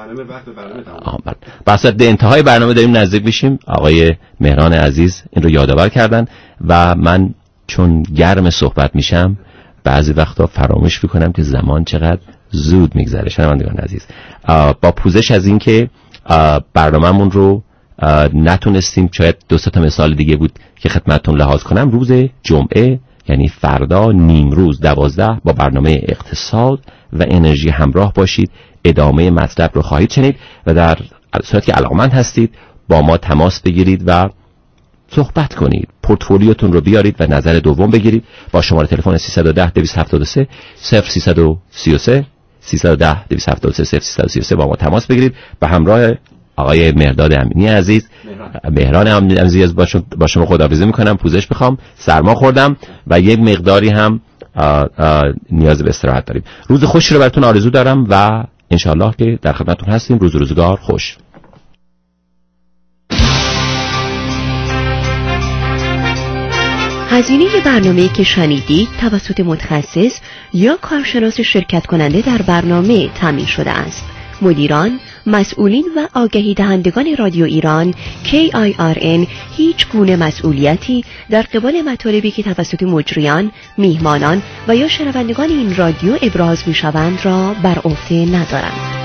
بس به انتهای برنامه داریم نزدیک میشیم. آقای مهران عزیز این رو یادآور کردن و من چون گرم صحبت میشم بعضی وقتا فراموش میکنم که زمان چقدر زود میگذره. شنوندگان عزیز، با پوزش از این که برنامه‌مون رو نتونستیم، شاید 2 تا مثال دیگه بود که خدمتتون لحاظ کنم، روز جمعه یعنی فردا نیم روز 12 با برنامه اقتصاد و انرژی همراه باشید. ادامه مطلب رو خواهید شنید و در صورتی که علاقمند هستید با ما تماس بگیرید و صحبت کنید، پورتفولیوتون رو بیارید و نظر دوم بگیرید. با شماره تلفن 310 273 0333 310 273 0333 با ما تماس بگیرید و همراه آقای مهرداد امینی عزیز، مهران امینی عزیز با شما خداحافظی میکنم. پوزش بخوام، سرما خوردم و یک مقداری هم نیاز به استراحت داریم. روز خوشی رو براتون آرزو دارم و انشالله که در خدمتتون هستیم. روزگار خوش. هزینه برنامه‌ای که شنیدید توسط متخصص یا کارشناس شرکت کننده در برنامه تامین شده است. مدیران، مسئولین و آگهی دهندگان رادیو ایران KIRN هیچ گونه مسئولیتی در قبال مطالبی که توسط مجریان، میهمانان و یا شنوندگان این رادیو ابراز می‌شوند را بر عهده ندارند.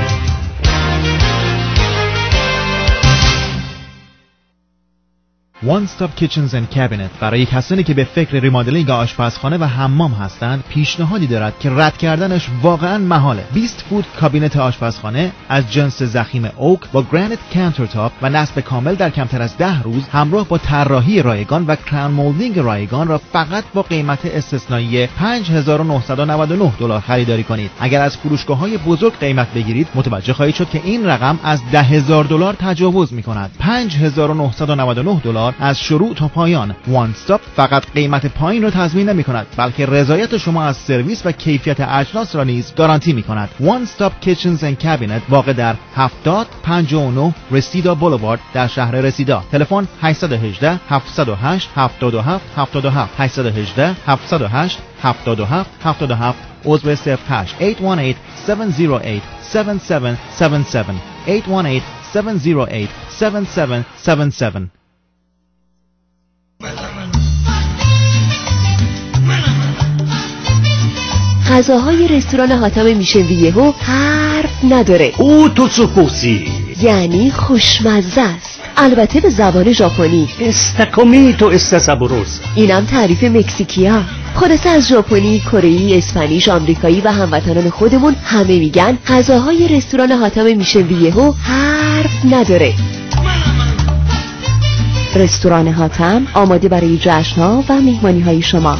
One Stop Kitchens and Cabinet برای کسانی که به فکر ریمادلینگ آشپزخانه و حمام هستند پیشنهادی دارد که رد کردنش واقعا محاله. 20 فوت کابینت آشپزخانه از جنس ضخیم اوک با گرانیت کانترتاپ و نصب کامل در کمتر از 10 روز همراه با طراحی رایگان و کراون مولدینگ رایگان را فقط با قیمت استثنایی $5,999 خریداری کنید. اگر از فروشگاه‌های بزرگ قیمت بگیرید متوجه خواهید شد که این رقم از $10,000 تجاوز می‌کند. $5,999 از شروع تا پایان. وان استاپ فقط قیمت پایین رو تضمین نمی کند بلکه رضایت شما از سرویس و کیفیت اجناس را نیز گارانتی می کند. وان استاپ کیچنز اند کابینت واقع در 7059 رسیدا بولوارد در شهر رسیدا. تلفن 818 708 77 77 818 708 77 77 عضو 08 818 708 7777 818 708 7777. غذاهای رستوران حاتم میشن ویهو حرف نداره. او توتسوپوسی یعنی خوشمزه است، البته به زبان ژاپنی. استاکومیتو استاسابوروس. اینم تعریف مکزیکیا. خلاصه از ژاپنی، کره‌ای، اسپانیش، آمریکایی و هموطنان خودمون همه میگن غذاهای رستوران حاتم میشن ویهو حرف نداره. رستوران حاتم آماده برای جشن‌ها و مهمانی‌های شما.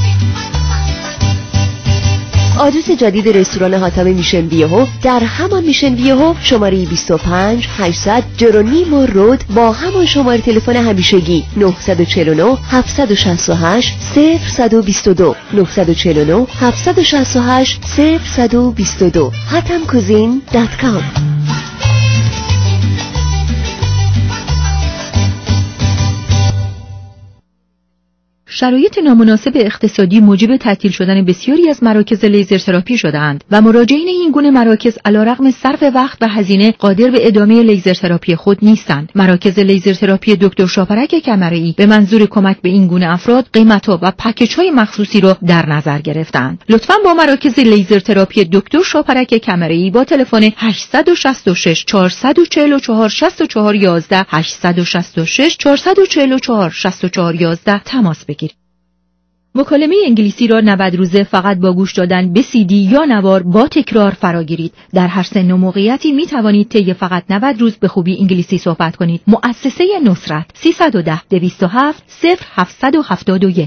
آدرس جدید رستوران حاتم میشن ویهو در همان میشن ویهو شماره 25 800 جرونیمو رود با همان شماره تلفن همیشگی 949 768 0122 949 768 0122 hatamcuisine.com. شرایط نامناسب اقتصادی موجب تعطیل شدن بسیاری از مراکز لیزر تراپی شده‌اند و مراجعین این گونه مراکز علیرغم صرف وقت و هزینه قادر به ادامه لیزر تراپی خود نیستند. مراکز لیزر تراپی دکتر شاپرک کمرئی به منظور کمک به این گونه افراد قیمت‌ها و پکیج‌های مخصوصی را در نظر گرفتند. لطفاً با مراکز لیزر تراپی دکتر شاپرک کمرئی با تلفن 866 444 64 11 866 444 64 11 تماس بگیرید. مکالمه انگلیسی را 90 روزه فقط با گوش دادن به CD یا نوار با تکرار فراگیرید. در هر سن و موقعیتی می توانید طی فقط 90 روز به خوبی انگلیسی صحبت کنید. مؤسسه نصرت 310 207 0771.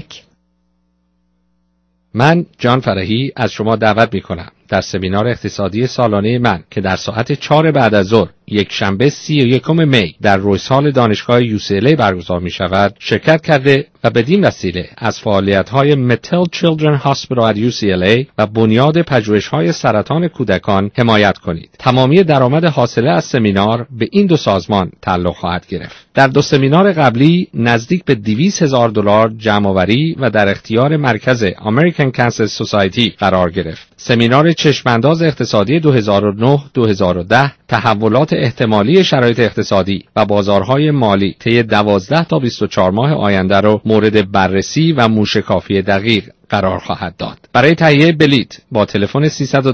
من جان فرحی از شما دعوت می کنم در سمینار اقتصادی سالانه من که در ساعت 4 بعد از ظهر یکشنبه 31 می در رویس هال دانشگاه UCLA برگزار می شود شرکت کرده و بدین وسیله از فعالیت‌های متل چیلدرن هاسپیتال UCLA و بنیاد پژوهش‌های سرطان کودکان حمایت کنید. تمامی درآمد حاصله از سمینار به این دو سازمان تعلق خواهد گرفت. در دو سمینار قبلی نزدیک به $200,000 جمع‌آوری و در اختیار مرکز American Cancer Society قرار گرفت. سمینار چشمانداز اقتصادی 2009-2010 تحولات احتمالی شرایط اقتصادی و بازارهای مالی طی 12 تا 24 ماه آینده را مورد بررسی و موشکافی دقیق قرار خواهد داد. برای تهیه بلیت با تلفن 310-276-9922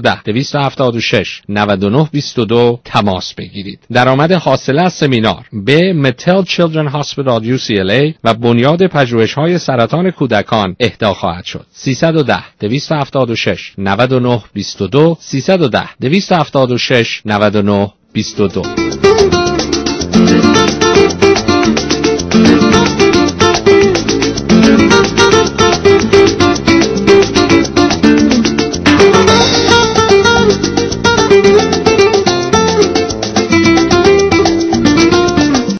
تماس بگیرید. درآمد حاصله از سمینار به متل چیلدرن هاسپیتال UCLA و بنیاد پژوهش‌های سرطان کودکان اهدا خواهد شد. 310-276-9922 310-276-9922